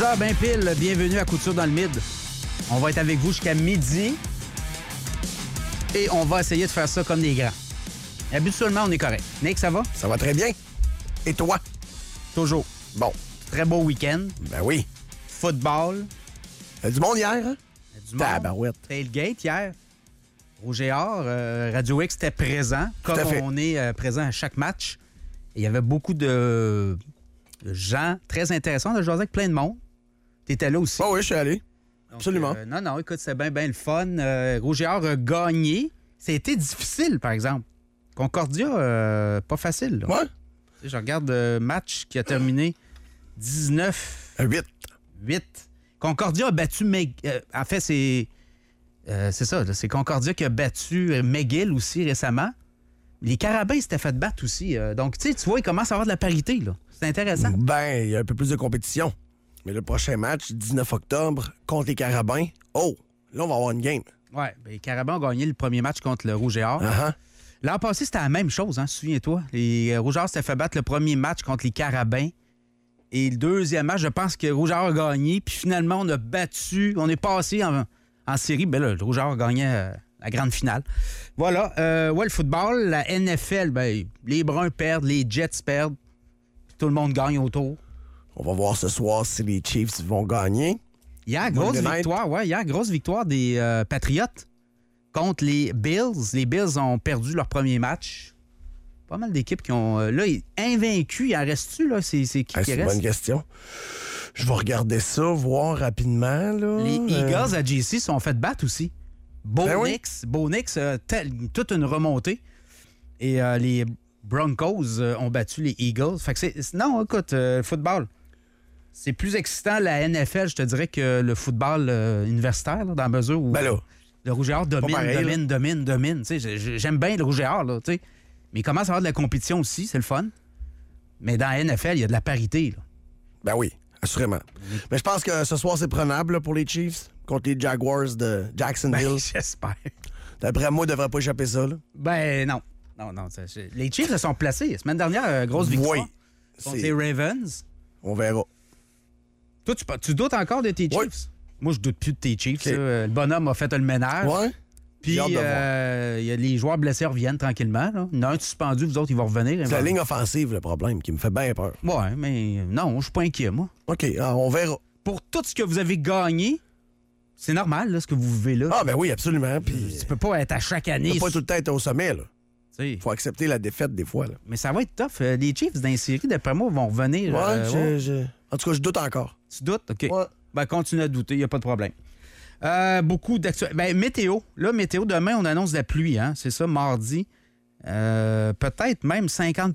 10h, ben pile, bienvenue à Coup de Sûr dans le Mid. On va être avec vous jusqu'à midi et on va essayer de faire ça comme des grands. Habituellement, on est correct. Nick, ça va? Ça va très bien. Et toi? Toujours. Bon. Très beau week-end. Ben oui. Football. Il y a du monde hier, hein? Il y a du monde. Tabarouette. Tailgate hier. Rouge et Or, Radio X était présent, comme on est présent à chaque match. Et il y avait beaucoup de gens très intéressants de jaser avec plein de monde. T'étais là aussi. Oh oui, je suis allé. Donc, Absolument. non, écoute, c'était bien le fun. Rouge et Or a gagné. Ça a été difficile, par exemple. Concordia, pas facile. Là. Ouais. Je regarde le match qui a terminé 19. 8. Concordia a battu... en fait, c'est ça. Là, c'est Concordia qui a battu McGill aussi récemment. Les Carabins s'étaient fait battre aussi. Donc, tu vois, il commence à avoir de la parité. Là. C'est intéressant. Ben, il y a un peu plus de compétition. Mais le prochain match, 19 octobre, contre les Carabins, oh, là, on va avoir une game. Oui, les Carabins ont gagné le premier match contre le Rouge et Or. Uh-huh. L'an passé, c'était la même chose, hein, souviens-toi. Les Rouge et Or s'étaient fait battre le premier match contre les Carabins. Et le deuxième match, je pense que Rouge et Or a gagné. Puis finalement, on a battu, on est passé en série. Ben là, le Rouge et Or a gagné la grande finale. Voilà. Le football, la NFL, ben, les Bruns perdent, les Jets perdent. Puis tout le monde gagne autour. On va voir ce soir si les Chiefs vont gagner. Hier, grosse victoire des Patriots contre les Bills. Les Bills ont perdu leur premier match. Pas mal d'équipes qui ont... là, invaincus, il en reste-tu, là? C'est qui C'est reste? une bonne question. Je vais regarder ça, voir rapidement, là. Les Eagles à JC sont fait battre aussi. Bo Nix, toute une remontée. Et les Broncos ont battu les Eagles. Fait que non, écoute, football... C'est plus excitant la NFL, je te dirais, que le football universitaire, là, dans la mesure où le Rouge et Or domine. J'aime bien le Rouge et Or, là, mais il commence à avoir de la compétition aussi, c'est le fun. Mais dans la NFL, il y a de la parité. Là. Ben oui, assurément. Mais je pense que ce soir, c'est prenable là, pour les Chiefs contre les Jaguars de Jacksonville. Ben, j'espère. D'après moi, ils ne devraient pas échapper ça. Là. Ben non. Les Chiefs se sont placés. La semaine dernière, grosse victoire contre les Ravens. On verra. Toi, tu doutes encore de tes Chiefs? Oui. Moi, je doute plus de tes Chiefs. Le bonhomme a fait le ménage. Ouais. Puis, les joueurs blessés reviennent tranquillement. Là. Il y en a un suspendu, vous autres, ils vont revenir. C'est la ligne offensive, le problème, qui me fait bien peur. Ouais, mais non, je suis pas inquiet, moi. OK, on verra. Pour tout ce que vous avez gagné, c'est normal, là, ce que vous vivez là. Ah, ben oui, absolument. Puis, tu peux pas être à chaque année. Tu peux pas tout le temps être au sommet, là. Il faut accepter la défaite des fois. Là. Mais ça va être tough. Les Chiefs dans les séries, d'après moi, vont revenir. En tout cas, je doute encore. Tu doutes? OK. Ouais. Ben, continue à douter, il n'y a pas de problème. Beaucoup d'actualités. Ben, météo. Là, météo, demain, on annonce de la pluie, hein? C'est ça, mardi. Peut-être même 55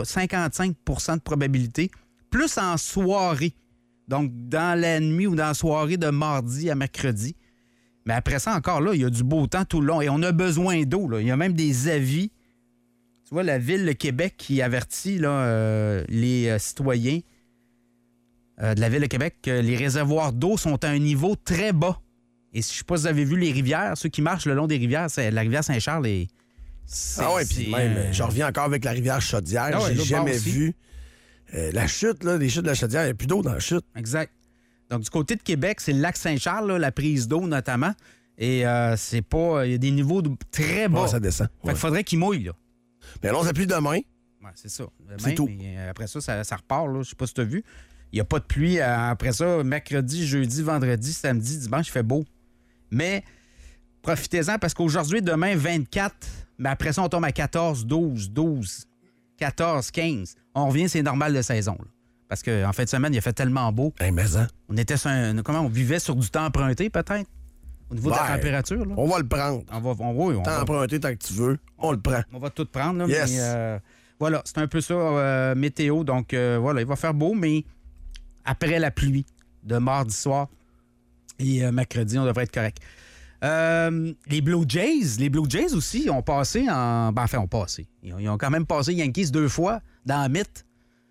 de probabilité. Plus en soirée. Donc, dans la nuit ou dans la soirée de mardi à mercredi. Mais après ça, encore là, il y a du beau temps tout le long. Et on a besoin d'eau. Là. Il y a même des avis. Tu vois, la Ville de Québec qui avertit là, les citoyens de la Ville de Québec que les réservoirs d'eau sont à un niveau très bas. Et je ne sais pas si vous avez vu les rivières. Ceux qui marchent le long des rivières, la rivière Saint-Charles est... puis même, je reviens encore avec la rivière Chaudière. J'ai jamais vu la chute, là, les chutes de la Chaudière. Il n'y a plus d'eau dans la chute. Exact. Donc, du côté de Québec, c'est le lac Saint-Charles, là, la prise d'eau notamment. Et c'est pas... Il y a des niveaux très bas. Ouais, ça descend. Fait qu'il faudrait qu'il mouille, là. Mais allons, ça pluie demain. Ouais, c'est ça. Demain, c'est tout. Mais après ça repart, là. Je sais pas si tu as vu. Il n'y a pas de pluie. Après ça, mercredi, jeudi, vendredi, samedi, dimanche, il fait beau. Mais profitez-en parce qu'aujourd'hui, demain, 24. Mais après ça, on tombe à 14, 12, 14, 15. On revient, c'est normal de saison, là. Parce qu'en fin de semaine, il a fait tellement beau. Mais hein. On était sur on vivait sur du temps emprunté, peut-être? Au niveau de la température, là. On va le prendre. On va emprunter tant que tu veux. On le prend. On va tout prendre, là. Yes. Mais, voilà, c'est un peu ça, météo. Donc, voilà, il va faire beau, mais après la pluie de mardi soir et mercredi, on devrait être correct. Les Blue Jays aussi ont passé en... Ben, enfin, ont passé. Ils ont quand même passé Yankees 2 fois dans la mythe.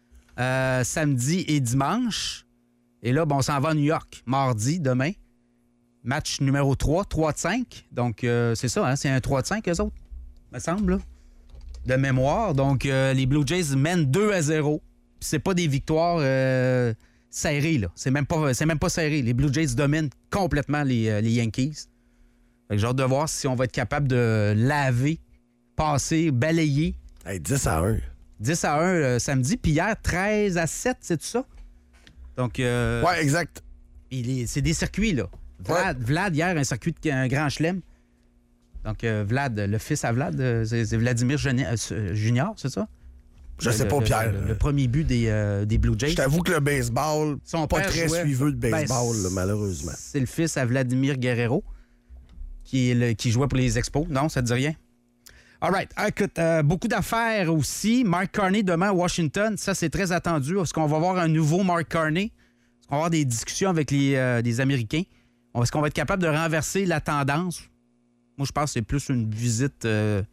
Samedi et dimanche. Et là, on s'en va à New York, mardi, demain. Match numéro 3, 3-5. Donc, c'est ça, hein, c'est un 3-5, eux autres, me semble, là, de mémoire. Donc, les Blue Jays mènent 2-0. Puis c'est pas des victoires serré, là. C'est même pas serré. Les Blue Jays dominent complètement les Yankees. Fait que j'ai hâte de voir si on va être capable de laver, passer, balayer. Hey, 10-1. 10-1 samedi, puis hier, 13-7, c'est tout ça? Donc, ouais, exact. C'est des circuits, là. Vlad, hier, un circuit un grand chelem. Donc, Vlad, le fils à Vlad, c'est Vladimir Junior, c'est ça? Je sais pas, Pierre. Le premier but des Blue Jays. Je t'avoue que le baseball, son pas père très suiveux de baseball, là, malheureusement. C'est le fils à Vladimir Guerrero qui jouait pour les Expos. Non, ça te dit rien? All right. Écoute, beaucoup d'affaires aussi. Mark Carney demain à Washington. Ça, c'est très attendu. Est-ce qu'on va voir un nouveau Mark Carney? Est-ce qu'on va avoir des discussions avec les Américains? Est-ce qu'on va être capable de renverser la tendance? Moi, je pense que c'est plus une visite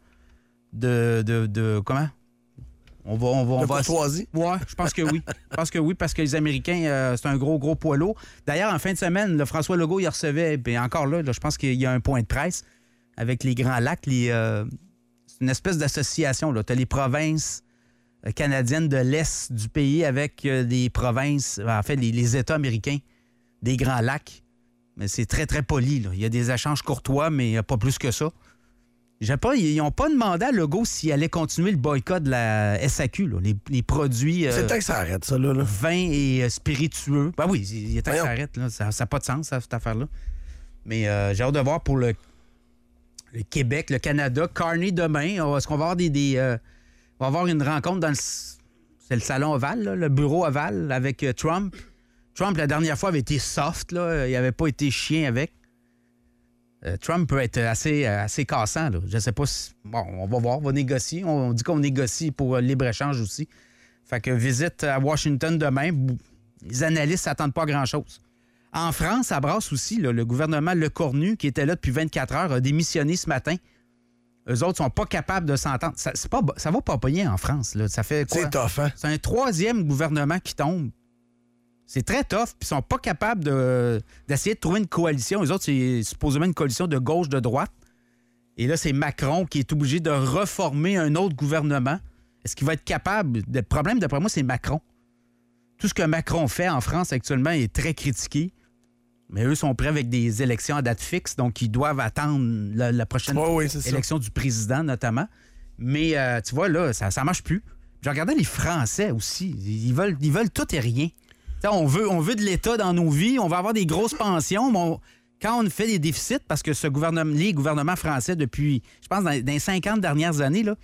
de comment? On va choisir. Ouais, je pense que oui. Je pense que oui, parce que les Américains, c'est un gros poids lourd. D'ailleurs, en fin de semaine, François Legault, il recevait, puis encore là, je pense qu'il y a un point de presse avec les Grands Lacs. C'est une espèce d'association. Tu as les provinces canadiennes de l'Est du pays avec les provinces, en fait, les États américains des Grands Lacs. Mais c'est très, très poli. Là. Il y a des échanges courtois, mais pas plus que ça. Ils n'ont pas demandé à Legault s'il allait continuer le boycott de la SAQ, là, les produits... c'est temps que ça arrête, ça, là. Vins et spiritueux. Ben oui, il est temps que ça arrête. Là. Ça n'a pas de sens, cette affaire-là. Mais j'ai hâte de voir pour le Québec, le Canada. Carney demain. Est-ce qu'on va avoir on va avoir une rencontre dans c'est le salon ovale, là, le bureau ovale avec Trump. Trump, la dernière fois, avait été soft. Là. Il n'avait pas été chien avec. Trump peut être assez cassant. Là. Je ne sais pas si... Bon, on va voir, on va négocier. On dit qu'on négocie pour libre-échange aussi. Fait que visite à Washington demain. Les analystes ne s'attendent pas à grand-chose. En France, ça brasse aussi. Là, le gouvernement Lecornu, qui était là depuis 24 heures, a démissionné ce matin. Eux autres sont pas capables de s'entendre. Ça va pas bien en France. Là. Ça fait quoi? C'est tough, hein? C'est un troisième gouvernement qui tombe. C'est très tough, puis ils sont pas capables d'essayer de trouver une coalition. Les autres, c'est supposément une coalition de gauche, de droite. Et là, c'est Macron qui est obligé de reformer un autre gouvernement. Est-ce qu'il va être capable? Le problème, d'après moi, c'est Macron. Tout ce que Macron fait en France actuellement est très critiqué. Mais eux sont prêts avec des élections à date fixe, donc ils doivent attendre la prochaine élection du président, notamment. Mais tu vois, là, ça marche plus. J'ai regardé les Français aussi. Ils veulent tout et rien. On veut de l'État dans nos vies, on va avoir des grosses pensions, mais quand on fait des déficits, parce que les gouvernements français, depuis, je pense, dans les 50 dernières années, là,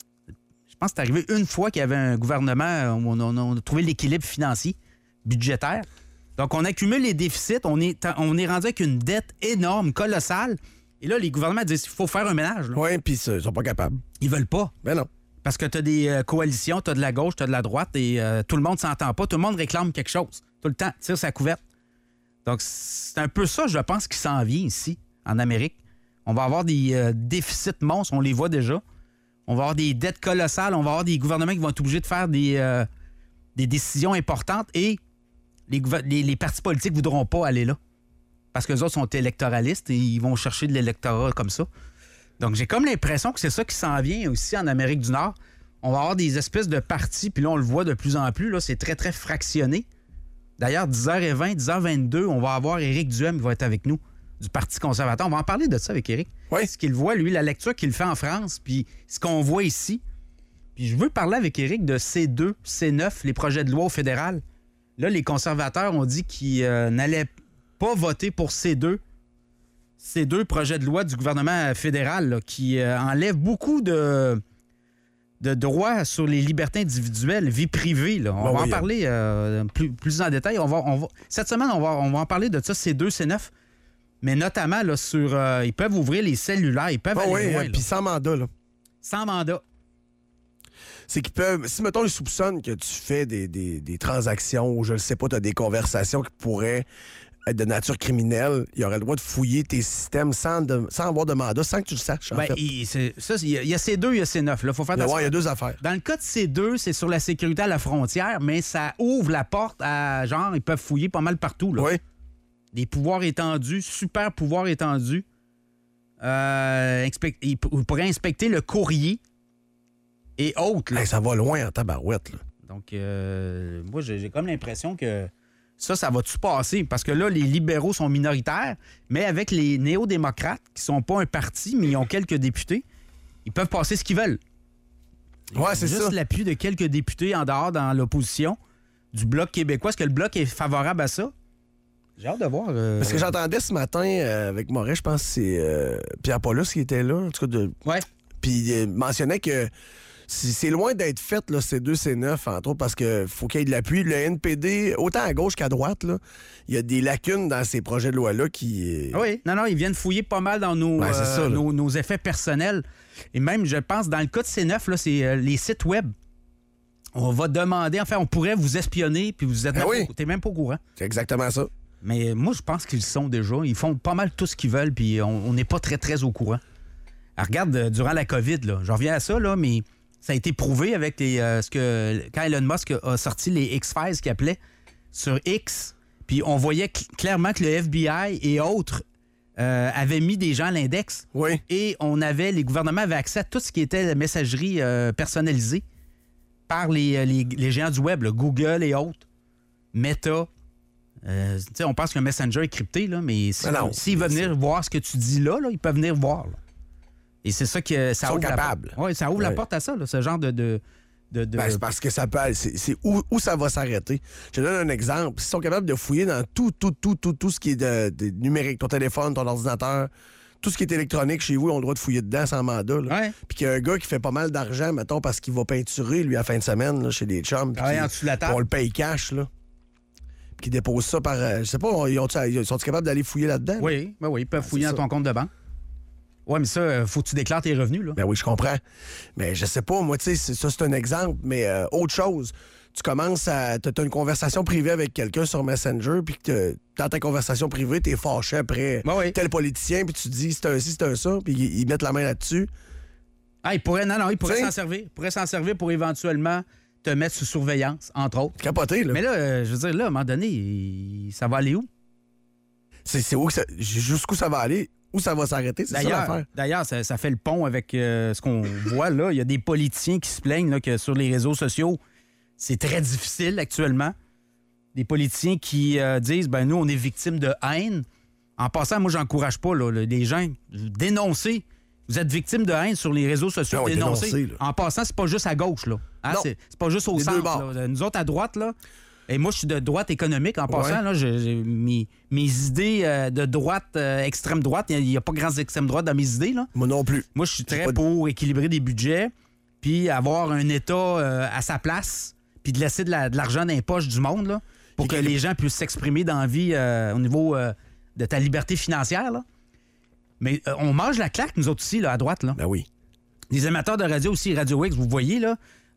je pense que c'est arrivé une fois qu'il y avait un gouvernement où on a trouvé l'équilibre financier, budgétaire. Donc, on accumule les déficits, on est rendu avec une dette énorme, colossale. Et là, les gouvernements disent qu'il faut faire un ménage. Oui, puis ils sont pas capables. Ils veulent pas. Ben non. Parce que tu as des coalitions, tu as de la gauche, tu as de la droite et tout le monde ne s'entend pas. Tout le monde réclame quelque chose. Tout le temps, tire sa couverte. Donc, c'est un peu ça, je pense, qui s'en vient ici, en Amérique. On va avoir des déficits monstres, on les voit déjà. On va avoir des dettes colossales, on va avoir des gouvernements qui vont être obligés de faire des décisions importantes et les partis politiques ne voudront pas aller là. Parce qu'eux autres sont électoralistes et ils vont chercher de l'électorat comme ça. Donc, j'ai comme l'impression que c'est ça qui s'en vient aussi en Amérique du Nord. On va avoir des espèces de partis, puis là, on le voit de plus en plus, là, c'est très, très fractionné. D'ailleurs, 10h20, 10h22, on va avoir Éric Duhem qui va être avec nous, du Parti conservateur. On va en parler de ça avec Éric. Oui. Ce qu'il voit, lui, la lecture qu'il fait en France, puis ce qu'on voit ici. Puis je veux parler avec Éric de C2, C9, les projets de loi au fédéral. Là, les conservateurs ont dit qu'ils n'allaient pas voter pour C2. Ces deux projets de loi du gouvernement fédéral là, qui enlèvent beaucoup de droits sur les libertés individuelles, vie privée. Là. On va en parler plus en détail. Cette semaine, on va en parler de ça, C2, C9. Mais notamment là, sur... ils peuvent ouvrir les cellulaires, ils peuvent aller loin. Puis sans mandat. Là. Sans mandat. C'est qu'ils peuvent... Si, mettons, ils soupçonnent que tu fais des transactions ou, je ne sais pas, tu as des conversations qui pourraient être de nature criminelle, il aurait le droit de fouiller tes systèmes sans avoir de mandat, sans que tu le saches. Il y a C2, il y a C9. Il faut faire attention. Il y a deux affaires. Dans le cas de C2, c'est sur la sécurité à la frontière, mais ça ouvre la porte à, genre, ils peuvent fouiller pas mal partout. Là. Oui. Des pouvoirs étendus, super pouvoirs étendus. Ils pourraient inspecter le courrier et autres. Hey, ça va loin en tabarouette. Là. Donc, moi, j'ai comme l'impression que Ça va-tu passer? Parce que là, les libéraux sont minoritaires, mais avec les néo-démocrates, qui sont pas un parti, mais ils ont quelques députés, ils peuvent passer ce qu'ils veulent. Ouais, c'est juste ça. l'appui de quelques députés en dehors dans l'opposition du Bloc québécois. Est-ce que le Bloc est favorable à ça? J'ai hâte de voir. Parce que j'entendais ce matin avec Moret, je pense que c'est Pierre Paulus qui était là, en tout cas. Ouais. Puis il mentionnait que c'est loin d'être fait, là, ces deux C9, entre autres, parce qu'il faut qu'il y ait de l'appui. Le NPD, autant à gauche qu'à droite, là, il y a des lacunes dans ces projets de loi-là qui... Oui, non, ils viennent fouiller pas mal dans nos effets personnels. Et même, je pense, dans le cas de C9, là, c'est les sites web. On va demander, on pourrait vous espionner, puis vous êtes t'es même pas au courant. C'est exactement ça. Mais moi, je pense qu'ils le sont déjà. Ils font pas mal tout ce qu'ils veulent, puis on n'est pas très, très au courant. Alors, regarde, durant la COVID, là, je reviens à ça, là, mais ça a été prouvé avec quand Elon Musk a sorti les X-Files qu'il appelait sur X, puis on voyait clairement que le FBI et autres avaient mis des gens à l'index. Oui. Et les gouvernements avaient accès à tout ce qui était la messagerie personnalisée par les géants du web, là, Google et autres, Meta. On pense qu'un Messenger est crypté, là, mais s'ils veulent venir voir ce que tu dis là, ils peuvent venir voir. Là. Et c'est ça que ça ouvre capables. Ça ouvre la porte à ça, là, ce genre de... c'est parce que ça peut... C'est où ça va s'arrêter. Je te donne un exemple. Ils sont capables de fouiller dans tout ce qui est de numérique. Ton téléphone, ton ordinateur, tout ce qui est électronique chez vous, on a le droit de fouiller dedans sans mandat. Ouais. Puis qu'il y a un gars qui fait pas mal d'argent, mettons, parce qu'il va peinturer, lui, à la fin de semaine, là, chez des chums. En dessous de la table. On le paye cash, là. Puis qu'ils déposent ça par... je sais pas, ils sont capables d'aller fouiller là-dedans? Oui, ils peuvent fouiller dans ton compte de banque. Oui, mais ça, faut que tu déclares tes revenus, là. Ben oui, je comprends. Mais je sais pas, moi, tu sais, ça, c'est un exemple. Mais autre chose, tu commences à... T'as une conversation privée avec quelqu'un sur Messenger, puis que dans ta conversation privée, t'es fâché après tel politicien, puis tu dis c'est un ci, c'est un ça, puis ils mettent la main là-dessus. Ah, ils pourraient s'en servir. Ils pourraient s'en servir pour éventuellement te mettre sous surveillance, entre autres. Capoté, là. Mais là, je veux dire, là, à un moment donné, ça va aller où? C'est où jusqu'où ça va aller? Où ça va s'arrêter? C'est ça l'affaire. D'ailleurs, ça fait le pont avec ce qu'on voit là. Il y a des politiciens qui se plaignent là, que sur les réseaux sociaux, c'est très difficile actuellement. Des politiciens qui disent, nous, on est victimes de haine. En passant, moi, j'encourage pas les gens dénoncer. Vous êtes victime de haine sur les réseaux sociaux, dénoncer. En passant, c'est pas juste à gauche, là. Hein? C'est pas juste au centre. Là. Nous autres, à droite, là. Et moi, je suis de droite économique. En passant, là, j'ai mes idées de droite, extrême droite, il n'y a pas grand extrême droite dans mes idées. Là. Moi non plus. Moi, je suis très pour équilibrer des budgets, puis avoir un État à sa place, puis de laisser de l'argent dans les poches du monde, là, pour que les gens puissent s'exprimer dans la vie au niveau de ta liberté financière. Là. Mais on mange la claque, nous autres aussi, là, à droite. Là. Ben oui. Les amateurs de radio aussi, Radio X, vous voyez, là,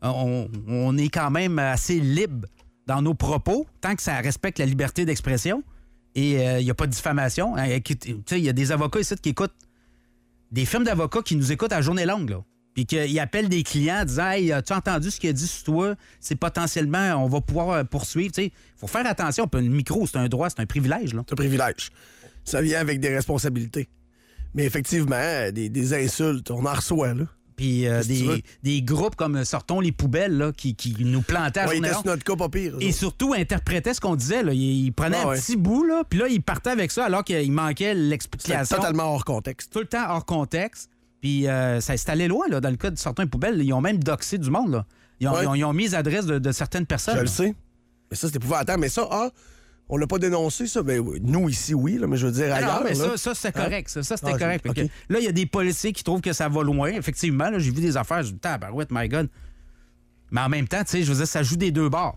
on est quand même assez libre dans nos propos, tant que ça respecte la liberté d'expression et il n'y a pas de diffamation. Il y a des avocats ici qui écoutent, des firmes d'avocats qui nous écoutent à journée longue, là, puis qu'ils appellent des clients en disant « Hey, as-tu entendu ce qu'il a dit sur toi? C'est potentiellement, on va pouvoir poursuivre. » Il faut faire attention. Le micro, c'est un droit, c'est un privilège. Là. C'est un privilège. Ça vient avec des responsabilités. Mais effectivement, des insultes, on en reçoit, là. Puis des groupes comme Sortons les poubelles là, qui nous plantaient à journée longue. Ils notre cas pas pire. Et surtout interprétaient ce qu'on disait. Là. Ils prenaient un petit bout, là, puis là, ils partaient avec ça alors qu'il manquait l'explication. C'était totalement hors contexte. Tout le temps hors contexte. Puis ça s'est allé loin, là, dans le cas de Sortons les poubelles. Ils ont même doxé du monde. Là. Ils ont mis les adresses de certaines personnes. Je le sais. Mais ça, c'est épouvantable. Mais ça, on l'a pas dénoncé, ça. Ben, nous, ici, oui, là, mais je veux dire ailleurs. Non, mais là. ça c'était correct. Ça, c'était correct. Okay. Là, il y a des policiers qui trouvent que ça va loin. Effectivement, là, j'ai vu des affaires. Je me dis, tabarouette, my God. Mais en même temps, tu sais, je veux dire, ça joue des deux bords.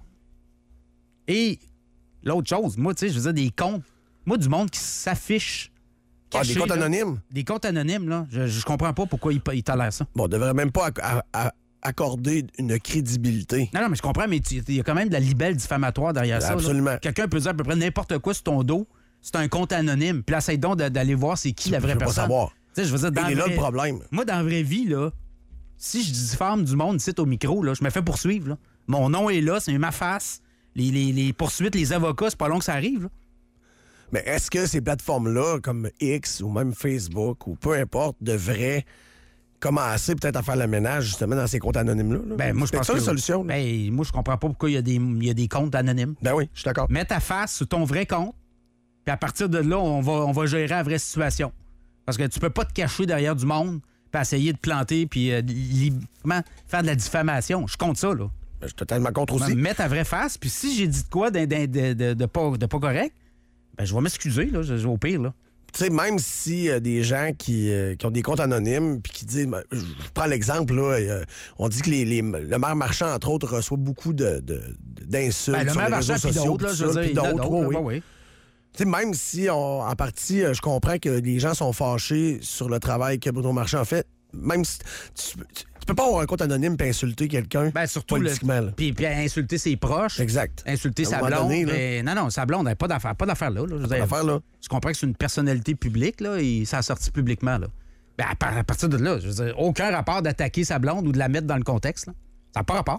Et l'autre chose, moi, tu sais, je veux dire, des comptes. Moi, du monde qui s'affiche. Cachés, des comptes anonymes? Des comptes anonymes, là. Je comprends pas pourquoi ils tolèrent ça. Bon, on devrait même pas accorder une crédibilité. Non, mais je comprends, mais il y a quand même de la libelle diffamatoire derrière ça. Absolument. Là. Quelqu'un peut dire à peu près n'importe quoi sur ton dos. C'est un compte anonyme. Puis là, essaye donc d'aller voir c'est qui la vraie personne. Pas savoir. Tu sais, je veux dire, il est là le problème. Moi, dans la vraie vie, là, si je diffame du monde ici au micro, là, je me fais poursuivre. Là. Mon nom est là, c'est ma face. Les poursuites, les avocats, c'est pas long que ça arrive. Là. Mais est-ce que ces plateformes-là, comme X ou même Facebook ou peu importe, devraient commencer peut-être à faire le ménage, justement, dans ces comptes anonymes-là. Là. Ben, moi, je pense c'est que ça, la solution. Là. Ben, moi, je comprends pas pourquoi il y a des comptes anonymes. Ben oui, je suis d'accord. Mets ta face sur ton vrai compte, puis à partir de là, on va gérer la vraie situation. Parce que tu peux pas te cacher derrière du monde, puis essayer de planter, puis faire de la diffamation. Je compte ça, là. Ben, je suis totalement contre aussi. Mets ta vraie face, puis si j'ai dit de quoi de pas correct, ben je vais m'excuser, là, au pire, là. Tu sais, même si des gens qui ont des comptes anonymes puis qui disent, je prends l'exemple, là, on dit que le maire Marchand, entre autres, reçoit beaucoup d'insultes Ben, le sur maire les réseaux Marchand, puis sociaux. d'autres, là, puis je veux ça, dire, puis d'autres, là, oui. oui. Tu sais, même si, en partie, je comprends que les gens sont fâchés sur le travail que Bruno Marchand a fait, même si tu peux pas avoir un compte anonyme et insulter quelqu'un Surtout politiquement. Puis insulter ses proches. Exact. Insulter À un sa moment blonde. donné, là. Mais non, sa blonde, elle n'a pas d'affaire là. Je veux dire, L'affaire, là. je comprends que c'est une personnalité publique, là, et ça a sorti publiquement, là. Ben, à partir de là, je veux dire, aucun rapport d'attaquer sa blonde ou de la mettre dans le contexte, là. Ça n'a pas rapport.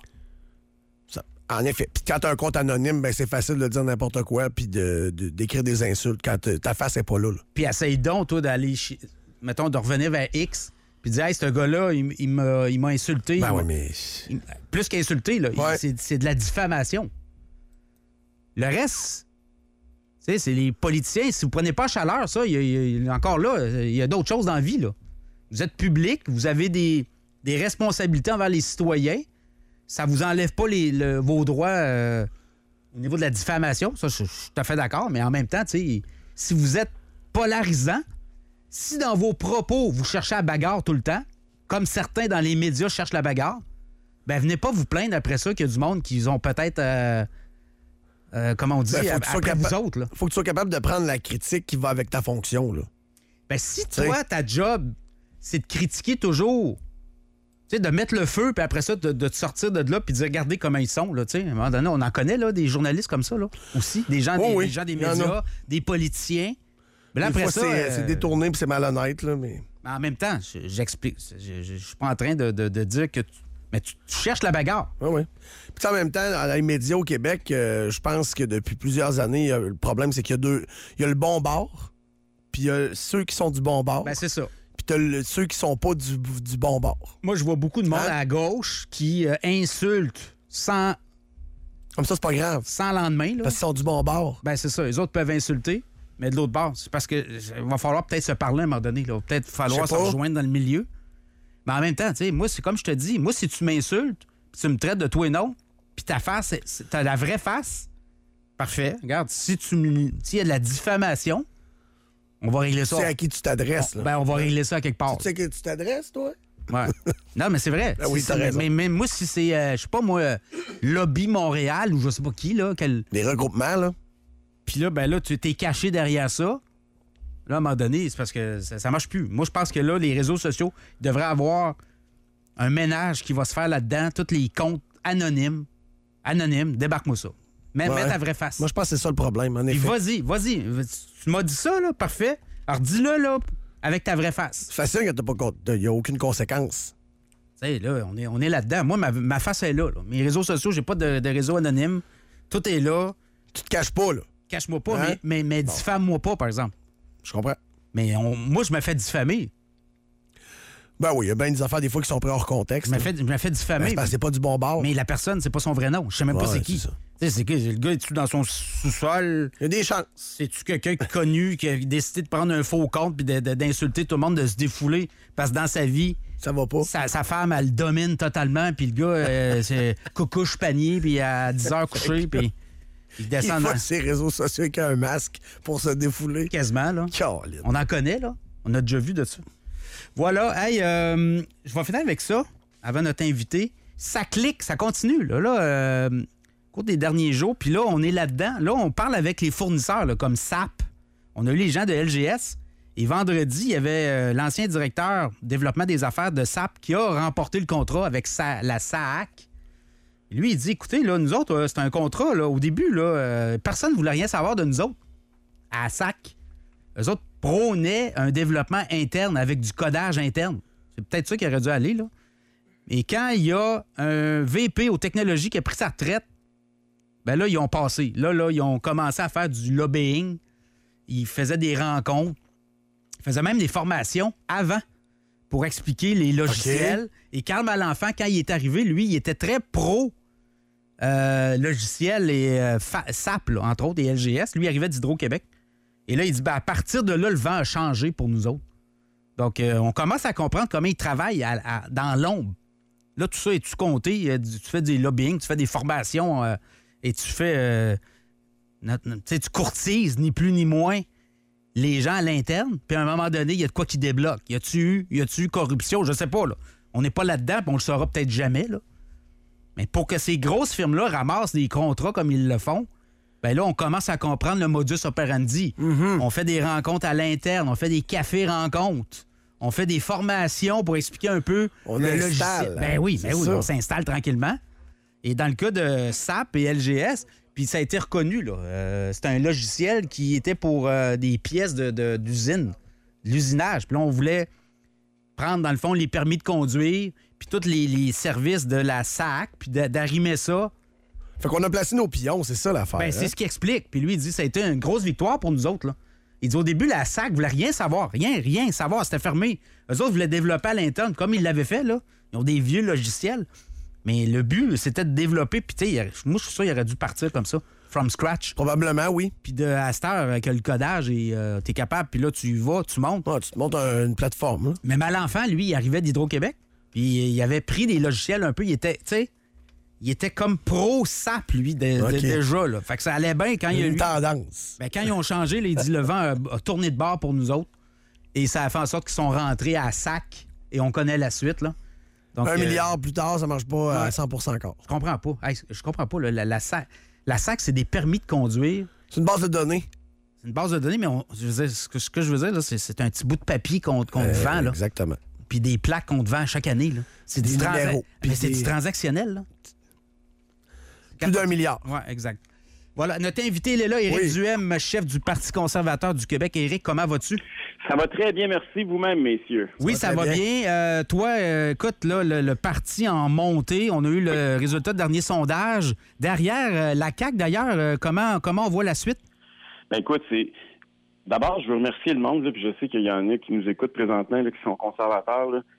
En effet. Puis quand t'as un compte anonyme, ben c'est facile de dire n'importe quoi puis d'écrire des insultes quand ta face n'est pas là. Puis essaye donc, toi, d'aller, mettons, de revenir vers X, puis dire, hey, ce gars-là, il m'a insulté. Ben oui, mais... Plus qu'insulté, là, Ouais. c'est de la diffamation. Le reste, tu sais, c'est les politiciens. Si vous prenez pas chaleur, ça, encore là, il y a d'autres choses dans la vie, là. Vous êtes public, vous avez des responsabilités envers les citoyens. Ça vous enlève pas vos droits au niveau de la diffamation. Ça, je suis tout à fait d'accord. Mais en même temps, tu sais, si vous êtes polarisant, si dans vos propos, vous cherchez la bagarre tout le temps, comme certains dans les médias cherchent la bagarre, ben venez pas vous plaindre après ça qu'il y a du monde qui ont peut-être, comment on dit, Ben, après vous autres. Là. Faut que tu sois capable de prendre la critique qui va avec ta fonction. Là. Ben, si toi, ta job, c'est de critiquer toujours, tu sais, de mettre le feu, puis après ça, de te sortir de là, puis de dire, regardez comment ils sont, là, tu sais. À un moment donné, on en connaît, là, des journalistes comme ça, là, aussi. Des gens, des gens des médias, des politiciens. Mais là, Des après fois, ça... c'est détourné puis c'est malhonnête, là, mais... En même temps, j'explique. Je suis pas en train de dire que... Mais tu cherches la bagarre. Oui. Puis en même temps, dans les médias au Québec, je pense que depuis plusieurs années, le problème, c'est qu'il y a il y a le bon bord, puis il y a ceux qui sont du bon bord. Ben, c'est ça. Puis t'as ceux qui sont pas du bon bord. Moi, je vois beaucoup de monde à gauche qui insulte sans Comme ça, c'est pas grave. sans lendemain. Là. Parce qu'ils sont du bon bord. Ben, c'est ça. Les autres peuvent insulter, mais de l'autre bord, c'est parce que il va falloir peut-être se parler à un moment donné. Il va peut-être falloir Je sais se pas. rejoindre dans le milieu. Mais en même temps, tu sais, moi, c'est comme je te dis, moi, si tu m'insultes, puis tu me traites de tout et non, puis ta face, t'as la vraie face, parfait. Regarde, s'il y a de la diffamation, on va régler Tu ça. sais à qui tu t'adresses, là. Ben, on va régler ça à quelque part. Tu sais à qui tu t'adresses, toi? Ouais. Non, mais c'est vrai. Ben oui, C'est t'as ça. raison. Mais moi, si c'est, je sais pas, moi, Lobby Montréal ou je sais pas qui, là, Des regroupements, là. puis là, ben là, tu t'es caché derrière ça. Là, à un moment donné, c'est parce que ça marche plus. Moi, je pense que là, les réseaux sociaux devraient avoir un ménage qui va se faire là-dedans. Tous les comptes anonymes, débarque-moi ça. Mets ta vraie face. Moi, je pense que c'est ça le problème, en Puis effet. vas-y. Tu m'as dit ça, là, parfait. Alors, dis-le, là, avec ta vraie face. C'est facile quand il n'y a aucune conséquence. Tu sais, là, on est là-dedans. Moi, ma face est là. Mes réseaux sociaux, j'ai pas de réseau anonyme. Tout est là. Tu te caches pas, là. Cache-moi pas, Hein? mais diffame-moi pas, par exemple. Je comprends. Mais moi, je me fais diffamer. Ben oui, il y a bien des affaires des fois qui sont prises hors contexte. Je me fais diffamer. Ben, c'est parce que c'est pas du bon bord. Mais la personne, c'est pas son vrai nom. Je sais même pas Ouais, c'est qui. c'est ça. Tu sais, c'est que le gars est-tu dans son sous-sol? Il y a des chances. C'est-tu quelqu'un connu qui a décidé de prendre un faux compte puis d'insulter tout le monde, de se défouler? Parce que dans sa vie, Ça va pas. sa femme, elle le domine totalement. Puis le gars, c'est coucouche panier, puis à 10 heures couché, puis il Il descend faut ses réseaux sociaux avec un masque pour se défouler. quasiment, là. Caroline. On en connaît, là. On a déjà vu de ça. Voilà. Hey, je vais finir avec ça, avant notre invité. Ça clique, ça continue, là. Au cours des derniers jours, puis là, on est là-dedans. Là, on parle avec les fournisseurs, là, comme SAP. On a eu les gens de LGS. Et vendredi, il y avait l'ancien directeur développement des affaires de SAP qui a remporté le contrat avec la SAAC. Et lui, il dit, écoutez, là, nous autres, c'est un contrat, là, au début, là, personne ne voulait rien savoir de nous autres. À la SAC, eux autres prônaient un développement interne avec du codage interne. C'est peut-être ça qui aurait dû aller, là. Et quand il y a un VP aux technologies qui a pris sa retraite, ben là, ils ont passé. Là, ils ont commencé à faire du lobbying. Ils faisaient des rencontres. Ils faisaient même des formations avant pour expliquer les logiciels. Okay. Et Carl Malenfant, quand il est arrivé, lui, il était très pro logiciel et SAP, là, entre autres, et LGS. Lui, il arrivait d'Hydro-Québec. Et là, il dit, à partir de là, le vent a changé pour nous autres. Donc, on commence à comprendre comment il travaille dans l'ombre. Là, tout ça, es-tu compté? Tu fais des lobbying, tu fais des formations et tu fais... tu courtises, ni plus ni moins, les gens à l'interne. Puis à un moment donné, il y a de quoi qui débloque. Y a-tu eu corruption? Je sais pas, là. On n'est pas là-dedans, puis on le saura peut-être jamais, là. Mais pour que ces grosses firmes-là ramassent des contrats comme ils le font, ben là, on commence à comprendre le modus operandi. Mm-hmm. On fait des rencontres à l'interne, on fait des cafés-rencontres, on fait des formations pour expliquer un peu le logiciel. Ben oui, on s'installe tranquillement. Et dans le cas de SAP et LGS, puis ça a été reconnu, là. C'est un logiciel qui était pour des pièces d'usine, de l'usinage. Puis là, on voulait prendre, dans le fond, les permis de conduire, puis tous les services de la SAC, puis d'arrimer ça. Fait qu'on a placé nos pions, c'est ça l'affaire. Ben, c'est ce qu'il explique. Puis lui, il dit ça a été une grosse victoire pour nous autres, là. Il dit au début, la SAC voulait rien savoir. Rien savoir. C'était fermé. Eux autres voulaient développer à l'interne, comme ils l'avaient fait, là. Ils ont des vieux logiciels. Mais le but, c'était de développer. Puis, tu sais, moi, je suis sûr qu'il aurait dû partir comme ça, from scratch. Probablement, oui. Puis, à cette heure, avec le codage, et t'es capable. Puis là, tu y vas, tu montes. Ah, tu te montes une plateforme. Là. Mais Malenfant, lui, il arrivait d'Hydro-Québec. Puis, il avait pris des logiciels un peu. Il était comme pro-SAP, lui, déjà. Là. Fait que ça allait bien quand il y a eu... Une tendance. Ben, quand ils ont changé, là, il dit le vent a tourné de bord pour nous autres. Et ça a fait en sorte qu'ils sont rentrés à SAC. Et on connaît la suite, là. Donc, 1 milliard plus tard, ça marche pas à 100% encore. Je comprends pas. Hey, je comprends pas. Là, la SAC, c'est des permis de conduire. C'est une base de données. C'est une base de données, mais ce que je veux dire, là, c'est un petit bout de papier qu'on te vend. Là. Exactement. Puis des plaques qu'on te vend chaque année. Là. C'est du transactionnel. Là. Plus d'1 milliard. Oui, exact. Voilà, notre invité, il est là, Éric Duhem, chef du Parti conservateur du Québec. Éric, comment vas-tu? Ça va très bien, merci vous-même, messieurs. Oui, ça va bien. Toi, écoute, là, le parti en montée, on a eu le résultat de dernier sondage. Derrière, la CAQ, d'ailleurs, comment on voit la suite? Ben écoute, d'abord, je veux remercier le monde, là, puis je sais qu'il y en a qui nous écoutent présentement, là, qui sont conservateurs. Là.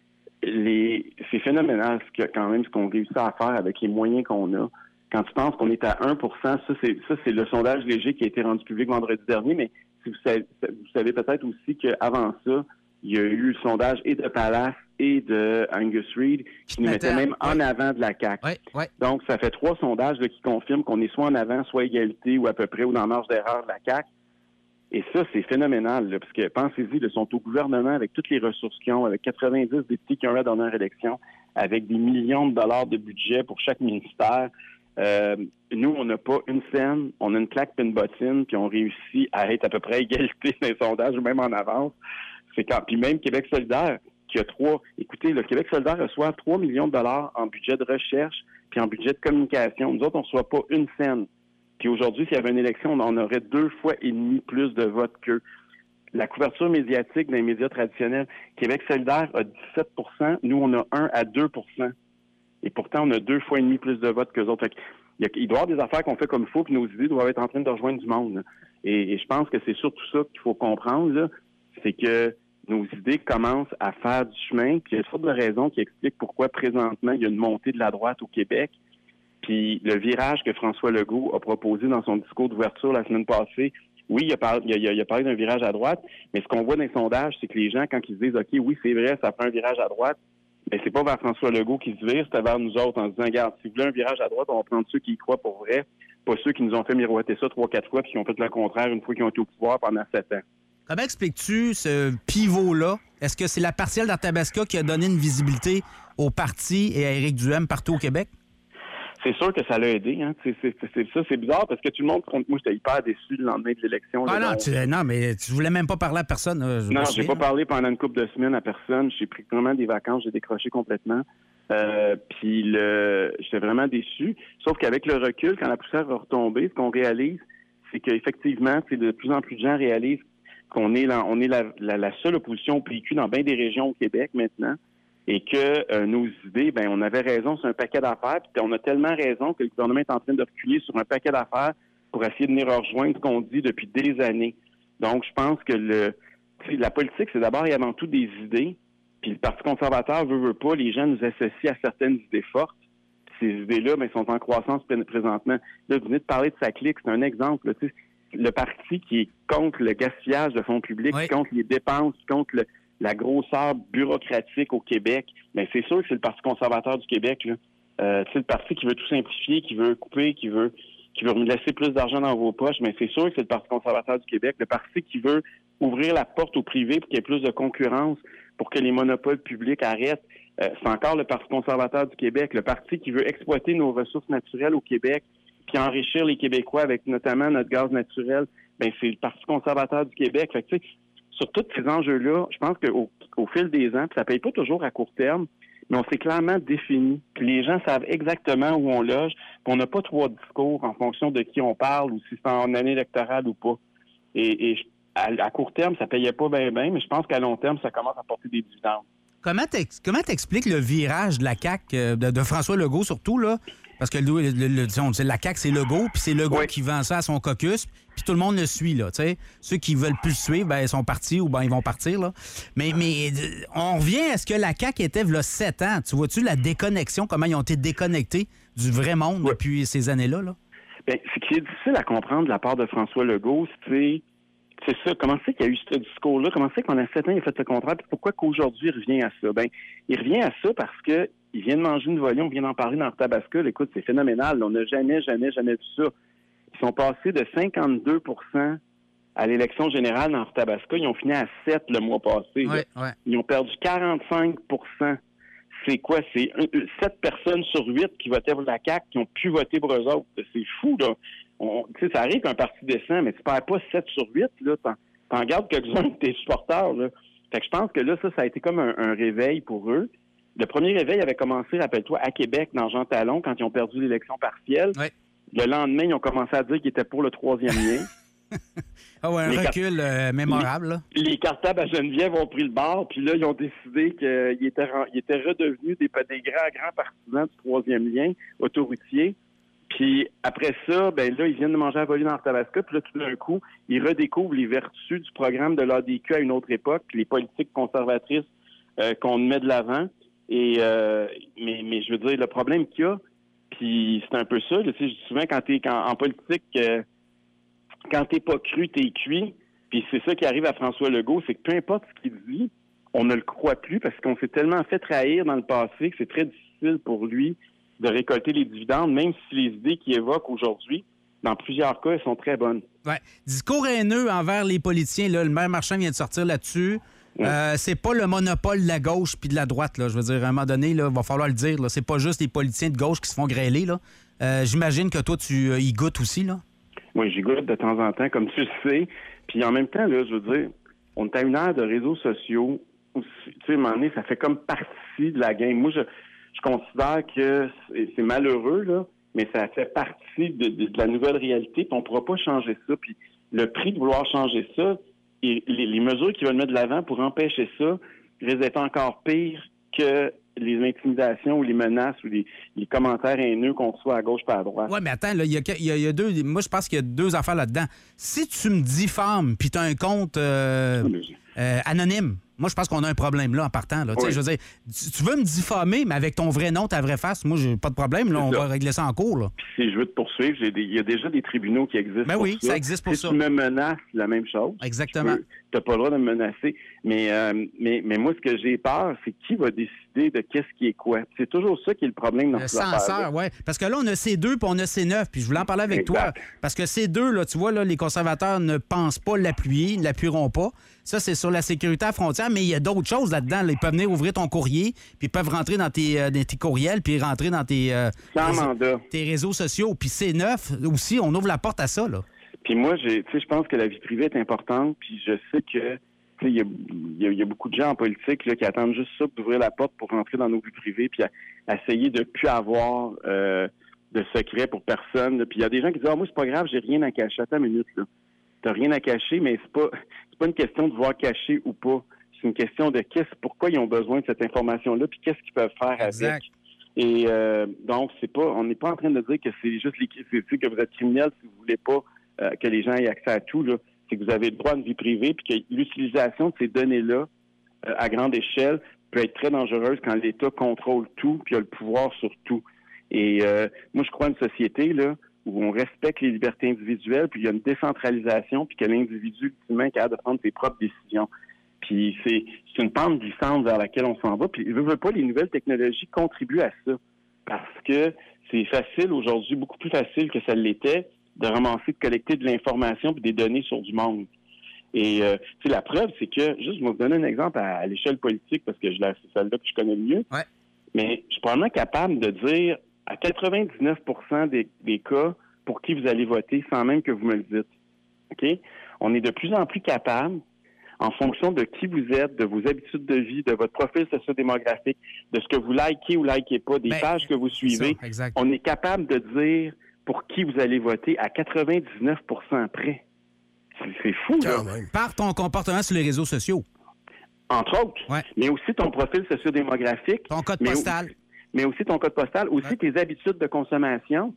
C'est phénoménal ce qu'on réussit à faire avec les moyens qu'on a. Quand tu penses qu'on est à 1 ça, c'est le sondage léger qui a été rendu public vendredi dernier, mais si vous savez peut-être aussi qu'avant ça, il y a eu le sondage et de Palace et de Angus Reid qui nous mettaient même en avant de la CAQ. Oui. Donc, ça fait 3 sondages là, qui confirment qu'on est soit en avant, soit égalité ou à peu près, ou dans la marge d'erreur de la CAQ. Et ça, c'est phénoménal, là, parce que, pensez-y, ils sont au gouvernement avec toutes les ressources qu'ils ont, avec 90 députés qui ont eu la dernière élection, avec des millions de dollars de budget pour chaque ministère. Nous, on n'a pas une scène, on a une claque puis une bottine, puis on réussit à être à peu près à égalité dans les sondages, ou même en avance. Puis même Québec solidaire, qui a écoutez, le Québec solidaire reçoit 3 millions de dollars en budget de recherche puis en budget de communication. Nous autres, on ne reçoit pas une scène. Puis aujourd'hui, s'il y avait une élection, on aurait 2,5 fois plus de votes qu'eux. La couverture médiatique dans les médias traditionnels, Québec solidaire a 17 %, nous, on a 1 à 2 %. Et pourtant, on a 2,5 fois plus de votes qu'eux autres. Il doit y avoir des affaires qu'on fait comme il faut, puis nos idées doivent être en train de rejoindre du monde. Et je pense que c'est surtout ça qu'il faut comprendre, là, c'est que nos idées commencent à faire du chemin, puis il y a toutes de raisons qui expliquent pourquoi présentement il y a une montée de la droite au Québec. Puis le virage que François Legault a proposé dans son discours d'ouverture la semaine passée, oui, il a parlé d'un virage à droite, mais ce qu'on voit dans les sondages, c'est que les gens, quand ils se disent « OK, oui, c'est vrai, ça fait un virage à droite », mais c'est pas vers François Legault qui se vire, c'était vers nous autres en se disant, regarde, si vous voulez un virage à droite, on va prendre ceux qui y croient pour vrai, pas ceux qui nous ont fait miroiter ça 3-4 fois puis qui ont fait le contraire une fois qu'ils ont été au pouvoir pendant 7 ans. Comment expliques-tu ce pivot-là? Est-ce que c'est la partielle d'Arthabasca qui a donné une visibilité au parti et à Éric Duhem partout au Québec? C'est sûr que ça l'a aidé. Hein. C'est bizarre parce que tout le monde, contre moi, j'étais hyper déçu le lendemain de l'élection. Non, mais tu voulais même pas parler à personne. Non, j'ai pas parlé pendant une couple de semaines à personne. J'ai pris vraiment des vacances, j'ai décroché complètement. Puis j'étais vraiment déçu. Sauf qu'avec le recul, quand la poussière va retomber, ce qu'on réalise, c'est qu'effectivement, de plus en plus de gens réalisent qu'on est la seule opposition au PQ dans bien des régions au Québec maintenant. Et que nos idées, on avait raison sur un paquet d'affaires, puis on a tellement raison que le gouvernement est en train de reculer sur un paquet d'affaires pour essayer de venir rejoindre ce qu'on dit depuis des années. Donc, je pense que la politique, c'est d'abord et avant tout des idées, Puis le Parti conservateur veut pas, les gens nous associent à certaines idées fortes. Ces idées-là, sont en croissance présentement. Là, vous venez de parler de sa clique, c'est un exemple. Là, le parti qui est contre le gaspillage de fonds publics, qui contre les dépenses, qui contre la grosseur bureaucratique au Québec, c'est sûr que c'est le Parti conservateur du Québec. Là. C'est le parti qui veut tout simplifier, qui veut couper, qui veut laisser plus d'argent dans vos poches, mais c'est sûr que c'est le Parti conservateur du Québec. Le parti qui veut ouvrir la porte au privé pour qu'il y ait plus de concurrence, pour que les monopoles publics arrêtent. C'est encore le Parti conservateur du Québec, le parti qui veut exploiter nos ressources naturelles au Québec, puis enrichir les Québécois avec notamment notre gaz naturel, c'est le Parti conservateur du Québec. Fait que, sur tous ces enjeux-là, je pense qu'au fil des ans, puis ça ne paye pas toujours à court terme, mais on s'est clairement défini. Puis les gens savent exactement où on loge, puis on n'a pas trois discours en fonction de qui on parle ou si c'est en année électorale ou pas. Et à court terme, ça ne payait pas bien, mais je pense qu'à long terme, ça commence à porter des dividendes. Comment t'expliques le virage de la CAQ, de François Legault surtout, là? Parce que on dit la CAQ, c'est Legault, puis c'est Legault qui vend ça à son caucus, puis tout le monde le suit, là, tu sais. Ceux qui veulent plus le suivre, ils sont partis ou ils vont partir, là. Mais on revient à ce que la CAQ était, il y a 7 ans. Tu vois-tu la déconnexion, comment ils ont été déconnectés du vrai monde depuis ces années-là, là? Ce qui est difficile à comprendre de la part de François Legault, c'est ça. Comment c'est qu'il y a eu ce discours-là? Comment c'est qu'on a 7 ans, il a fait le contraire? Puis pourquoi qu'aujourd'hui, il revient à ça? Il revient à ça parce que il vient de manger une volée, on vient d'en parler dans Tabasco. Écoute, c'est phénoménal. On n'a jamais vu ça. Ils sont passés de 52 % à l'élection générale dans Tabasco. Ils ont fini à 7 le mois passé. Ils ont perdu 45 %. C'est quoi? C'est 7 personnes sur 8 qui votaient pour la CAQ qui ont pu voter pour eux autres. C'est fou, là. Ça arrive qu'un parti descend, mais tu perds pas 7 sur 8, là. T'en gardes quelques-uns de tes supporters, là. Fait que je pense que là, ça a été comme un réveil pour eux. Le premier réveil avait commencé, rappelle-toi, à Québec, dans Jean Talon, quand ils ont perdu l'élection partielle. Ouais. Le lendemain, ils ont commencé à dire qu'ils étaient pour le troisième lien. Un recul mémorable, là. Les cartables à Geneviève ont pris le bord, puis là, ils ont décidé qu'ils étaient redevenus des grands partisans du troisième lien autoroutier. Puis après ça, là, ils viennent de manger à voler dans le Tabasco, puis là, tout d'un coup, ils redécouvrent les vertus du programme de l'ADQ à une autre époque, puis les politiques conservatrices qu'on met de l'avant. Mais je veux dire, le problème qu'il y a, puis c'est un peu ça, je dis souvent, en politique, quand t'es pas cru, t'es cuit, puis c'est ça qui arrive à François Legault, c'est que peu importe ce qu'il dit, on ne le croit plus parce qu'on s'est tellement fait trahir dans le passé que c'est très difficile pour lui de récolter les dividendes, même si les idées qu'il évoque aujourd'hui, dans plusieurs cas, elles sont très bonnes. Ouais. Discours haineux envers les politiciens, là, le maire Marchand vient de sortir là-dessus. C'est pas le monopole de la gauche puis de la droite, là. Je veux dire, à un moment donné, il va falloir le dire. Là. C'est pas juste les politiciens de gauche qui se font grêler. Là. J'imagine que toi, tu y goûtes aussi, là. Oui, j'y goûte de temps en temps, comme tu le sais. Puis en même temps, là, je veux dire, on est à une ère de réseaux sociaux où, tu sais, à un moment donné, ça fait comme partie de la game. Moi, je considère que c'est malheureux, là, mais ça fait partie de la nouvelle réalité, puis on ne pourra pas changer ça. Puis le prix de vouloir changer ça, et les mesures qu'ils veulent mettre de l'avant pour empêcher ça risquent d'être encore pires que les intimidations ou les menaces ou les commentaires haineux qu'on reçoit à gauche par à droite. Oui, mais attends, il y a deux. Moi, je pense qu'il y a deux affaires là-dedans. Si tu me diffames puis tu as un compte anonyme, moi, je pense qu'on a un problème là en partant. Là. Oui. Je veux dire, tu veux me diffamer, mais avec ton vrai nom, ta vraie face, moi, j'ai pas de problème. Là, on va régler ça en cours. Là. Puis si je veux te poursuivre, il y a déjà des tribunaux qui existent. Ben oui, ça existe pour ça. Si tu me menaces, la même chose. Exactement. Tu n'as pas le droit de me menacer. Mais moi, ce que j'ai peur, c'est qui va décider de qu'est-ce qui est quoi. C'est toujours ça qui est le problème dans cette affaire. Le censeur, oui. Parce que là, on a C2 puis on a C9. Puis je voulais en parler avec toi. Parce que C2, là, tu vois, là, les conservateurs ne pensent pas l'appuyer, ils ne l'appuieront pas. Ça, c'est sur la sécurité à frontière, mais il y a d'autres choses là-dedans. Là. Ils peuvent venir ouvrir ton courrier, puis ils peuvent rentrer dans tes courriels, puis rentrer dans tes réseaux sociaux. Puis C9 aussi, on ouvre la porte à ça, là. Puis moi, je pense que la vie privée est importante, puis je sais que il y a beaucoup de gens en politique là, qui attendent juste ça pour ouvrir la porte pour rentrer dans nos vies privées, puis à essayer de plus avoir de secrets pour personne. Puis il y a des gens qui disent « Ah, moi, c'est pas grave, j'ai rien à cacher. » Attends une minute, là. T'as rien à cacher, mais c'est pas une question de voir cacher ou pas. C'est une question de pourquoi ils ont besoin de cette information-là, puis qu'est-ce qu'ils peuvent faire avec. Et donc, on n'est pas en train de dire que c'est juste que vous êtes criminel si vous voulez pas que les gens aient accès à tout, là. C'est que vous avez le droit à une vie privée, puis que l'utilisation de ces données-là à grande échelle peut être très dangereuse quand l'État contrôle tout puis a le pouvoir sur tout. Et moi, je crois à une société là où on respecte les libertés individuelles, puis il y a une décentralisation, puis que l'individu, ultimement, est capable de prendre ses propres décisions. Puis c'est une pente glissante vers laquelle on s'en va. Puis il veut pas, les nouvelles technologies contribuent à ça. Parce que c'est facile aujourd'hui, beaucoup plus facile que ça l'était, de ramasser, de collecter de l'information puis des données sur du monde. Et la preuve, c'est que, juste, je vais vous donner un exemple à l'échelle politique, parce que c'est celle-là que je connais le mieux. Ouais. Mais je suis probablement capable de dire à 99% des cas pour qui vous allez voter sans même que vous me le dites. OK? On est de plus en plus capable, en fonction de qui vous êtes, de vos habitudes de vie, de votre profil sociodémographique, de ce que vous likez ou likez pas, des pages que vous suivez, on est capable de dire pour qui vous allez voter à 99% près. C'est fou, là. Par ton comportement sur les réseaux sociaux. Entre autres. Ouais. Mais aussi ton profil sociodémographique. Ton code postal. Mais aussi ton code postal. Aussi tes habitudes de consommation.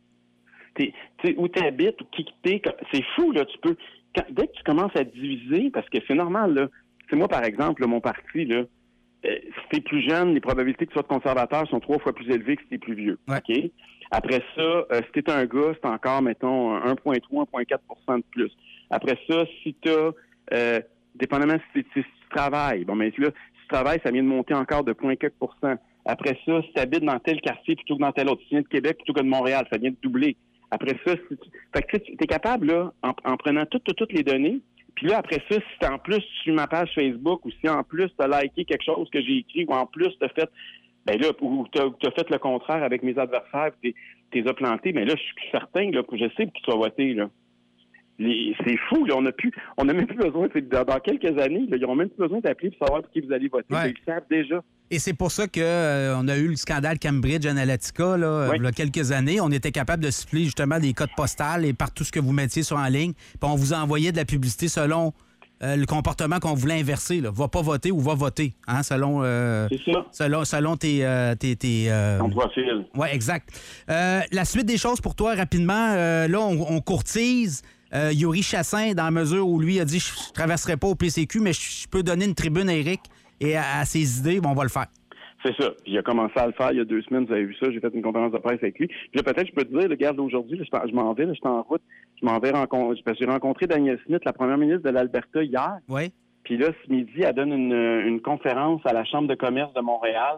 Où tu habites, ou qui t'es. C'est fou, là. Dès que tu commences à diviser, parce que c'est normal, là. C'est moi, par exemple, là, mon parti, là, si t'es plus jeune, les probabilités que tu sois conservateur sont 3 fois plus élevées que si t'es plus vieux. Ouais. OK? Après ça, si t'es un gars, c'est encore, mettons, 1,3, 1,4 de plus. Après ça, si t'as, dépendamment si tu travailles, bon, mais là, si tu travailles, ça vient de monter encore de 0,4 %. Après ça, si tu habites dans tel quartier plutôt que dans tel autre, si tu viens de Québec plutôt que de Montréal, ça vient de doubler. Après ça, fait que tu es capable, là, en prenant toutes les données, puis là, après ça, si en plus sur ma page Facebook ou si en plus tu as liké quelque chose que j'ai écrit ou en plus tu as fait, ben là, ou tu as fait le contraire avec mes adversaires puis t'es as planté, mais là, je suis certain, là, que je sais pour qui tu vas voter, là. C'est fou, là, on n'a même plus besoin, dans quelques années, là, ils n'auront même plus besoin d'appeler pour savoir pour qui vous allez voter. Ouais. Ils le savent déjà. Et c'est pour ça qu'on a eu le scandale Cambridge Analytica, là, il y a quelques années. On était capable de siffler justement des codes postales et par tout ce que vous mettiez sur en ligne. Puis on vous envoyait de la publicité selon le comportement qu'on voulait inverser. Là. Va pas voter ou va voter, hein, selon, selon tes ton profil. Oui, exact. La suite des choses pour toi, rapidement, là, on courtise. Yuri Chassin, dans la mesure où lui a dit « Je ne traverserai pas au PCQ, mais je peux donner une tribune à Éric et à ses idées, on va le faire. » C'est ça. Puis il a commencé à le faire il y a 2 semaines, vous avez vu ça, j'ai fait une conférence de presse avec lui. Puis là, peut-être, je peux te dire, regarde, aujourd'hui, là, je m'en vais, là, je suis en route, je m'en vais rencontrer, parce que j'ai rencontré Danielle Smith, la première ministre de l'Alberta, hier. Oui. Puis là, ce midi, elle donne une conférence à la Chambre de commerce de Montréal.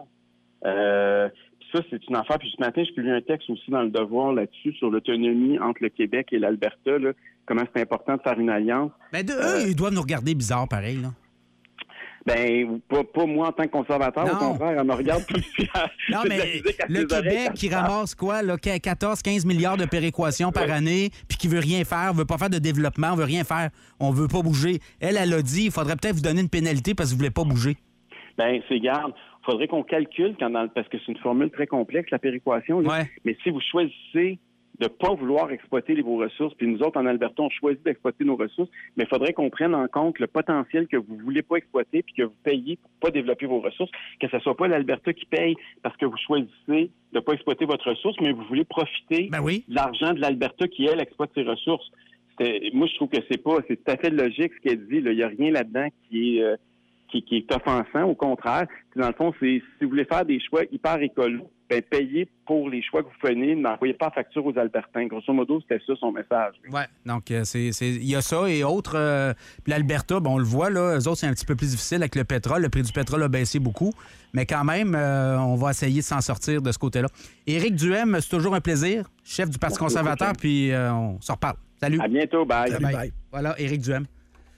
Ça, c'est une affaire. Puis ce matin, je publie un texte aussi dans Le Devoir là-dessus, sur l'autonomie entre le Québec et l'Alberta, là, comment c'est important de faire une alliance. Mais eux, ils doivent nous regarder bizarre, pareil, là. Ben, pas moi en tant que conservateur, au contraire, elle me regarde plus. Non, mais le Québec qui ramasse quoi, là, 14-15 milliards de péréquations par année, puis qui veut rien faire, veut pas faire de développement, on veut rien faire, on veut pas bouger. Elle a dit, il faudrait peut-être vous donner une pénalité parce que vous voulez pas bouger. Ben, c'est garde. Il faudrait qu'on calcule, parce que c'est une formule très complexe, la péréquation. Là. Ouais. Mais si vous choisissez de ne pas vouloir exploiter vos ressources, puis nous autres, en Alberta, on choisit d'exploiter nos ressources, mais il faudrait qu'on prenne en compte le potentiel que vous ne voulez pas exploiter puis que vous payez pour ne pas développer vos ressources, que ce ne soit pas l'Alberta qui paye parce que vous choisissez de ne pas exploiter votre ressource, mais vous voulez profiter de l'argent de l'Alberta qui, elle, exploite ses ressources. Moi, je trouve que c'est tout à fait logique ce qu'elle dit. Il n'y a rien là-dedans qui est offensant. Au contraire, dans le fond, si vous voulez faire des choix hyper écolos, ben, payez pour les choix que vous prenez, n'envoyez pas facture aux Albertains. Grosso modo, c'était ça son message. Oui, donc il y a ça et autres. Puis l'Alberta, on le voit, là, eux autres, c'est un petit peu plus difficile avec le pétrole. Le prix du pétrole a baissé beaucoup. Mais quand même, on va essayer de s'en sortir de ce côté-là. Éric Duhem, c'est toujours un plaisir, chef du Parti conservateur, puis on s'en reparle. Salut. À bientôt, bye. Salut, bye. Voilà, Éric Duhem.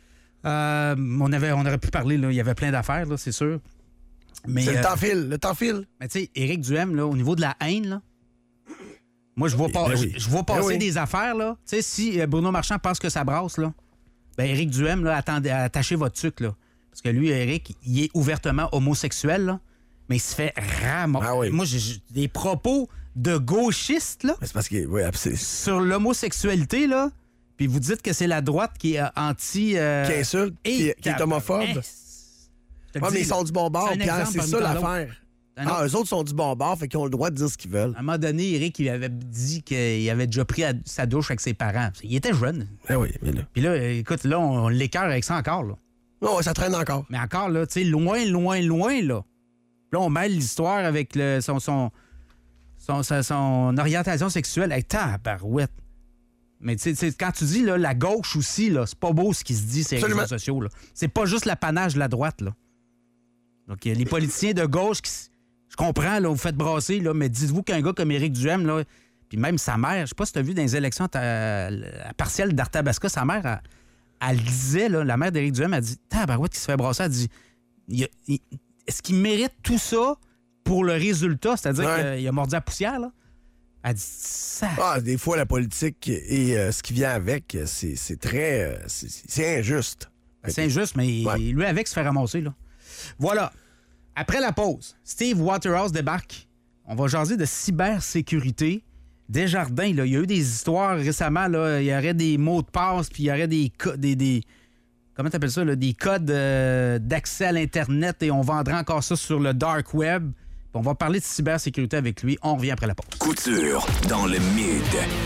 On aurait pu parler, là, il y avait plein d'affaires, là, c'est sûr. Mais, c'est le temps file. Mais tu sais, Éric Duhem, là, au niveau de la haine, là, moi, je vois passer des affaires, là. Tu sais, si Bruno Marchand pense que ça brasse, là, ben Éric Duhem, là, attachez votre tuque, là. Parce que lui, Éric, il est ouvertement homosexuel, là, mais il se fait ramasser. Ah oui. Moi, j'ai des propos de gauchistes, là, c'est parce que, sur l'homosexualité, là, puis vous dites que c'est la droite qui est anti... qui insulte, qui est homophobe. Mais ils sont du bon bord, Pierre, c'est ça l'affaire. Eux autres sont du bon bord, fait qu'ils ont le droit de dire ce qu'ils veulent. À un moment donné, Éric, il avait dit qu'il avait déjà pris sa douche avec ses parents. Il était jeune. Oui, mais là. Puis là, écoute, là, on l'écœure avec ça encore, là. Non, ça traîne encore. Mais encore, là, tu sais, loin, là. Là, on mêle l'histoire avec son orientation sexuelle. Hey, tabarouette. Mais tu sais, quand tu dis là, la gauche aussi, là, c'est pas beau ce qui se dit sur les réseaux sociaux. Là. C'est pas juste l'apanage de la droite. Là. Donc, les politiciens de gauche, je comprends, là, vous faites brasser, là, mais dites-vous qu'un gars comme Éric Duhem, là, puis même sa mère, je sais pas si tu as vu dans les élections à partielles d'Arthabasca, sa mère, elle disait, là, la mère d'Éric Duhem, elle dit, tabarouette qui se fait brasser, elle dit, est-ce qu'il mérite tout ça pour le résultat? C'est-à-dire qu'il a mordu la poussière, là? Elle dit ça. Des fois, la politique et ce qui vient avec, c'est très... c'est injuste. C'est injuste, mais lui, avec, se fait ramasser, là. Voilà. Après la pause, Steve Waterhouse débarque. On va jaser de cybersécurité. Desjardins, là, il y a eu des histoires récemment, là, il y aurait des mots de passe, puis il y aurait des comment t'appelles ça, là, des codes d'accès à l'Internet, et on vendrait encore ça sur le dark web. On va parler de cybersécurité avec lui. On revient après la pause. Couture dans le mid.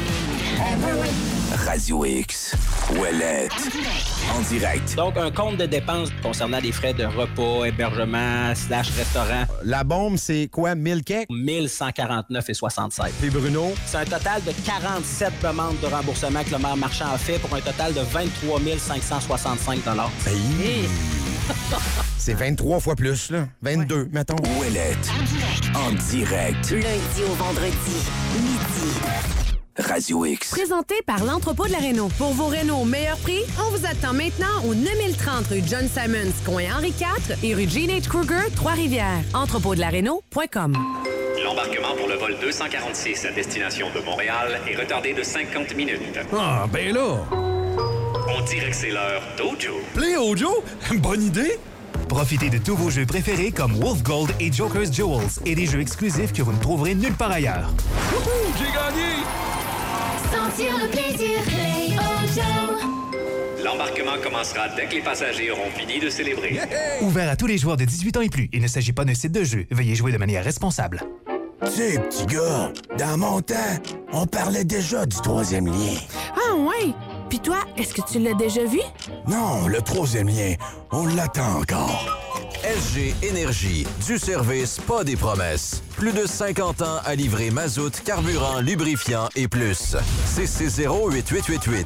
Radio X. Ouellette. En direct. Donc, un compte de dépenses concernant des frais de repas, hébergement, /restaurant. La bombe, c'est quoi, 1000 kek? 1149,67. Et Bruno? C'est un total de 47 demandes de remboursement que le maire marchand a fait pour un total de 23 565 Hey. C'est 23 fois plus, là. 22, mettons. Ouellette. En direct. Lundi au vendredi, midi. Radio X. Présenté par l'Entrepôt de la Réno. Pour vos Réno au meilleur prix, on vous attend maintenant au 9030 rue John Simons, coin Henri IV et rue Gene H. Kruger, Trois-Rivières. Entrepôtdelaréno.com. L'embarquement pour le vol 246 à destination de Montréal est retardé de 50 minutes. Ah, ben là! On dirait que c'est l'heure d'Ojo. Play Ojo? Bonne idée! Profitez de tous vos jeux préférés comme Wolf Gold et Joker's Jewels et des jeux exclusifs que vous ne trouverez nulle part ailleurs. Wouhou! J'ai gagné! Sentir le plaisir, Play Ojo. L'embarquement commencera dès que les passagers auront fini de célébrer. Yeah! Ouvert à tous les joueurs de 18 ans et plus. Il ne s'agit pas d'un site de jeu. Veuillez jouer de manière responsable. Tu sais, petit gars, dans mon temps, on parlait déjà du troisième lien. Ah ouais? Puis toi, est-ce que tu l'as déjà vu? Non, le troisième lien, on l'attend encore. SG Énergie, du service, pas des promesses. Plus de 50 ans à livrer mazout, carburant, lubrifiant et plus. CC0-8888.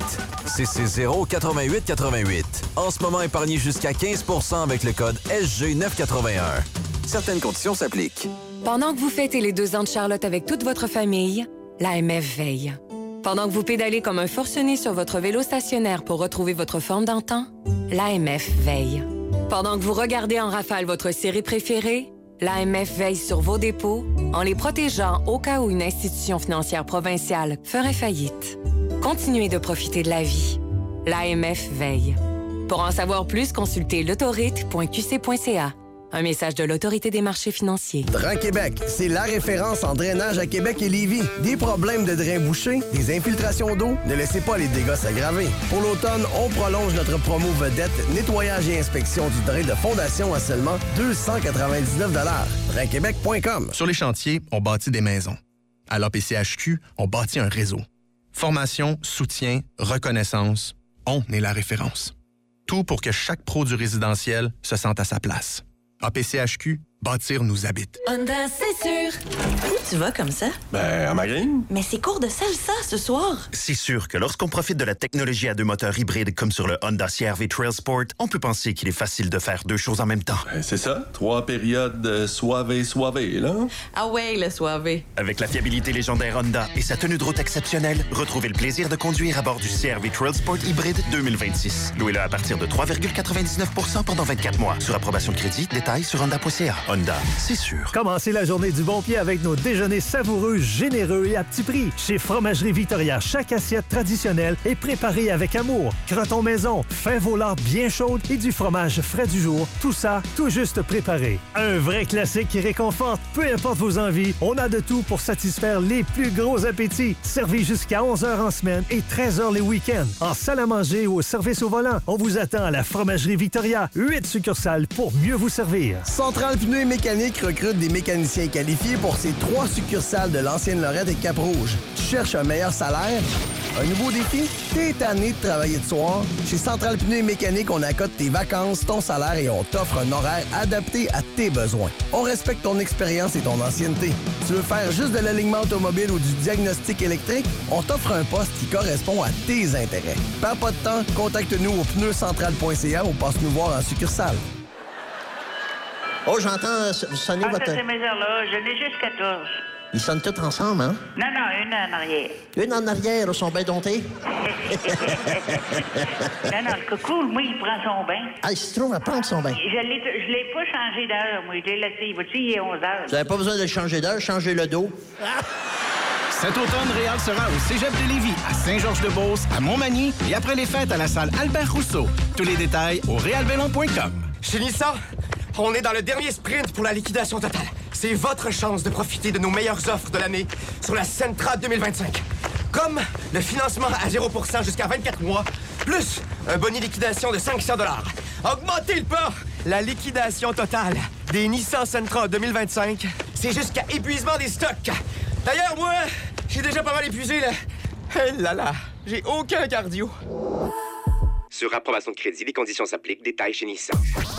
CC0-8888. En ce moment, épargnez jusqu'à 15 % avec le code SG981. Certaines conditions s'appliquent. Pendant que vous fêtez les 2 ans de Charlotte avec toute votre famille, l'AMF veille. Pendant que vous pédalez comme un forcené sur votre vélo stationnaire pour retrouver votre forme d'antan, l'AMF veille. Pendant que vous regardez en rafale votre série préférée, l'AMF veille sur vos dépôts en les protégeant au cas où une institution financière provinciale ferait faillite. Continuez de profiter de la vie. L'AMF veille. Pour en savoir plus, consultez l'autorite.qc.ca. Un message de l'Autorité des marchés financiers. Drain Québec, c'est la référence en drainage à Québec et Lévis. Des problèmes de drain bouché, des infiltrations d'eau, ne laissez pas les dégâts s'aggraver. Pour l'automne, on prolonge notre promo vedette nettoyage et inspection du drain de fondation à seulement 299 $. Drainquebec.com. Sur les chantiers, on bâtit des maisons. À l'APCHQ, on bâtit un réseau. Formation, soutien, reconnaissance, on est la référence. Tout pour que chaque pro du résidentiel se sente à sa place. APCHQ, bâtir nous habite. Honda, c'est sûr. Où tu vas comme ça? Ben, à ma grille. Mais c'est cours de salsa ce soir. C'est sûr que lorsqu'on profite de la technologie à 2 moteurs hybrides comme sur le Honda CR-V Trail Sport, on peut penser qu'il est facile de faire 2 choses en même temps. Ben, c'est ça. 3 périodes soivé, là. Ah ouais, le soivé. Avec la fiabilité légendaire Honda et sa tenue de route exceptionnelle, retrouvez le plaisir de conduire à bord du CR-V Trail Sport hybride 2026. Louez-le à partir de 3,99 % pendant 24 mois. Sur approbation de crédit, détails sur honda.ca. Honda, c'est sûr. Commencez la journée du bon pied avec nos déjeuners savoureux, généreux et à petit prix. Chez Fromagerie Victoria, chaque assiette traditionnelle est préparée avec amour. Croton maison, fin volard bien chaude et du fromage frais du jour. Tout ça, tout juste préparé. Un vrai classique qui réconforte, peu importe vos envies. On a de tout pour satisfaire les plus gros appétits. Servi jusqu'à 11h en semaine et 13h les week-ends. En salle à manger ou au service au volant, on vous attend à la Fromagerie Victoria. 8 succursales pour mieux vous servir. Centrale Pneus et Mécanique recrute des mécaniciens qualifiés pour ses 3 succursales de l'ancienne Lorette et Cap-Rouge. Tu cherches un meilleur salaire? Un nouveau défi? T'es tanné de travailler de soir? Chez Central Pneus et Mécanique, on accote tes vacances, ton salaire et on t'offre un horaire adapté à tes besoins. On respecte ton expérience et ton ancienneté. Tu veux faire juste de l'alignement automobile ou du diagnostic électrique? On t'offre un poste qui correspond à tes intérêts. Perds pas de temps, contacte-nous au pneuscentral.ca ou passe nous voir en succursale. Oh, j'entends sonner votre... c'est mes heures-là. Je n'ai juste 14. Ils sonnent tous ensemble, hein? Non, une en arrière. Une en arrière, ils sont bien domptés. Non, le cool, moi, il prend son bain. Ah, il se trouve à prendre son bain. Je l'ai pas changé d'heure, moi. Je l'ai laissé. Vois-tu, il est 11 heures. Vous n'avez pas besoin de changer d'heure, changez le dos. Cet automne, Réal sera au Cégep de Lévis, à Saint-Georges-de-Beauce, à Montmagny et après les fêtes à la salle Albert Rousseau. Tous les détails au realbellon.com. Chez Nissan, on est dans le dernier sprint pour la liquidation totale. C'est votre chance de profiter de nos meilleures offres de l'année sur la Sentra 2025. Comme le financement à 0% jusqu'à 24 mois, plus un boni liquidation de 500 $. Augmentez le pas! La liquidation totale des Nissan Sentra 2025, c'est jusqu'à épuisement des stocks. D'ailleurs, moi, j'ai déjà pas mal épuisé, là. Eh là là, j'ai aucun cardio. Sur approbation de crédit, les conditions s'appliquent. Détails chez Nissan.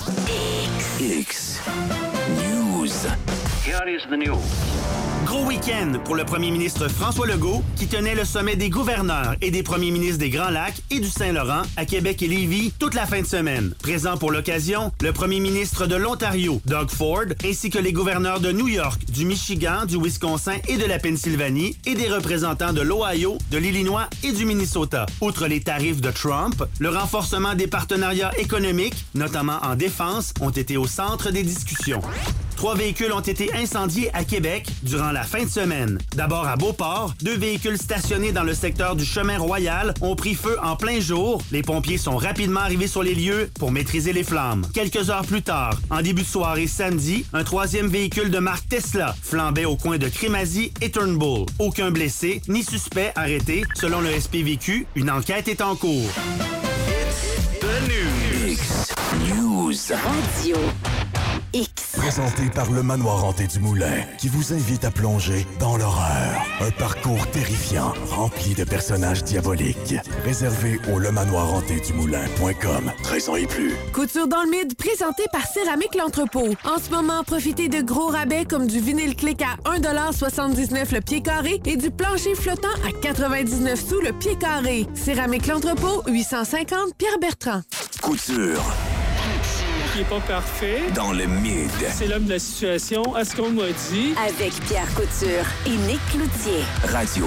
X News. Here is the news. Gros week-end pour le premier ministre François Legault qui tenait le sommet des gouverneurs et des premiers ministres des Grands Lacs et du Saint-Laurent à Québec et Lévis toute la fin de semaine. Présent pour l'occasion, le premier ministre de l'Ontario, Doug Ford, ainsi que les gouverneurs de New York, du Michigan, du Wisconsin et de la Pennsylvanie et des représentants de l'Ohio, de l'Illinois et du Minnesota. Outre les tarifs de Trump, le renforcement des partenariats économiques, notamment en défense, ont été au centre des discussions. 3 véhicules ont été incendiés à Québec durant la fin de semaine. D'abord à Beauport, 2 véhicules stationnés dans le secteur du Chemin Royal ont pris feu en plein jour. Les pompiers sont rapidement arrivés sur les lieux pour maîtriser les flammes. Quelques heures plus tard, en début de soirée samedi, un 3e véhicule de marque Tesla flambait au coin de Crémazie et Turnbull. Aucun blessé ni suspect arrêté. Selon le SPVQ, une enquête est en cours. It's the news. X News. Radio X. Présenté par le Manoir Hanté du Moulin, qui vous invite à plonger dans l'horreur. Un parcours terrifiant, rempli de personnages diaboliques. Réservé au lemanoirhantédumoulin.com. 13 ans et plus. Couture dans le mid, présenté par Céramique L'Entrepôt. En ce moment, profitez de gros rabais comme du vinyle click à 1,79$ le pied carré et du plancher flottant à 99 sous le pied carré. Céramique L'Entrepôt, 850 Pierre-Bertrand. Couture. Qui est pas parfait. Dans le mid. C'est l'homme de la situation, à ce qu'on m'a dit. Avec Pierre Couture et Nick Cloutier. Radio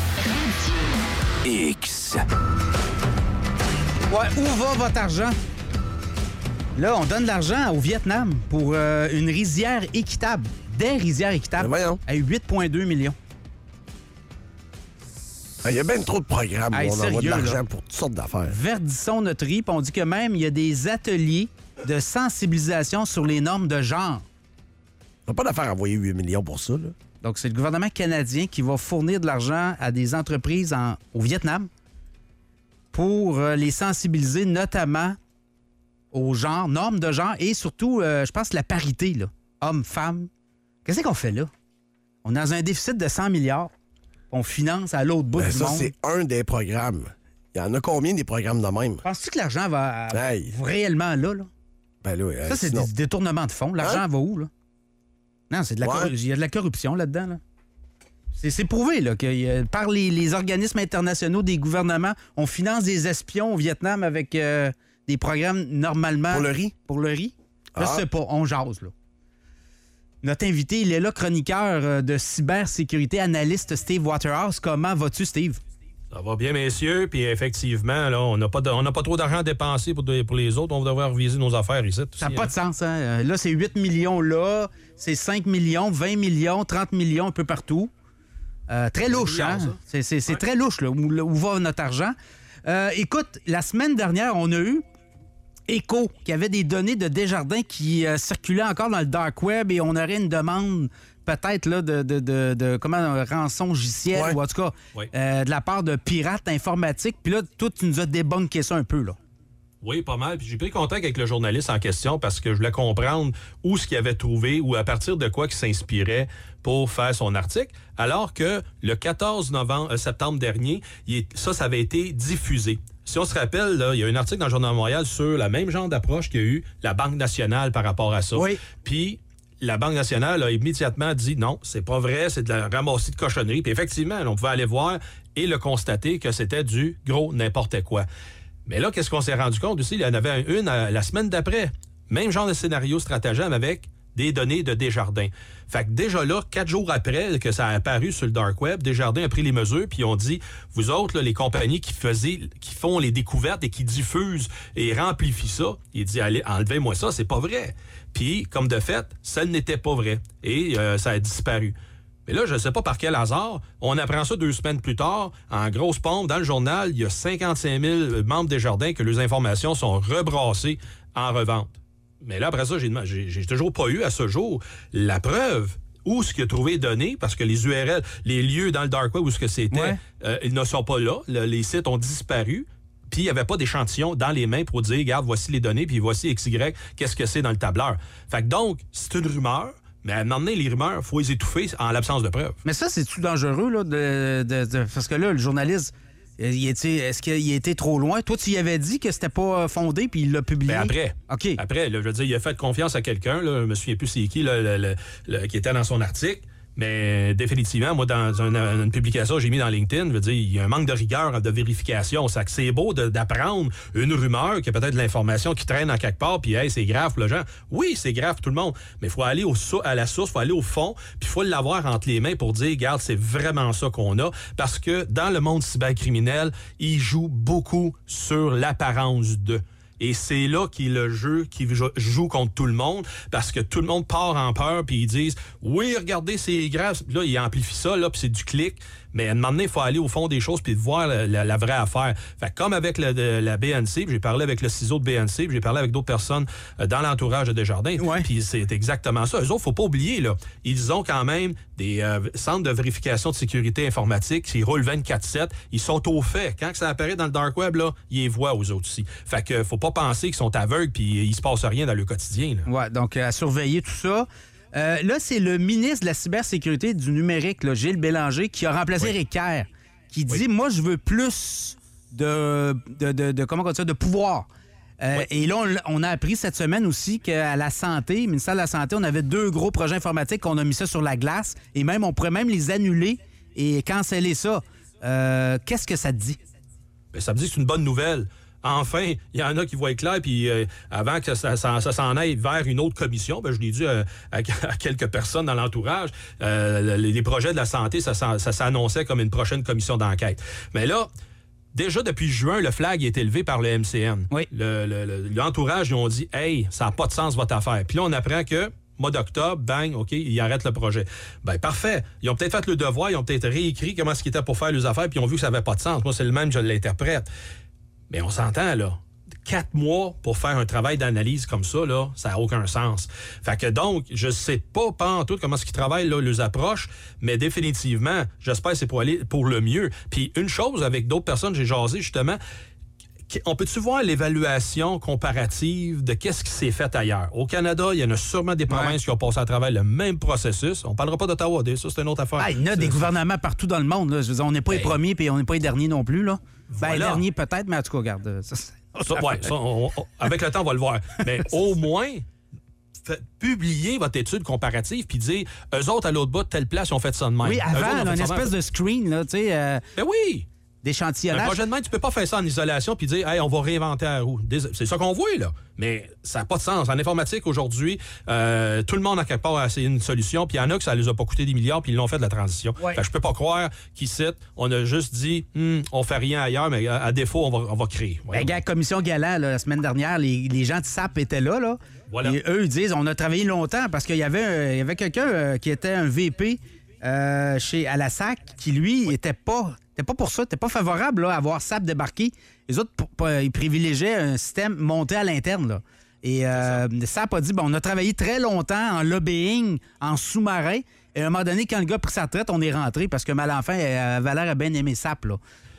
X. Ouais, où va votre argent? Là, on donne de l'argent au Vietnam pour une rizière équitable. Des rizières équitables à 8,2 millions. Il y a bien trop de programmes où on envoie de l'argent là, pour toutes sortes d'affaires. Verdissons notre riz, puis on dit que même il y a des ateliers de sensibilisation sur les normes de genre. On n'a pas d'affaire à envoyer 8 millions pour ça, là. Donc, c'est le gouvernement canadien qui va fournir de l'argent à des entreprises au Vietnam pour les sensibiliser, notamment aux genres, normes de genre et surtout, je pense, la parité, là, hommes-femmes. Qu'est-ce qu'on fait là? On est dans un déficit de 100 milliards. On finance à l'autre bout du monde. Ça, c'est un des programmes. Il y en a combien des programmes de même? Penses-tu que l'argent va réellement là? Ben là, ça, c'est des détournements de fonds. L'argent va où, là? Non, c'est de la il y a de la corruption là-dedans, là. C'est prouvé, là, que par les organismes internationaux, des gouvernements, on finance des espions au Vietnam avec des programmes normalement... Pour le riz? Pour le riz. Je sais pas, on jase, là. Notre invité, il est là, chroniqueur de cybersécurité, analyste Steve Waterhouse. Comment vas-tu, Steve? Ça va bien, messieurs. Puis effectivement, là, on n'a pas trop d'argent à dépenser pour les autres. On devrait reviser nos affaires ici. Ça n'a pas de sens, hein? Là, c'est 8 millions là, c'est 5 millions, 20 millions, 30 millions un peu partout. Très louche, hein? C'est très louche, là, où va notre argent. Écoute, la semaine dernière, on a eu Echo, qui avait des données de Desjardins qui circulaient encore dans le dark web et on aurait une demande peut-être là, de comment un rançon logiciel ou en tout cas de la part de pirates informatiques. Puis là, toi, tu nous as débunké ça un peu, là. Oui, pas mal. Puis j'ai pris contact avec le journaliste en question parce que je voulais comprendre où ce qu'il avait trouvé ou à partir de quoi il s'inspirait pour faire son article. Alors que le 14 septembre dernier, ça avait été diffusé. Si on se rappelle, là, il y a un article dans le Journal de Montréal sur la même genre d'approche qu'il y a eu la Banque nationale par rapport à ça. Oui. Puis la Banque nationale a immédiatement dit non, c'est pas vrai, c'est de la ramasserie de cochonnerie. Puis effectivement, on pouvait aller voir et le constater que c'était du gros n'importe quoi. Mais là, qu'est-ce qu'on s'est rendu compte aussi? Il y en avait une la semaine d'après. Même genre de scénario stratagème avec des données de Desjardins. Fait que déjà là, 4 jours après que ça a apparu sur le Dark Web, Desjardins a pris les mesures puis ont dit, vous autres, là, les compagnies qui font les découvertes et qui diffusent et remplifient ça, il dit, allez, enlevez-moi ça, c'est pas vrai. Puis, comme de fait, ça n'était pas vrai. Et ça a disparu. Mais là, je ne sais pas par quel hasard, on apprend ça 2 semaines plus tard, en grosse pompe, dans le journal, il y a 55 000 membres Desjardins que leurs informations sont rebrassées en revente. Mais là, après ça, j'ai toujours pas eu à ce jour la preuve où ce qu'il a trouvé donné, parce que les URL, les lieux dans le Dark Web où ce que c'était, ils ne sont pas là. Les sites ont disparu. Puis il n'y avait pas d'échantillon dans les mains pour dire, regarde, voici les données, puis voici XY, qu'est-ce que c'est dans le tableur. Fait que donc, c'est une rumeur. Mais à un moment donné, les rumeurs, il faut les étouffer en l'absence de preuves. Mais ça, c'est-tu dangereux, là, parce que là, le journaliste, est-ce qu'il a été trop loin? Toi, tu y avais dit que c'était pas fondé, puis il l'a publié? Ben après. OK. Après, là, je veux dire, il a fait confiance à quelqu'un, là, je me souviens plus c'est qui, là, qui était dans son article. Mais définitivement, moi, dans une publication que j'ai mis dans LinkedIn, je veux dire, il y a un manque de rigueur, de vérification. C'est beau d'apprendre une rumeur, qu'il y a peut-être de l'information qui traîne en quelque part, puis hey, c'est grave pour le gens. Oui, c'est grave pour tout le monde, mais il faut aller à la source, il faut aller au fond, puis il faut l'avoir entre les mains pour dire, regarde, c'est vraiment ça qu'on a, parce que dans le monde cybercriminel, il joue beaucoup sur l'apparence de. Et c'est là qu'il y a le jeu qui joue contre tout le monde, parce que tout le monde part en peur, puis ils disent « Oui, regardez, c'est grave. » Là, ils amplifient ça, là, puis c'est du clic. Mais à un moment donné, il faut aller au fond des choses puis voir la vraie affaire. Fait que comme avec la BNC, puis j'ai parlé avec le ciseau de BNC, puis j'ai parlé avec d'autres personnes dans l'entourage de Desjardins, puis c'est exactement ça. Eux autres, faut pas oublier, là, ils ont quand même des centres de vérification de sécurité informatique qui roulent 24/7. Ils sont au fait. Quand ça apparaît dans le Dark Web, là, ils les voient aux autres aussi. Fait que faut pas penser qu'ils sont aveugles puis il se passe rien dans le quotidien. Là. Ouais, donc à surveiller tout ça. Là, c'est le ministre de la cybersécurité du numérique, là, Gilles Bélanger, qui a remplacé Éric Kerr, qui dit, moi, je veux plus de pouvoir. Et là, on a appris cette semaine aussi qu'à la santé, ministère de la Santé, on avait 2 gros projets informatiques qu'on a mis ça sur la glace, et même on pourrait même les annuler et canceller ça. Qu'est-ce que ça te dit? Bien, ça me dit que c'est une bonne nouvelle. Enfin, il y en a qui voient clair, puis avant que ça s'en aille vers une autre commission, ben, je l'ai dit à quelques personnes dans l'entourage, les projets de la santé, ça s'annonçait comme une prochaine commission d'enquête. Mais là, déjà depuis juin, le flag est élevé par le MCN. Oui. L'entourage, ils ont dit « Hey, ça n'a pas de sens votre affaire ». Puis là, on apprend que mois d'octobre, bang, OK, ils arrêtent le projet. Ben parfait. Ils ont peut-être fait le devoir, ils ont peut-être réécrit comment ce qu'ils étaient pour faire les affaires, puis ils ont vu que ça n'avait pas de sens. Moi, c'est le même, je l'interprète. Mais on s'entend, là. 4 mois pour faire un travail d'analyse comme ça, là, ça n'a aucun sens. Fait que donc, je sais pas en tout comment est-ce qu'ils travaillent, là, leurs approches, mais définitivement, j'espère que c'est pour aller pour le mieux. Puis une chose, avec d'autres personnes, j'ai jasé justement, on peut-tu voir l'évaluation comparative de qu'est-ce qui s'est fait ailleurs? Au Canada, il y en a sûrement des provinces qui ont passé à travers le même processus. On ne parlera pas d'Ottawa, ça, c'est une autre affaire. Ah, il y en a des gouvernements partout dans le monde. Là. Je veux dire, on n'est pas les premiers et on n'est pas les derniers non plus. Là. Voilà. Les derniers peut-être, mais en tout cas, regarde. Avec le temps, on va le voir. Mais au moins, publier votre étude comparative puis dire, eux autres, à l'autre bout de telle place, ils ont fait ça de même. Oui, avant, une espèce de screen, là, tu sais. Ben oui! D'échantillonnage. Un projet de même, tu peux pas faire ça en isolation puis dire, hey, on va réinventer la roue. C'est ça qu'on voit, là. Mais ça n'a pas de sens. En informatique, aujourd'hui, tout le monde, à quelque part, a essayé une solution, puis il y en a que ça les a pas coûté des milliards, puis ils l'ont fait de la transition. Ouais. Fait que je peux pas croire qu'ici, on a juste dit, on fait rien ailleurs, mais à défaut, on va créer. Ben, gars, commission Galant, la semaine dernière, les gens de SAP étaient là. Voilà. Et eux, ils disent, on a travaillé longtemps, parce qu'il y avait quelqu'un qui était un VP à la SAC, qui, lui, était pas pour ça, t'es pas favorable là, à voir SAP débarquer. Les autres, ils privilégiaient un système monté à l'interne. Là. Et SAP a dit, on a travaillé très longtemps en lobbying, en sous-marin. Et à un moment donné, quand le gars a pris sa retraite, on est rentré parce que Malenfant avait l'air à bien aimer SAP. Là.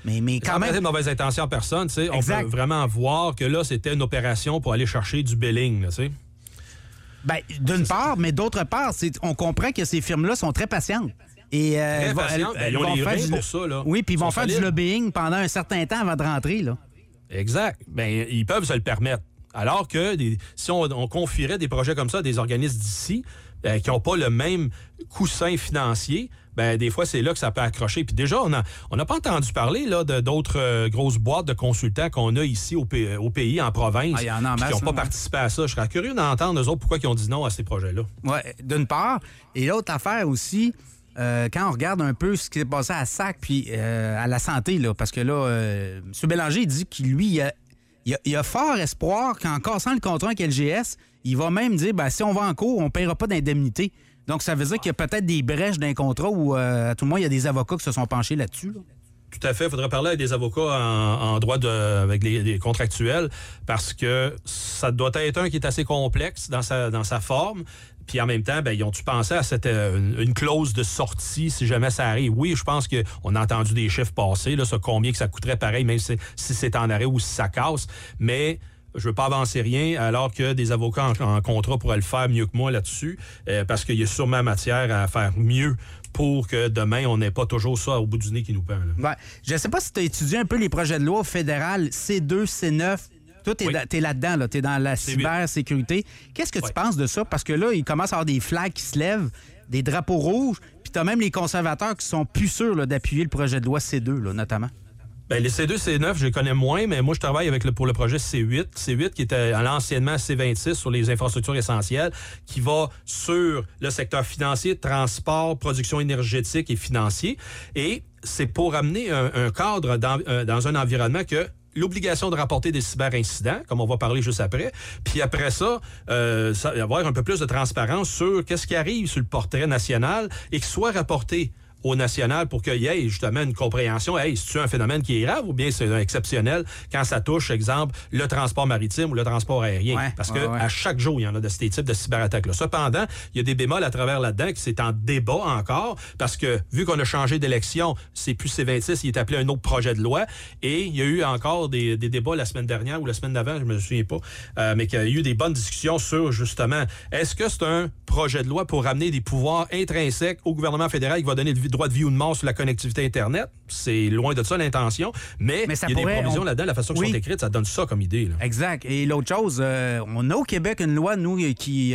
Mais quand même... de mauvaise intention en personne, tu sais, on peut vraiment voir que là, c'était une opération pour aller chercher du billing, tu sais. Bien, d'une part, mais d'autre part, on comprend que ces firmes-là sont très patientes. Et elles vont les faire pour ça, là. Oui, puis ils vont faire du lobbying pendant un certain temps avant de rentrer, là. Exact. Bien, ils peuvent se le permettre. Alors que si on confierait des projets comme ça à des organismes d'ici, qui n'ont pas le même coussin financier, ben des fois, c'est là que ça peut accrocher. Puis déjà, on n'a pas entendu parler là, d'autres grosses boîtes de consultants qu'on a ici au pays, en province, qui n'ont pas participé à ça. Je serais curieux d'entendre, eux autres, pourquoi ils ont dit non à ces projets-là. Oui, d'une part. Et l'autre affaire aussi, quand on regarde un peu ce qui s'est passé à SAC puis à la santé, là, parce que là, M. Bélanger, il dit qu'il, lui, il a fort espoir qu'en cassant le contrat avec LGS, il va même dire, si on va en cours, on ne paiera pas d'indemnité. Donc, ça veut dire qu'il y a peut-être des brèches d'un contrat où, à tout le moins, il y a des avocats qui se sont penchés là-dessus. Là. Tout à fait. Il faudrait parler avec des avocats en droit avec les contractuels parce que ça doit être un qui est assez complexe dans sa forme. Puis en même temps, ils ont-tu pensé à une clause de sortie si jamais ça arrive? Oui, je pense qu'on a entendu des chiffres passer, là, sur combien que ça coûterait pareil, même si c'est en arrêt ou si ça casse. Mais je veux pas avancer rien, alors que des avocats en contrat pourraient le faire mieux que moi là-dessus, parce qu'il y a sûrement matière à faire mieux pour que demain, on n'ait pas toujours ça au bout du nez qui nous pend. Ouais. Je ne sais pas si tu as étudié un peu les projets de loi fédérales C2, C9. Toi, t'es là-dedans, là. T'es dans la cybersécurité. Qu'est-ce que tu penses de ça? Parce que là, il commence à y avoir des flags qui se lèvent, des drapeaux rouges, puis t'as même les conservateurs qui sont plus sûrs là, d'appuyer le projet de loi C2, là, notamment. Bien, les C2, C9, je les connais moins, mais moi, je travaille pour le projet C8. C8, qui était l'anciennement C26 sur les infrastructures essentielles, qui va sur le secteur financier, transport, production énergétique et financier. Et c'est pour amener un cadre dans un environnement que l'obligation de rapporter des cyberincidents, comme on va parler juste après, puis après ça, avoir un peu plus de transparence sur qu'est-ce qui arrive sur le portrait national et qu'il soit rapporté au national pour qu'il y ait justement une compréhension. Hey, c'est-tu un phénomène qui est grave ou bien c'est exceptionnel quand ça touche, exemple, le transport maritime ou le transport aérien? Parce que à chaque jour, il y en a de ces types de cyberattaques-là. Cependant, il y a des bémols à travers là-dedans qui c'est en débat encore parce que vu qu'on a changé d'élection, c'est plus C26, il est appelé un autre projet de loi et il y a eu encore des débats la semaine dernière ou la semaine d'avant, je me souviens pas, mais qu'il y a eu des bonnes discussions sur justement, est-ce que c'est un projet de loi pour ramener des pouvoirs intrinsèques au gouvernement fédéral qui va donner le droit de vie ou de mort sur la connectivité Internet? C'est loin de ça l'intention, mais il y a des provisions là-dedans, la façon qu'ils sont écrites, ça donne ça comme idée. Là. Exact. Et l'autre chose, on a au Québec une loi, nous, qui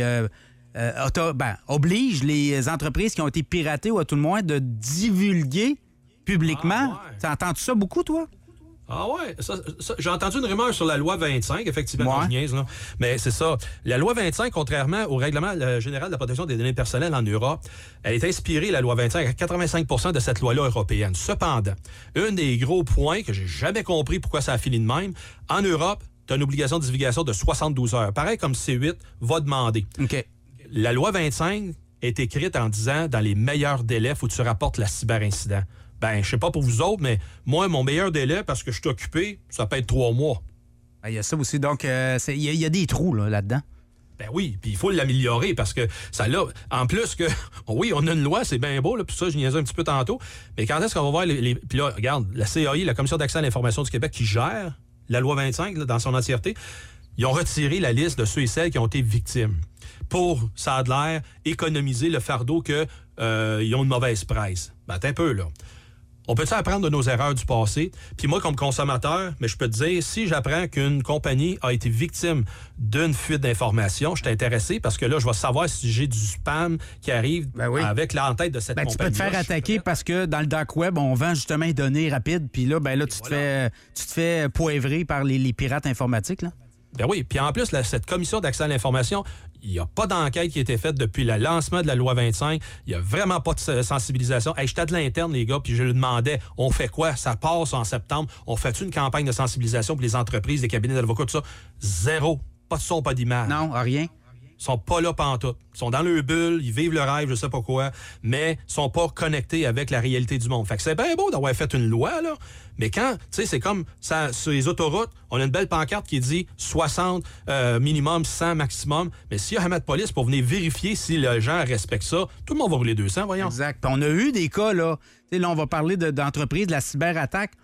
oblige les entreprises qui ont été piratées ou à tout le moins de divulguer publiquement. T'entends-tu ça beaucoup, toi? Ah ouais, j'ai entendu une rumeur sur la loi 25, effectivement, je niaise, là. Mais c'est ça. La loi 25, contrairement au règlement général de la protection des données personnelles en Europe, elle est inspirée, la loi 25, à 85% de cette loi-là européenne. Cependant, un des gros points que j'ai jamais compris pourquoi ça a fini de même, en Europe, tu as une obligation de divulgation de 72 heures. Pareil comme C8 va demander. OK. La loi 25 est écrite en disant dans les meilleurs délais, faut que tu rapportes la cyberincident. Ben, je sais pas pour vous autres, mais moi, mon meilleur délai, parce que je suis occupé, ça peut être 3 mois. Il y a ça aussi. Donc, il y a des trous là-dedans. Ben oui, puis il faut l'améliorer parce que ça là, en plus que, oui, on a une loi, c'est bien beau, là, puis ça, je niaisais un petit peu tantôt, mais quand est-ce qu'on va voir les... Puis là, regarde, la CAI, la Commission d'accès à l'information du Québec, qui gère la loi 25 là, dans son entièreté, ils ont retiré la liste de ceux et celles qui ont été victimes pour, ça a de l'air, économiser le fardeau qu'ils ont une mauvaise presse. Ben, attends un peu, là. On peut-tu apprendre de nos erreurs du passé? Puis moi, comme consommateur, mais je peux te dire, si j'apprends qu'une compagnie a été victime d'une fuite d'informations, je suis intéressé parce que là, je vais savoir si j'ai du spam qui arrive avec l'en-tête de cette compagnie. Tu peux te faire attaquer parce que dans le dark web, on vend justement les données rapides. Puis là, tu te fais poivrer par les pirates informatiques, là. Ben oui, puis en plus, cette commission d'accès à l'information, il n'y a pas d'enquête qui a été faite depuis le lancement de la loi 25. Il n'y a vraiment pas de sensibilisation. Hey, j'étais de l'interne, les gars, puis je lui demandais, on fait quoi? Ça passe en septembre. On fait-tu une campagne de sensibilisation pour les entreprises, les cabinets d'avocats, tout ça? Zéro. Pas de son, pas d'image. Non, rien. Ils sont pas là pantoute. Ils sont dans leur bulle, ils vivent le rêve, je sais pas quoi, mais ils sont pas connectés avec la réalité du monde. Fait que c'est bien beau d'avoir fait une loi, là, mais quand, tu sais, c'est comme ça, sur les autoroutes, on a une belle pancarte qui dit 60 minimum, 100 maximum, mais s'il y a Hamad Police pour venir vérifier si les gens respectent ça, tout le monde va rouler 200, voyons. Exact. Puis on a eu des cas, là, tu sais, là, on va parler d'entreprises, de la cyberattaque.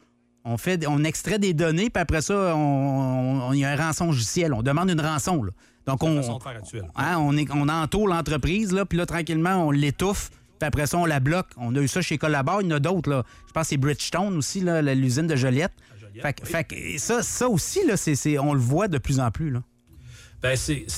On extrait des données, puis après ça, il y a un rançon logiciel. On demande une rançon. Là. Donc, c'est la façon de faire actuelle. On entoure l'entreprise, là, puis là, tranquillement, on l'étouffe, puis après ça, on la bloque. On a eu ça chez Collabor, il y en a d'autres. Là. Je pense que c'est Bridgestone aussi, là, l'usine de Joliette. Fait que ça aussi, là, on le voit de plus en plus. Là. Ben,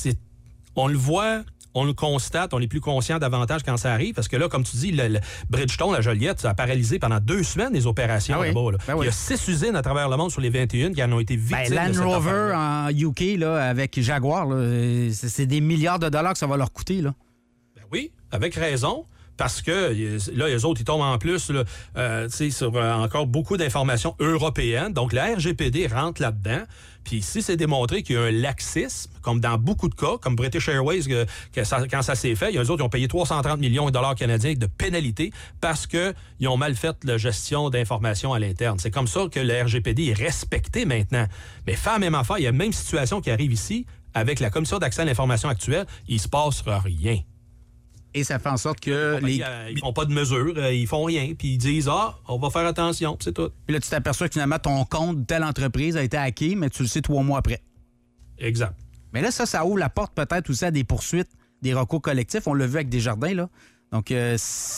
on le voit... On le constate, on est plus conscient davantage quand ça arrive, parce que là, comme tu dis, le Bridgestone, la Joliette, ça a paralysé pendant 2 semaines les opérations là-bas. Là. Il y a 6 usines à travers le monde sur les 21 qui en ont été victimes. Land Rover en UK, là, avec Jaguar, là, c'est des milliards de dollars que ça va leur coûter. Là. Ben oui, avec raison. Parce que là, les autres, ils tombent en plus là, sur encore beaucoup d'informations européennes. Donc, la RGPD rentre là-dedans. Puis ici, c'est démontré qu'il y a un laxisme, comme dans beaucoup de cas, comme British Airways, quand ça s'est fait, il y a eux autres qui ont payé 330 millions de dollars canadiens de pénalités parce qu'ils ont mal fait la gestion d'informations à l'interne. C'est comme ça que la RGPD est respectée maintenant. Mais faire la même affaire, il y a la même situation qui arrive ici avec la Commission d'accès à l'information actuelle, il se passe rien. Et ça fait en sorte que... Ils font pas de mesures, ils font rien, puis ils disent « Ah, on va faire attention », c'est tout. Puis là, tu t'aperçois que finalement, ton compte de telle entreprise a été hacké, mais tu le sais 3 mois après. Exact. Mais là, ça ouvre la porte peut-être aussi à des poursuites, des recours collectifs. On l'a vu avec Desjardins, là. Donc, Mais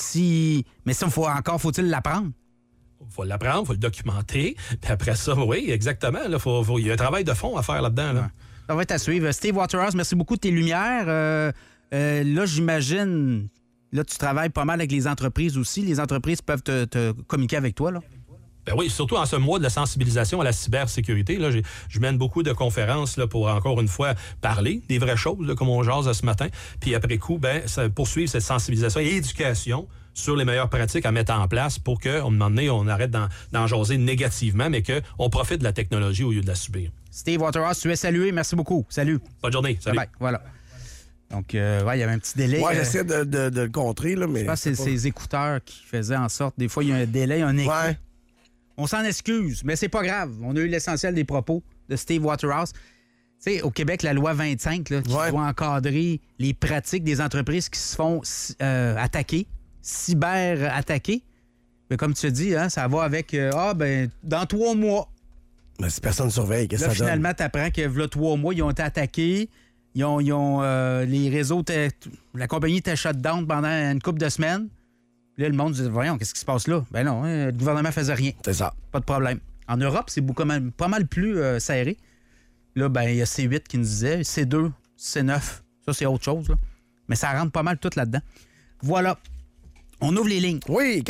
ça, faut-il l'apprendre? Il faut l'apprendre, il faut le documenter. Puis après ça, oui, exactement. Il y a un travail de fond à faire là-dedans. Là. Ouais. Ça va être à suivre. Steve Waterhouse, merci beaucoup de tes lumières. Là, j'imagine, là, tu travailles pas mal avec les entreprises aussi. Les entreprises peuvent te communiquer avec toi, là? Ben oui, surtout en ce mois de la sensibilisation à la cybersécurité. Là, je mène beaucoup de conférences là, pour, encore une fois, parler des vraies choses, là, comme on jase ce matin. Puis après coup, ça poursuivre cette sensibilisation et éducation sur les meilleures pratiques à mettre en place pour qu'à un moment donné, on arrête d'en jaser négativement, mais qu'on profite de la technologie au lieu de la subir. Steve Waterhouse, tu es salué. Merci beaucoup. Salut. Bonne journée. Salut. Bye bye. Voilà. Donc, il y avait un petit délai. Ouais, j'essaie de le contrer, là, mais... Je pense que c'est ces écouteurs qui faisaient en sorte... Des fois, il y a un délai, un écho. Ouais. On s'en excuse, mais c'est pas grave. On a eu l'essentiel des propos de Steve Waterhouse. Tu sais, au Québec, la loi 25, là, qui doit encadrer les pratiques des entreprises qui se font attaquer, cyber-attaquer. Mais comme tu dis, hein, ça va avec... dans 3 mois. Mais si personne ne surveille, qu'est-ce que ça donne? Finalement, tu apprends que là, 3 mois, ils ont été attaqués. Ils ont les réseaux... La compagnie était shut-down pendant une couple de semaines. Là, le monde dit, voyons, qu'est-ce qui se passe là? Ben non, le gouvernement faisait rien. C'est ça. Pas de problème. En Europe, c'est pas mal plus serré. Là, il y a C8 qui nous disait, C2, C9. Ça, c'est autre chose, là. Mais ça rentre pas mal tout là-dedans. Voilà. On ouvre les lignes. Oui,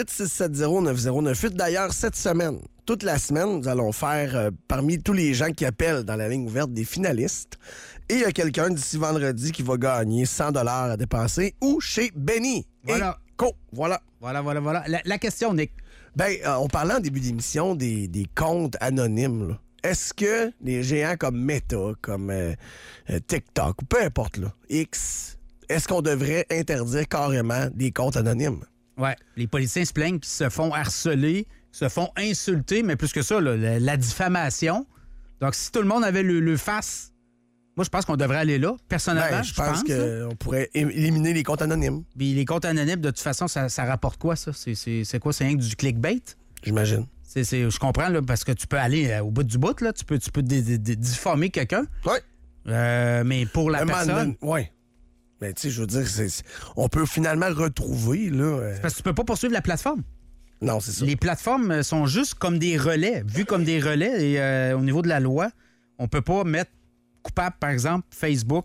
88-670-9098. D'ailleurs, cette semaine, toute la semaine, nous allons faire, parmi tous les gens qui appellent dans la ligne ouverte, des finalistes. Et il y a quelqu'un d'ici vendredi qui va gagner 100 $ à dépenser ou chez Benny. Voilà. Voilà. Voilà. La question, Nick. On parlait en début d'émission des comptes anonymes, là. Est-ce que les géants comme Meta, comme TikTok, ou peu importe, là, X, est-ce qu'on devrait interdire carrément des comptes anonymes? Oui. Les politiciens se plaignent qu'ils se font harceler, se font insulter, mais plus que ça, là, la diffamation. Donc, si tout le monde avait le face, moi, je pense qu'on devrait aller là, personnellement. Je pense qu'on pourrait éliminer les comptes anonymes. Puis les comptes anonymes, de toute façon, ça rapporte quoi, ça? C'est quoi? C'est rien que du clickbait? J'imagine. Je comprends, là, parce que tu peux aller au bout du bout, là. Tu peux diffamer quelqu'un. Oui. Mais pour la personne... Oui. Mais tu sais, je veux dire, on peut finalement retrouver, là... C'est parce que tu peux pas poursuivre la plateforme. Non, c'est ça. Les plateformes sont juste comme des relais, vues comme des relais. Et au niveau de la loi, on peut pas mettre coupable, par exemple, Facebook,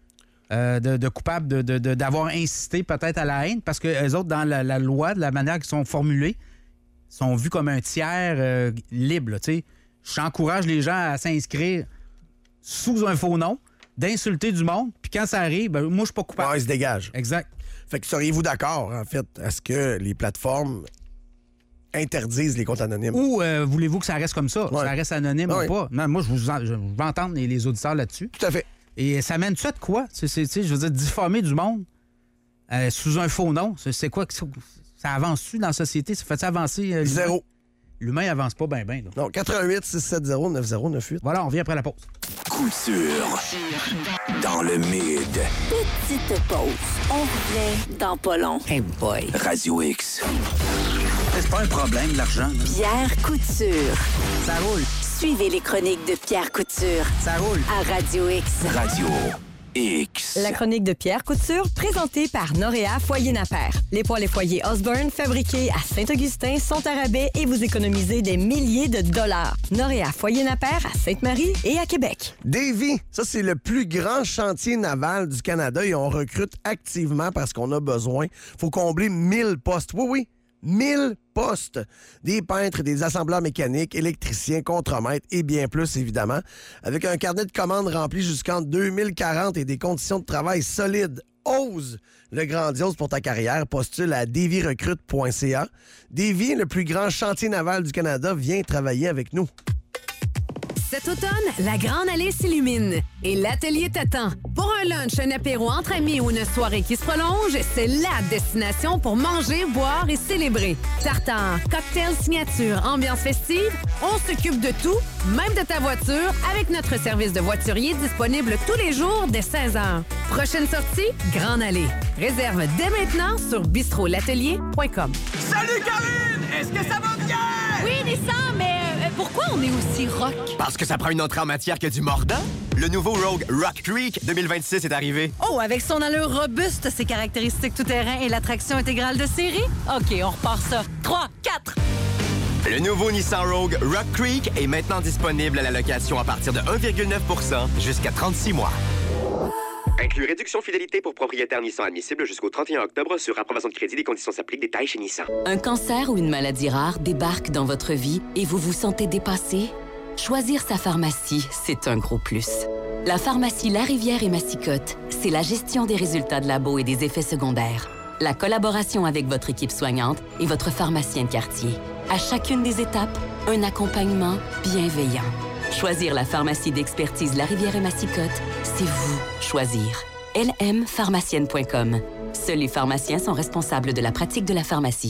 de coupable d'avoir incité peut-être à la haine, parce que les autres, dans la loi, de la manière qu'ils sont formulés, sont vus comme un tiers libre. J'encourage les gens à s'inscrire sous un faux nom, d'insulter du monde, puis quand ça arrive, moi, je suis pas coupable. Ils se dégagent. Exact. Fait que seriez-vous d'accord, en fait, à ce que les plateformes interdisent les comptes anonymes? Ou voulez-vous que ça reste comme ça? Ouais. Ça reste anonyme ou pas? Non, moi, je vais entendre les auditeurs là-dessus. Tout à fait. Et ça mène ça de quoi? Je veux dire, diffamer du monde sous un faux nom, c'est quoi? Ça avance-tu dans la société? Ça fait-tu avancer l'humain? Zéro. L'humain avance pas bien. Non, 88-670-9098. Voilà, on revient après la pause. Couture. Dans le mid. Petite pause. On revient dans pas long. Hey boy. Radio X. C'est pas un problème, l'argent. Là. Pierre Couture. Ça roule. Suivez les chroniques de Pierre Couture. Ça roule. À Radio X. Radio X. La chronique de Pierre Couture, présentée par Noréa Foyer Napper. Les poêles et foyers Osborne, fabriqués à Saint-Augustin, sont à rabais et vous économisez des milliers de dollars. Noréa Foyer Napper à Sainte-Marie et à Québec. Davy, ça, c'est le plus grand chantier naval du Canada et on recrute activement parce qu'on a besoin. Faut combler 1000 postes. Oui. 1000 postes. Des peintres, des assembleurs mécaniques, électriciens, contremaîtres et bien plus, évidemment. Avec un carnet de commandes rempli jusqu'en 2040 et des conditions de travail solides. Ose le grandiose pour ta carrière. Postule à davyrecrute.ca. Davy, le plus grand chantier naval du Canada, vient travailler avec nous. Cet automne, la Grande Allée s'illumine et l'atelier t'attend. Pour un lunch, un apéro entre amis ou une soirée qui se prolonge, c'est la destination pour manger, boire et célébrer. Tartare, cocktail signature, ambiance festive, on s'occupe de tout, même de ta voiture, avec notre service de voiturier disponible tous les jours dès 16h. Prochaine sortie, Grande Allée. Réserve dès maintenant sur bistrolatelier.com. Salut Karine! Est-ce que ça va bien? Oui, Nissan, mais pourquoi on est aussi rock? Parce que ça prend une entrée en matière que du mordant. Le nouveau Rogue Rock Creek 2026 est arrivé. Oh, avec son allure robuste, ses caractéristiques tout-terrain et la traction intégrale de série? OK, on repart ça. 3, 4... Le nouveau Nissan Rogue Rock Creek est maintenant disponible à la location à partir de 1,9 % jusqu'à 36 mois. Inclus réduction fidélité pour propriétaires Nissan admissible jusqu'au 31 octobre sur approbation de crédit. Les conditions s'appliquent. Détails chez Nissan. Un cancer ou une maladie rare débarque dans votre vie et vous vous sentez dépassé? Choisir sa pharmacie, c'est un gros plus. La pharmacie La Rivière et Massicotte, c'est la gestion des résultats de labo et des effets secondaires. La collaboration avec votre équipe soignante et votre pharmacien de quartier. À chacune des étapes, un accompagnement bienveillant. Choisir la pharmacie d'expertise La Rivière et Massicotte, c'est vous choisir. lmpharmacienne.com. Seuls les pharmaciens sont responsables de la pratique de la pharmacie.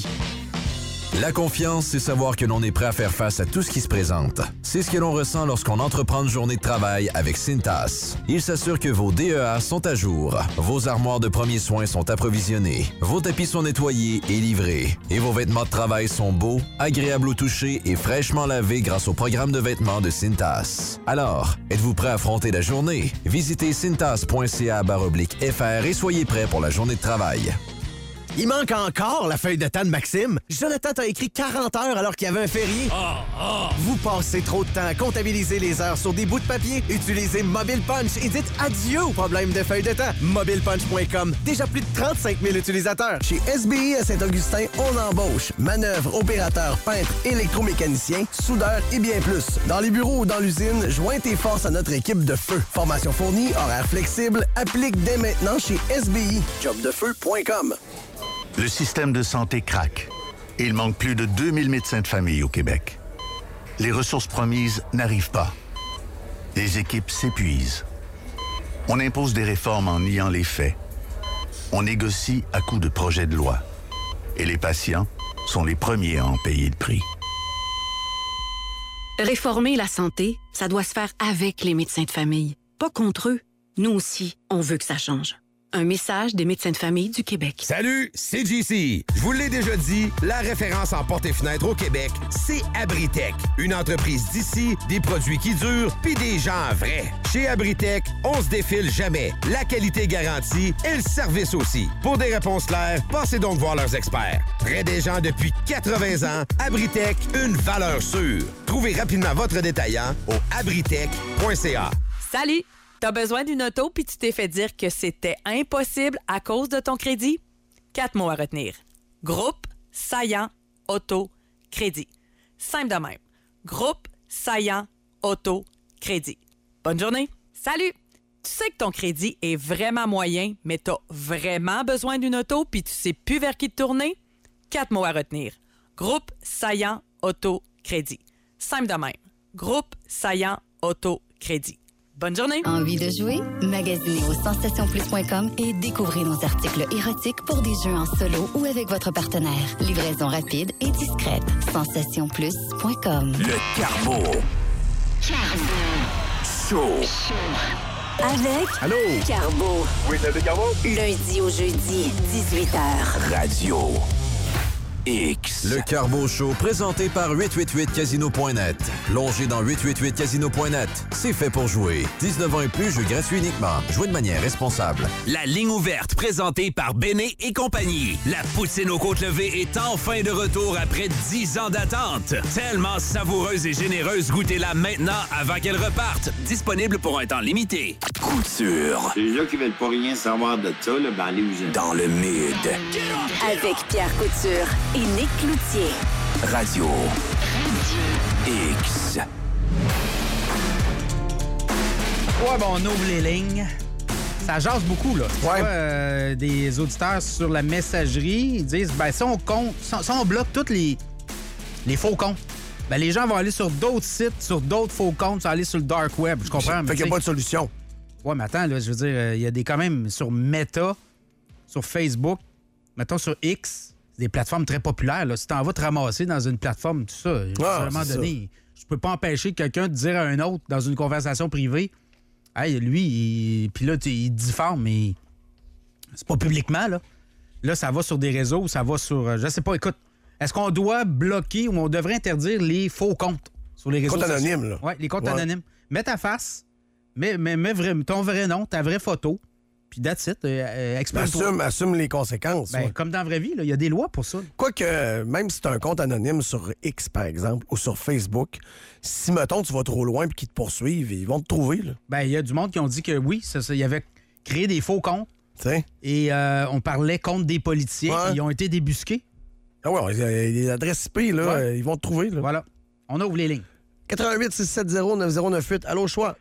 La confiance, c'est savoir que l'on est prêt à faire face à tout ce qui se présente. C'est ce que l'on ressent lorsqu'on entreprend une journée de travail avec Cintas. Il s'assure que vos DEA sont à jour, vos armoires de premiers soins sont approvisionnées, vos tapis sont nettoyés et livrés, et vos vêtements de travail sont beaux, agréables au toucher et fraîchement lavés grâce au programme de vêtements de Cintas. Alors, êtes-vous prêt à affronter la journée? Visitez cintas.ca/FR et soyez prêts pour la journée de travail. Il manque encore la feuille de temps de Maxime. Jonathan t'a écrit 40 heures alors qu'il y avait un férié. Vous passez trop de temps à comptabiliser les heures sur des bouts de papier. Utilisez Mobile Punch et dites adieu au problème de feuille de temps. MobilePunch.com. Déjà plus de 35 000 utilisateurs. Chez SBI à Saint-Augustin, on embauche manœuvre, opérateur, peintre, électromécanicien, soudeur et bien plus. Dans les bureaux ou dans l'usine, joins tes forces à notre équipe de feu. Formation fournie, horaire flexible, applique dès maintenant chez SBI. Jobdefeu.com. Le système de santé craque. Il manque plus de 2000 médecins de famille au Québec. Les ressources promises n'arrivent pas. Les équipes s'épuisent. On impose des réformes en niant les faits. On négocie à coups de projets de loi. Et les patients sont les premiers à en payer le prix. Réformer la santé, ça doit se faire avec les médecins de famille, pas contre eux. Nous aussi, on veut que ça change. Un message des médecins de famille du Québec. Salut, c'est JC. Je vous l'ai déjà dit, la référence en portes et fenêtres au Québec, c'est Abritech. Une entreprise d'ici, des produits qui durent, puis des gens vrais. Chez Abritech, on se défile jamais. La qualité garantie et le service aussi. Pour des réponses claires, passez donc voir leurs experts. Près des gens depuis 80 ans, Abritech, une valeur sûre. Trouvez rapidement votre détaillant au abritech.ca. Salut! T'as besoin d'une auto puis tu t'es fait dire que c'était impossible à cause de ton crédit? 4 mots à retenir. Groupe Saillant Auto Crédit. Simple de même. Groupe Saillant Auto Crédit. Bonne journée. Salut! Tu sais que ton crédit est vraiment moyen, mais t'as vraiment besoin d'une auto puis tu sais plus vers qui te tourner? 4 mots à retenir. Groupe Saillant Auto Crédit. Simple de même. Groupe Saillant Auto Crédit. Bonne journée! Envie de jouer? Magasinez au sensationplus.com et découvrez nos articles érotiques pour des jeux en solo ou avec votre partenaire. Livraison rapide et discrète. sensationplus.com. Le Carbo. Show. Avec Allô? Carbo. Oui, c'est Carbo. Lundi au jeudi, 18h. Radio X. Le Carbo Show présenté par 888casino.net. Plongez dans 888casino.net. C'est fait pour jouer. 19 ans et plus, jeu gratuit uniquement. Jouez de manière responsable. La ligne ouverte présentée par Béné et compagnie. La poutine aux côtes levées est enfin de retour après 10 ans d'attente. Tellement savoureuse et généreuse, goûtez-la maintenant avant qu'elle reparte. Disponible pour un temps limité. Couture. Les gens qui veulent pas rien savoir de ça, là, ben allez-vous dans le mid. Avec Pierre Couture et Nick Cloutier. Radio X. Ouais, bon, on ouvre les lignes. Ça jase beaucoup, là. Ouais. Des auditeurs sur la messagerie, ils disent, ben, si on bloque tous les faux comptes, ben, les gens vont aller sur d'autres sites, sur d'autres faux comptes, ça va aller sur le dark web. Je comprends. Fait qu'il n'y a pas de solution. Ouais, mais attends, là, je veux dire, il y a quand même sur Meta, sur Facebook, mettons sur X, des plateformes très populaires. Là. Si t'en vas te ramasser dans une plateforme, tout ça, à un moment donné, je peux pas empêcher quelqu'un de dire à un autre dans une conversation privée, hey, lui, puis là, il diffame, mais c'est pas publiquement, là. Là, ça va sur des réseaux, ça va sur, je sais pas, écoute, est-ce qu'on doit bloquer ou on devrait interdire les faux comptes sur les réseaux sociaux? Comptes anonymes, là. Oui, les comptes anonymes. Mets ta face, mets ton vrai nom, ta vraie photo. Puis that's it, exprime-toi. Assume les conséquences. Ben, comme dans la vraie vie, il y a des lois pour ça. Quoique, même si tu as un compte anonyme sur X, par exemple, ou sur Facebook, si, mettons, tu vas trop loin et qu'ils te poursuivent, ils vont te trouver. Là. Ben, il y a du monde qui ont dit que oui, il y avait créé des faux comptes. T'sais? Et on parlait contre des politiciens. Ils ont été débusqués. Ah ouais, les adresses IP, là, ils vont te trouver. Là. Voilà. On ouvre les lignes. 88-670-9098. Allô, choix.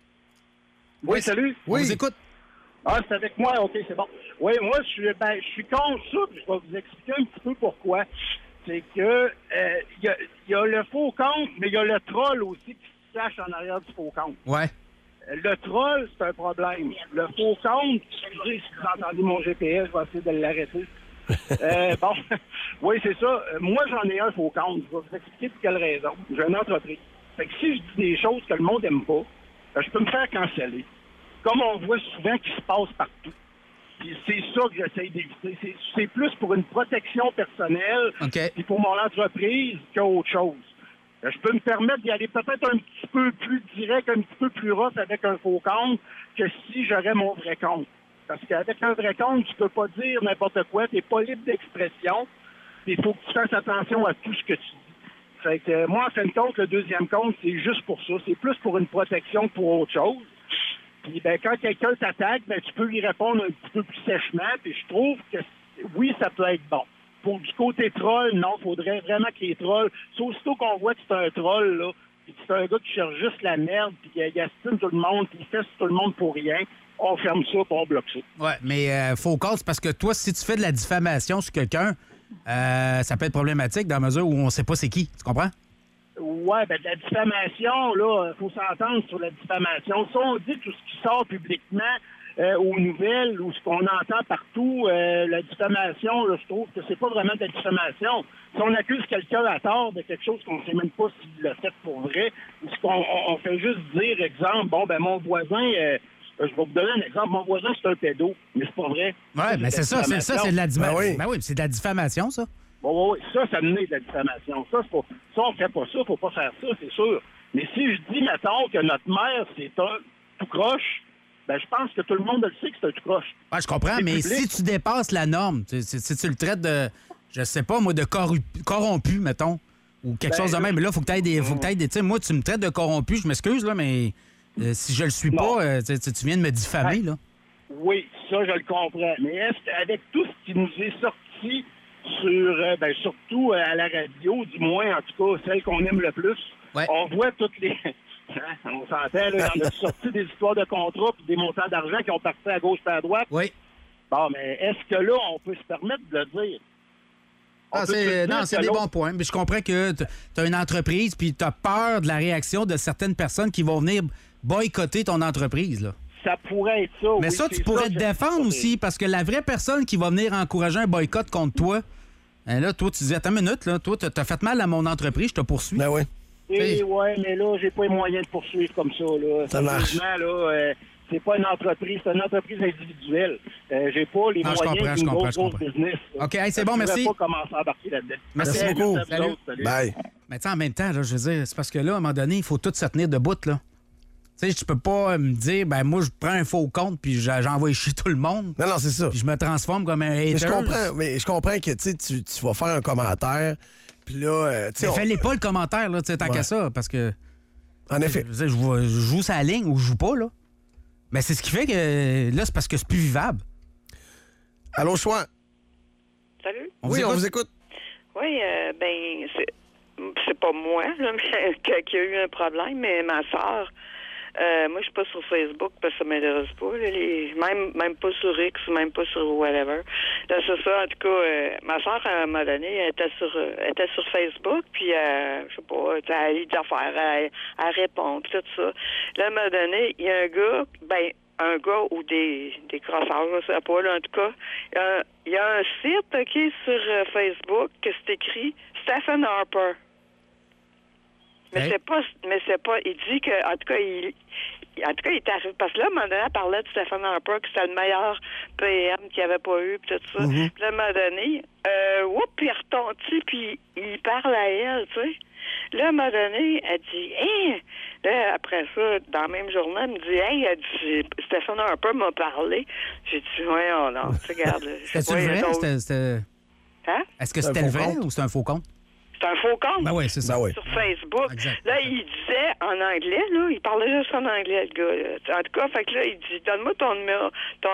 Oui, salut. Oui. On vous écoute. Ah, c'est avec moi? OK, c'est bon. Oui, moi, je suis contre ça, puis je vais vous expliquer un petit peu pourquoi. C'est que il y a le faux compte, mais il y a le troll aussi qui se cache en arrière du faux compte. Ouais. Le troll, c'est un problème. Le faux compte, excusez si vous entendez mon GPS, je vais essayer de l'arrêter. Bon, oui, c'est ça. Moi, j'en ai un faux compte. Je vais vous expliquer pour quelle raison. J'ai une entreprise. Fait que si je dis des choses que le monde n'aime pas, je peux me faire canceller. Comme on voit souvent qui se passe partout. Puis c'est ça que j'essaie d'éviter. C'est plus pour une protection personnelle et pour mon entreprise qu'autre chose. Je peux me permettre d'y aller peut-être un petit peu plus direct, un petit peu plus rough avec un faux compte que si j'aurais mon vrai compte. Parce qu'avec un vrai compte, tu peux pas dire n'importe quoi, t'es pas libre d'expression. Il faut que tu fasses attention à tout ce que tu dis. Fait que moi, en fin de compte, le deuxième compte, c'est juste pour ça. C'est plus pour une protection que pour autre chose. Puis ben, quand quelqu'un t'attaque, ben, tu peux lui répondre un petit peu plus sèchement. Puis je trouve que oui, ça peut être bon. Pour du côté troll, non, il faudrait vraiment que les trolls... C'est aussitôt qu'on voit que c'est un troll, là, puis que c'est un gars qui cherche juste la merde, puis qu'il astine tout le monde, puis il fait tout le monde pour rien, on ferme ça, puis on bloque ça. Ouais, mais faux compte, c'est parce que toi, si tu fais de la diffamation sur quelqu'un, ça peut être problématique dans la mesure où on sait pas c'est qui. Tu comprends? Ouais, ben de la diffamation, là, faut s'entendre sur la diffamation. Si on dit tout ce qui sort publiquement aux nouvelles ou ce qu'on entend partout, la diffamation, là, je trouve que c'est pas vraiment de la diffamation. Si on accuse quelqu'un à tort de quelque chose qu'on sait même pas s'il l'a fait pour vrai, ou ce qu'on fait juste dire, exemple, bon, ben mon voisin... je vais vous donner un exemple. Mon voisin, c'est un pédo, mais c'est pas vrai. Oui, mais c'est ça, c'est de la diffamation. Ben oui, c'est de la diffamation, ça. Oui, ça naît de la diffamation. Ça, on fait pas ça, faut pas faire ça, c'est sûr. Mais si je dis, mettons, que notre maire, c'est un tout croche, ben je pense que tout le monde le sait que c'est un tout croche. Ouais, je comprends, mais si tu dépasses la norme, si tu le traites de, je sais pas, moi, de corrompu, mettons, ou quelque chose de même, mais là, il faut que tu aies des... Tu sais, moi, tu me traites de corrompu, je m'excuse, là, mais... si je le suis pas, tu viens de me diffamer, là. Oui, ça, je le comprends. Mais est-ce qu'avec tout ce qui nous est sorti surtout à la radio, du moins, en tout cas, celle qu'on aime le plus, on voit toutes les... on s'entend, là, on a sorti des histoires de contrats et des montants d'argent qui ont parti à gauche et à droite. Oui. Bon, mais est-ce que là, on peut se permettre de le dire? C'est des bons points. Mais je comprends que tu as une entreprise puis tu as peur de la réaction de certaines personnes qui vont venir boycotter ton entreprise, là. Ça pourrait être ça. Mais ça, tu pourrais te défendre aussi, parce que la vraie personne qui va venir encourager un boycott contre toi, là, toi, tu dis, attends une minute, là, toi, t'as fait mal à mon entreprise, je te poursuis. Ben oui. Ouais, mais là, j'ai pas les moyens de poursuivre comme ça, là. Ça marche. Là, c'est pas une entreprise, c'est une entreprise individuelle. J'ai pas les moyens d'une grosse business. OK, hey, c'est bon, merci. Je ne pas commencer à embarquer là-dedans. Merci beaucoup. Salut. Bye. Mais tu sais, en même temps, là, je veux dire, c'est parce que là, à un moment donné, il faut tout se tenir debout, là. Tu sais, tu peux pas me dire, ben moi, je prends un faux compte puis j'envoie chier tout le monde. Non, c'est ça. Puis je me transforme comme un hater. Mais je comprends que tu vas faire un commentaire, puis là... Mais fais-les pas le commentaire, là, tant qu'à ça, parce que... En effet. Je joue sa ligne ou je joue pas, là. Mais c'est ce qui fait que, là, c'est parce que c'est plus vivable. Allô, Choix? Salut? Oui, on vous écoute. Oui, c'est pas moi, là, qui a eu un problème, mais ma soeur... moi, je suis pas sur Facebook parce que ça m'intéresse pas. Là, même pas sur X, même pas sur whatever. Là, c'est ça. En tout cas, ma soeur, à un moment donné, elle était sur Facebook, puis, je sais pas, elle lit des affaires, elle répond, puis tout ça. Là, à un moment donné, il y a un gars ou des crosseurs, je sais pas, là, en tout cas, il y a un site, OK, sur Facebook, que c'est écrit Stephen Harper. Mais c'est pas, il dit que, en tout cas, il est arrivé, parce que là, à un moment donné, elle parlait de Stephen Harper, que c'était le meilleur PM qu'il n'y avait pas eu, puis tout ça. Puis là, à un moment donné, puis il retombe, puis il parle à elle, tu sais. Là, à un moment donné, elle dit, hey! Là, après ça, dans la même journée, elle me dit, hey, elle dit, Stephen Harper m'a parlé. J'ai dit, ouais, non, tu regardes. C'était vrai? Hein? Est-ce que c'était le vrai ou c'était un faux compte? C'est un faux compte. Ben oui, c'est ça. Sur Facebook. Exact. Là, il disait en anglais, là, il parlait juste en anglais, le gars. Là. En tout cas, fait que là, il dit, donne-moi ton numéro,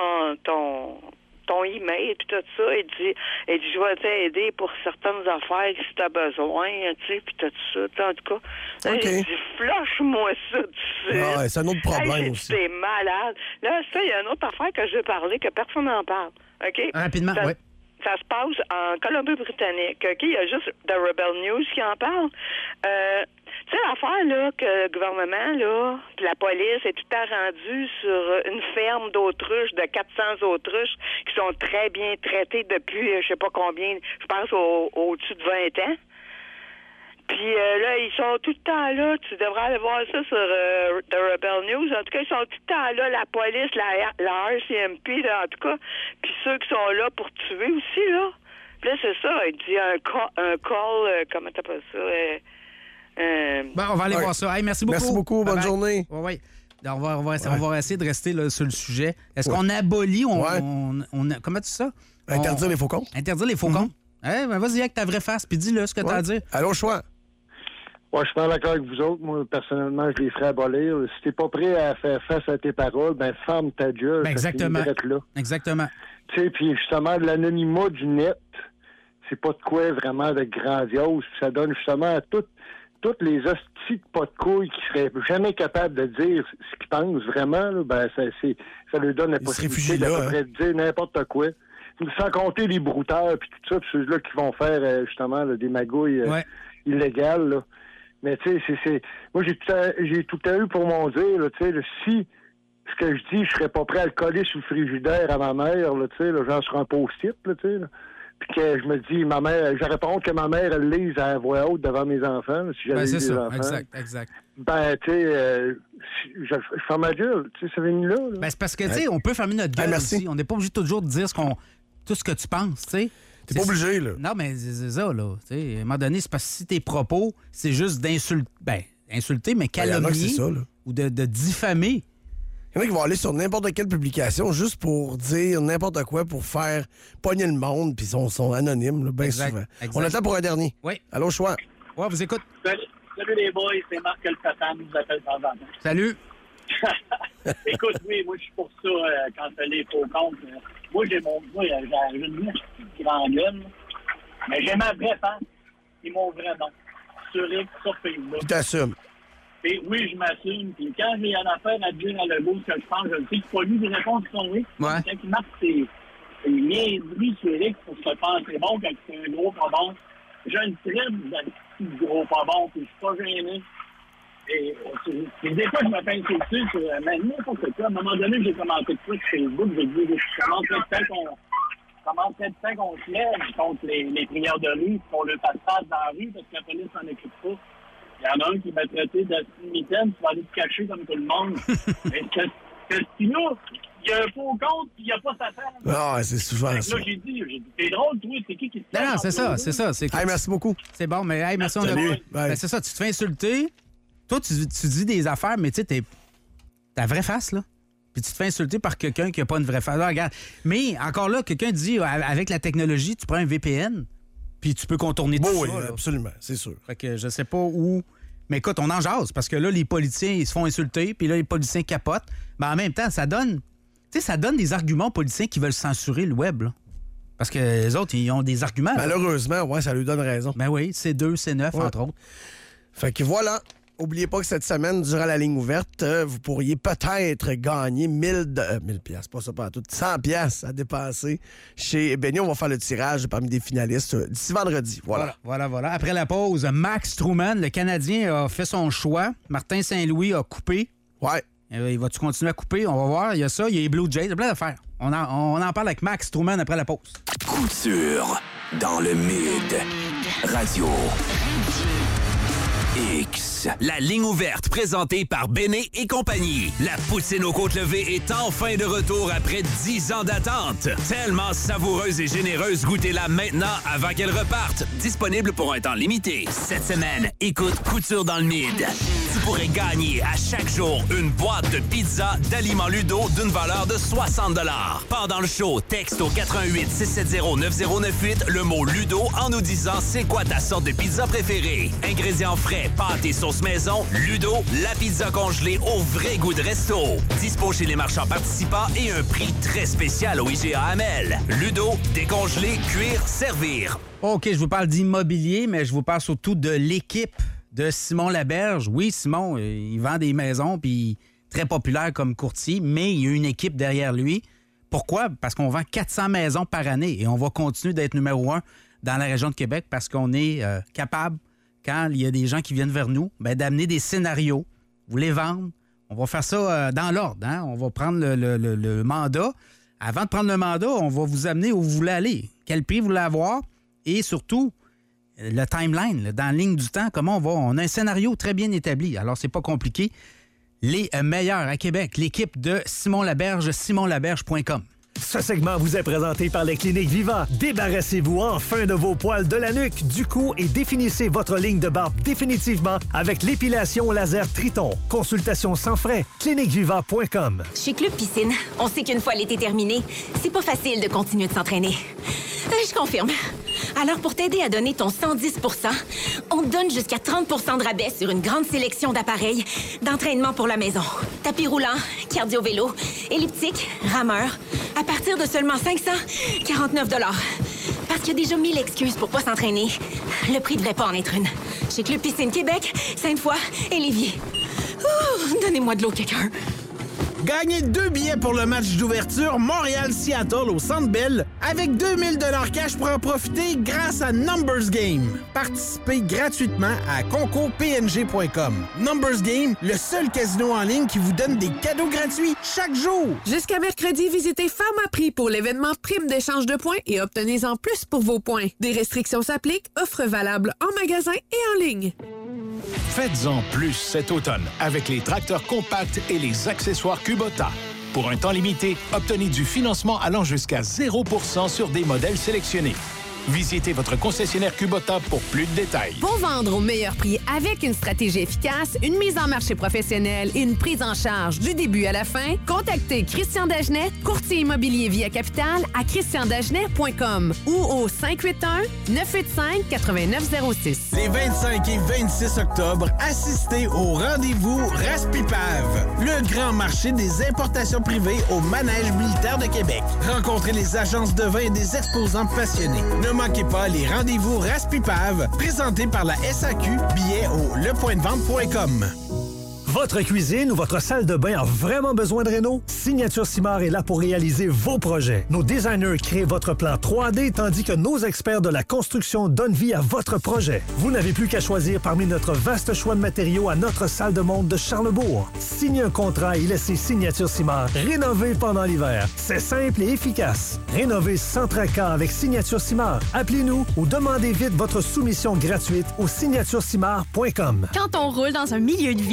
ton email, puis tout ça. Il dit, je vais t'aider pour certaines affaires si t'as besoin, tu sais, puis tout ça. En tout cas, là, il dit, flush-moi ça, tu sais. Ah, c'est un autre problème aussi. C'est malade. Là, ça, il y a une autre affaire que je veux parler, que personne n'en parle. OK? Rapidement, oui. Ça se passe en Colombie-Britannique. OK? Il y a juste The Rebel News qui en parle. Tu sais, l'affaire, là, que le gouvernement, là, puis la police est tout le temps rendue sur une ferme d'autruches, de 400 autruches, qui sont très bien traitées depuis, je sais pas combien, je pense au-dessus de 20 ans. Puis là, ils sont tout le temps là. Tu devrais aller voir ça sur The Rebel News. En tout cas, ils sont tout le temps là. La police, la RCMP, là, en tout cas. Puis ceux qui sont là pour tuer aussi, là. Puis là, c'est ça. Il dit un call, comment t'appelles ça? Bon, on va aller voir ça. Hey, merci beaucoup. Merci beaucoup. Bonne journée. Oui. On va essayer de rester là, sur le sujet. Est-ce qu'on abolit, comment tu dis ça? Interdire les faux comptes. Interdire les faux comptes. Ben vas-y avec ta vraie face, puis dis-le ce que t'as à dire. Allô, Choix? Ouais, je suis pas d'accord avec vous autres. Moi, personnellement, je les ferais abolir. Si t'es pas prêt à faire face à tes paroles, ben ferme ta gueule. Ben, exactement. Là. Exactement. Tu sais, puis justement, l'anonymat du net, c'est pas de quoi vraiment de grandiose. Ça donne justement à toutes les hosties de pas de couilles qui seraient jamais capables de dire ce qu'ils pensent vraiment. Là, ben ça leur donne la possibilité de dire n'importe quoi. Sans compter les brouteurs puis tout ça, puis ceux-là qui vont faire justement là, des magouilles illégales. Là. Mais tu sais, moi j'ai tout à eu pour mon dire, tu sais, si ce que je dis, je serais pas prêt à le coller sur le frigidaire à ma mère, là, tu sais, genre sur un post-it, là, tu sais. Puis que je me dis, ma mère, j'aurais pas honte que ma mère elle lise à voix haute devant mes enfants, là, si j'avais eu des enfants. Exact. Ben, tu sais, je ferme ma gueule, tu sais, ça vient de là. Ben, c'est parce que, tu sais, on peut fermer notre gueule aussi. On n'est pas obligé toujours de dire tout ce que tu penses, tu sais. T'es pas obligé, là. Non, mais c'est ça, là. Tu sais, à un moment donné, c'est parce que si tes propos, c'est juste insulter, mais calomnier ou de diffamer. Il y en a qui vont aller sur n'importe quelle publication juste pour dire n'importe quoi, pour faire pogner le monde, puis ils sont anonymes, bien souvent. On attend pour un dernier. Oui. Allô, Choix? Ouais, vous écoute. Salut les boys, c'est Marc le Patan, nous appelle de temps en temps. Salut. Écoute, oui, moi je suis pour ça quand c'est les faux comptes. Moi j'ai une grande gueule, mais j'ai ma vraie face et mon vrai nom. Sur X, sur Facebook. Tu t'assumes. Et oui, je m'assume. Puis quand j'ai une affaire à dire à Legault ce que je pense, je le sais qu'il faut lui des réponses qui sont X. Ouais. Quand il marque ses niaiseries sur X pour se penser bon quand c'est un gros pas bon, j'ai une triple d'un petit gros pas bon, puis je suis pas gêné. Et des fois, je me peins dessus sur n'importe quoi. À un moment donné, j'ai commenté de trucs sur Facebook. J'ai dit, je commence peut-être qu'on se lève contre les prières de rue, qu'on le passe dans la rue parce que la police s'en occupe pas. Il y en a un qui m'a traité de mitaine, tu vas aller te cacher comme tout le monde. Sinon, il y a un faux compte, puis il n'y a pas sa femme. Ah, c'est souvent ça. Là, j'ai dit, c'est drôle, toi, c'est qui se fait? Non, c'est ça. Hey, merci beaucoup. C'est bon, mais hey, merci. Salut. Ben, c'est ça, tu te fais insulter. Toi, tu dis des affaires, mais tu sais, ta vraie face, là. Puis tu te fais insulter par quelqu'un qui n'a pas une vraie face. Là, regarde. Mais encore là, quelqu'un dit, avec la technologie, tu prends un VPN, puis tu peux contourner tout oui, ça. Oui, absolument, c'est sûr. Fait que je sais pas où... Mais écoute, on en jase, parce que là, les politiciens, ils se font insulter, puis là, les politiciens capotent. Mais en même temps, ça donne des arguments aux politiciens qui veulent censurer le web, là. Parce que les autres, ils ont des arguments. Malheureusement, ouais, ça lui donne raison. Ben oui, C2, C9, entre autres. Fait que voilà. N'oubliez pas que cette semaine, durant la ligne ouverte, vous pourriez peut-être gagner 1000 piastres, pas ça pas tout, 100 piastres à dépenser chez Benny. On va faire le tirage parmi des finalistes d'ici vendredi. Voilà. Après la pause, Max Truman, le Canadien, a fait son choix. Martin Saint-Louis a coupé. Ouais. Il va-tu continuer à couper? On va voir. Il y a ça, il y a les Blue Jays, il y a plein d'affaires. On en parle avec Max Truman après la pause. Couture dans le Mid. Radio X. La ligne ouverte présentée par Béné et compagnie. La poutine aux côtes levées est enfin de retour après 10 ans d'attente. Tellement savoureuse et généreuse, goûtez-la maintenant avant qu'elle reparte. Disponible pour un temps limité. Cette semaine, écoute Couture dans le Mid. Tu pourrais gagner à chaque jour une boîte de pizza d'Aliments Ludo d'une valeur de 60 $. Pendant le show, texte au 88 670 9098 le mot Ludo en nous disant c'est quoi ta sorte de pizza préférée. Ingrédients frais, pâte et sauce maison, Ludo, la pizza congelée au vrai goût de resto. Dispo chez les marchands participants et un prix très spécial au IGA Hamel. Ludo, décongeler, cuire, servir. OK, je vous parle d'immobilier, mais je vous parle surtout de l'équipe de Simon Laberge. Oui, Simon, il vend des maisons, puis très populaire comme courtier, mais il y a une équipe derrière lui. Pourquoi? Parce qu'on vend 400 maisons par année et on va continuer d'être numéro 1 dans la région de Québec parce qu'on est capable, quand il y a des gens qui viennent vers nous, d'amener des scénarios, vous les vendre. On va faire ça dans l'ordre. Hein? On va prendre le mandat. Avant de prendre le mandat, on va vous amener où vous voulez aller. Quel prix vous voulez avoir et surtout, le timeline, dans la ligne du temps, comment on va. On a un scénario très bien établi. Alors, c'est pas compliqué. Les meilleurs à Québec, l'équipe de Simon Laberge, simonlaberge.com. Ce segment vous est présenté par les Cliniques Viva. Débarrassez-vous enfin de vos poils de la nuque, du cou et définissez votre ligne de barbe définitivement avec l'épilation laser Triton. Consultation sans frais. cliniqueviva.com. Chez Club Piscine, on sait qu'une fois l'été terminé, c'est pas facile de continuer de s'entraîner. Je confirme. Alors, pour t'aider à donner ton 110 %, on te donne jusqu'à 30 % de rabais sur une grande sélection d'appareils d'entraînement pour la maison. Tapis roulant, cardio-vélo, elliptique, rameur, à partir de seulement 549 $. Parce qu'il y a déjà 1000 excuses pour pas s'entraîner. Le prix devrait pas en être une. Chez Club Piscine Québec, Sainte-Foy et Lévis. Ouh, donnez-moi de l'eau, quelqu'un. Gagnez 2 billets pour le match d'ouverture Montréal-Seattle au Centre Bell avec 2000 $ cash pour en profiter grâce à Numbers Game. Participez gratuitement à concourspng.com. Numbers Game, le seul casino en ligne qui vous donne des cadeaux gratuits chaque jour. Jusqu'à mercredi, visitez Pharmaprix pour l'événement Prime d'échange de points et obtenez-en plus pour vos points. Des restrictions s'appliquent, offre valable en magasin et en ligne. Faites-en plus cet automne avec les tracteurs compacts et les accessoires Kubota. Pour un temps limité, obtenez du financement allant jusqu'à 0% sur des modèles sélectionnés. Visitez votre concessionnaire Kubota pour plus de détails. Pour vendre au meilleur prix avec une stratégie efficace, une mise en marché professionnelle et une prise en charge du début à la fin, contactez Christian Dagenet, courtier immobilier Via Capital à christiandagenet.com ou au 581-985-8906. Les 25 et 26 octobre, assistez au rendez-vous Raspipave, le grand marché des importations privées au Manège militaire de Québec. Rencontrez les agences de vin et des exposants passionnés. Ne manquez pas les rendez-vous Raspipave présentés par la SAQ. Billets au lepointdevente.com. Votre cuisine ou votre salle de bain a vraiment besoin de réno? Signature Simard est là pour réaliser vos projets. Nos designers créent votre plan 3D tandis que nos experts de la construction donnent vie à votre projet. Vous n'avez plus qu'à choisir parmi notre vaste choix de matériaux à notre salle de monte de Charlesbourg. Signez un contrat et laissez Signature Simard rénover pendant l'hiver. C'est simple et efficace. Rénover sans tracas avec Signature Simard. Appelez-nous ou demandez vite votre soumission gratuite au signaturesimard.com. Quand on roule dans un milieu de vie, il y a du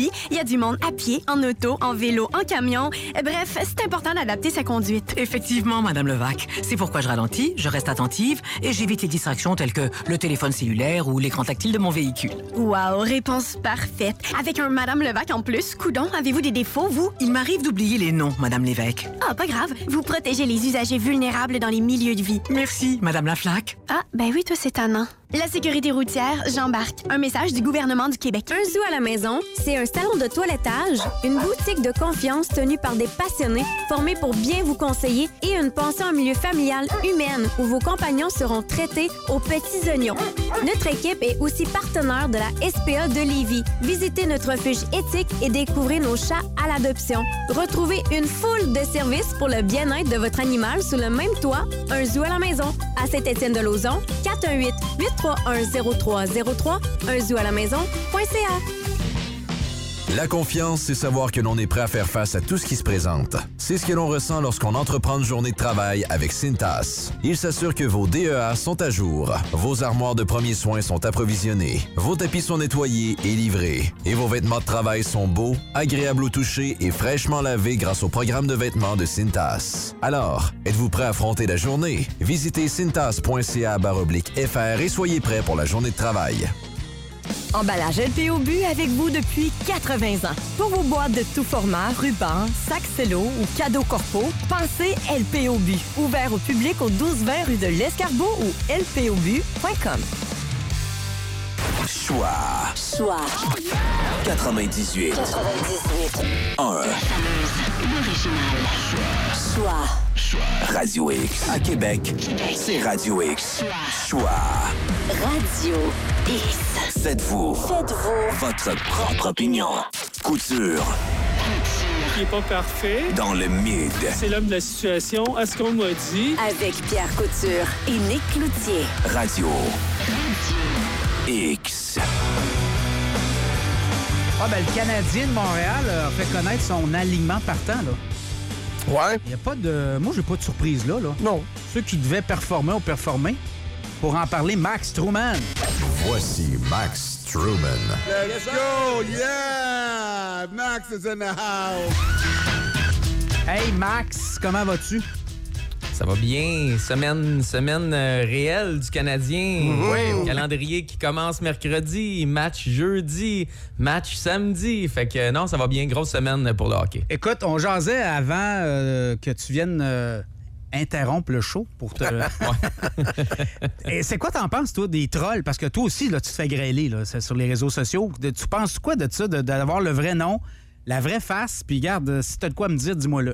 du monde à pied, en auto, en vélo, en camion. Bref, c'est important d'adapter sa conduite. Effectivement, Madame Levac. C'est pourquoi je ralentis, je reste attentive et j'évite les distractions telles que le téléphone cellulaire ou l'écran tactile de mon véhicule. Wow, réponse parfaite. Avec un Madame Levac en plus, coudon, avez-vous des défauts, vous? Il m'arrive d'oublier les noms, Madame Lévesque. Ah, pas grave. Vous protégez les usagers vulnérables dans les milieux de vie. Merci, Madame Laflaque. Ah, ben oui, toi, c'est tannant. La sécurité routière, j'embarque. Un message du gouvernement du Québec. Un zoo à la maison, c'est un salon de toilettage, une boutique de confiance tenue par des passionnés formés pour bien vous conseiller et une pensée en milieu familial humaine où vos compagnons seront traités aux petits oignons. Notre équipe est aussi partenaire de la SPA de Lévis. Visitez notre fiche éthique et découvrez nos chats à l'adoption. Retrouvez une foule de services pour le bien-être de votre animal sous le même toit. Un zoo à la maison à Saint-Étienne-de-Lauzon, 418-831-0303, unzooalamaison.ca. La confiance, c'est savoir que l'on est prêt à faire face à tout ce qui se présente. C'est ce que l'on ressent lorsqu'on entreprend une journée de travail avec Cintas. Il s'assure que vos DEA sont à jour, vos armoires de premiers soins sont approvisionnées, vos tapis sont nettoyés et livrés, et vos vêtements de travail sont beaux, agréables au toucher et fraîchement lavés grâce au programme de vêtements de Cintas. Alors, êtes-vous prêt à affronter la journée? Visitez cintas.ca/FR et soyez prêts pour la journée de travail. Emballage LP au but avec vous depuis 80 ans. Pour vos boîtes de tout format, rubans, sacs cello ou cadeaux corpaux, pensez LP au but. Ouvert au public au 1220 rue de l'Escargot ou lpobut.com. Choix. 98. 1. L'original. Choix. Radio X. À Québec, c'est Radio X. Choix. Radio X. Faites-vous votre propre opinion. Couture. Qui est pas parfait. Dans le mid. C'est l'homme de la situation. À ce qu'on m'a dit. Avec Pierre Couture et Nick Cloutier. Radio X. Ah, ben, le Canadien de Montréal a fait connaître son alignement partant, là. Ouais. Il y a pas de... Moi, j'ai pas de surprise là. Non. Ceux qui devaient performer ont performé. Pour en parler, Max Truman. Voici Max Truman. Let's go! Yeah! Max is in the house! Hey, Max, comment vas-tu? Ça va bien. Semaine réelle du Canadien. Mm-hmm. Calendrier qui commence mercredi, match jeudi, match samedi. Fait que non, ça va bien. Grosse semaine pour le hockey. Écoute, on jasait avant que tu viennes interrompre le show pour te... Et c'est quoi t'en penses, toi, des trolls? Parce que toi aussi, là, tu te fais grêler là, sur les réseaux sociaux. Tu penses quoi de ça, d'avoir le vrai nom, la vraie face? Puis garde, si t'as de quoi me dire, dis-moi-le.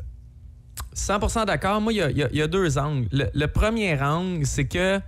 100% d'accord. Moi, il y a deux angles. Le premier angle, c'est que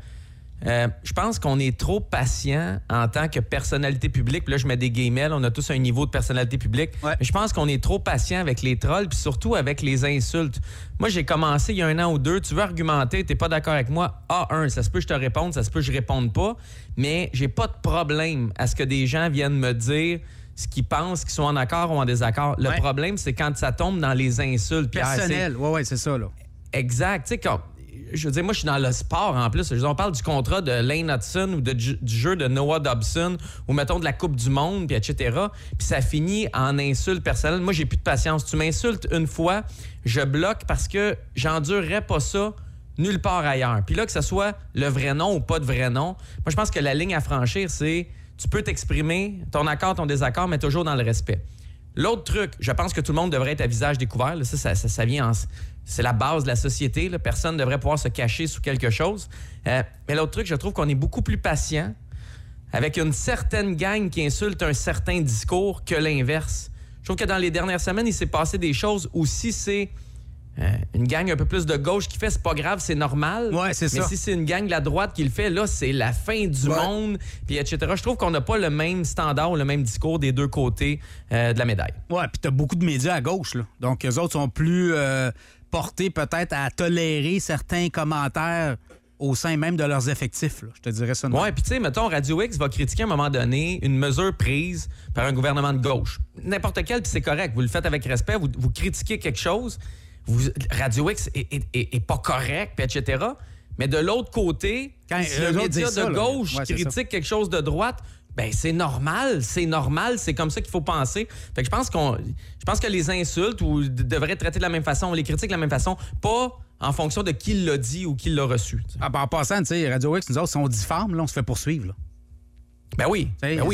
je pense qu'on est trop patient en tant que personnalité publique. Puis là, je mets des guillemets. On a tous un niveau de personnalité publique. Ouais. Mais je pense qu'on est trop patient avec les trolls, puis surtout avec les insultes. Moi, j'ai commencé il y a 1 an ou 2. Tu veux argumenter, t'es pas d'accord avec moi? Ça se peut que je te réponde, ça se peut que je réponde pas. Mais j'ai pas de problème à ce que des gens viennent me dire ce qu'ils pensent, qu'ils sont en accord ou en désaccord. Le problème, c'est quand ça tombe dans les insultes. Personnel, ouais, c'est ça, là. Exact. Tu sais, je veux dire, moi, je suis dans le sport en plus. On parle du contrat de Lane Hudson ou du jeu de Noah Dobson ou, mettons, de la Coupe du Monde, puis etc. Puis ça finit en insultes personnelles. Moi, j'ai plus de patience. Tu m'insultes une fois, je bloque parce que j'endurerais pas ça nulle part ailleurs. Puis là, que ce soit le vrai nom ou pas de vrai nom, moi, je pense que la ligne à franchir, c'est tu peux t'exprimer, ton accord, ton désaccord, mais toujours dans le respect. L'autre truc, je pense que tout le monde devrait être à visage découvert. Là, ça vient c'est la base de la société. Là. Personne ne devrait pouvoir se cacher sous quelque chose. Mais l'autre truc, je trouve qu'on est beaucoup plus patient avec une certaine gang qui insulte un certain discours que l'inverse. Je trouve que dans les dernières semaines, il s'est passé des choses où si c'est une gang un peu plus de gauche qui fait, c'est pas grave, c'est normal. Ouais, c'est ça. Mais si c'est une gang de la droite qui le fait, là, c'est la fin du monde, puis etc. Je trouve qu'on n'a pas le même standard, le même discours des deux côtés de la médaille. Ouais, puis t'as beaucoup de médias à gauche, là. Donc, eux autres sont plus portés peut-être à tolérer certains commentaires au sein même de leurs effectifs, là. Je te dirais ça. Ouais, puis tu sais, mettons, Radio X va critiquer à un moment donné une mesure prise par un gouvernement de gauche. N'importe quel, puis c'est correct. Vous le faites avec respect, vous critiquez quelque chose. Radio X est pas correct, puis etc. Mais de l'autre côté, si le média de gauche critique quelque chose de droite, Ben c'est normal, c'est comme ça qu'il faut penser. Fait que je pense que les insultes devraient être traitées de la même façon, les critiques de la même façon, pas en fonction de qui l'a dit ou qui l'a reçu. En passant, tu sais, Radio X, nous autres, si on diffame, là, on se fait poursuivre. Là. Ben oui.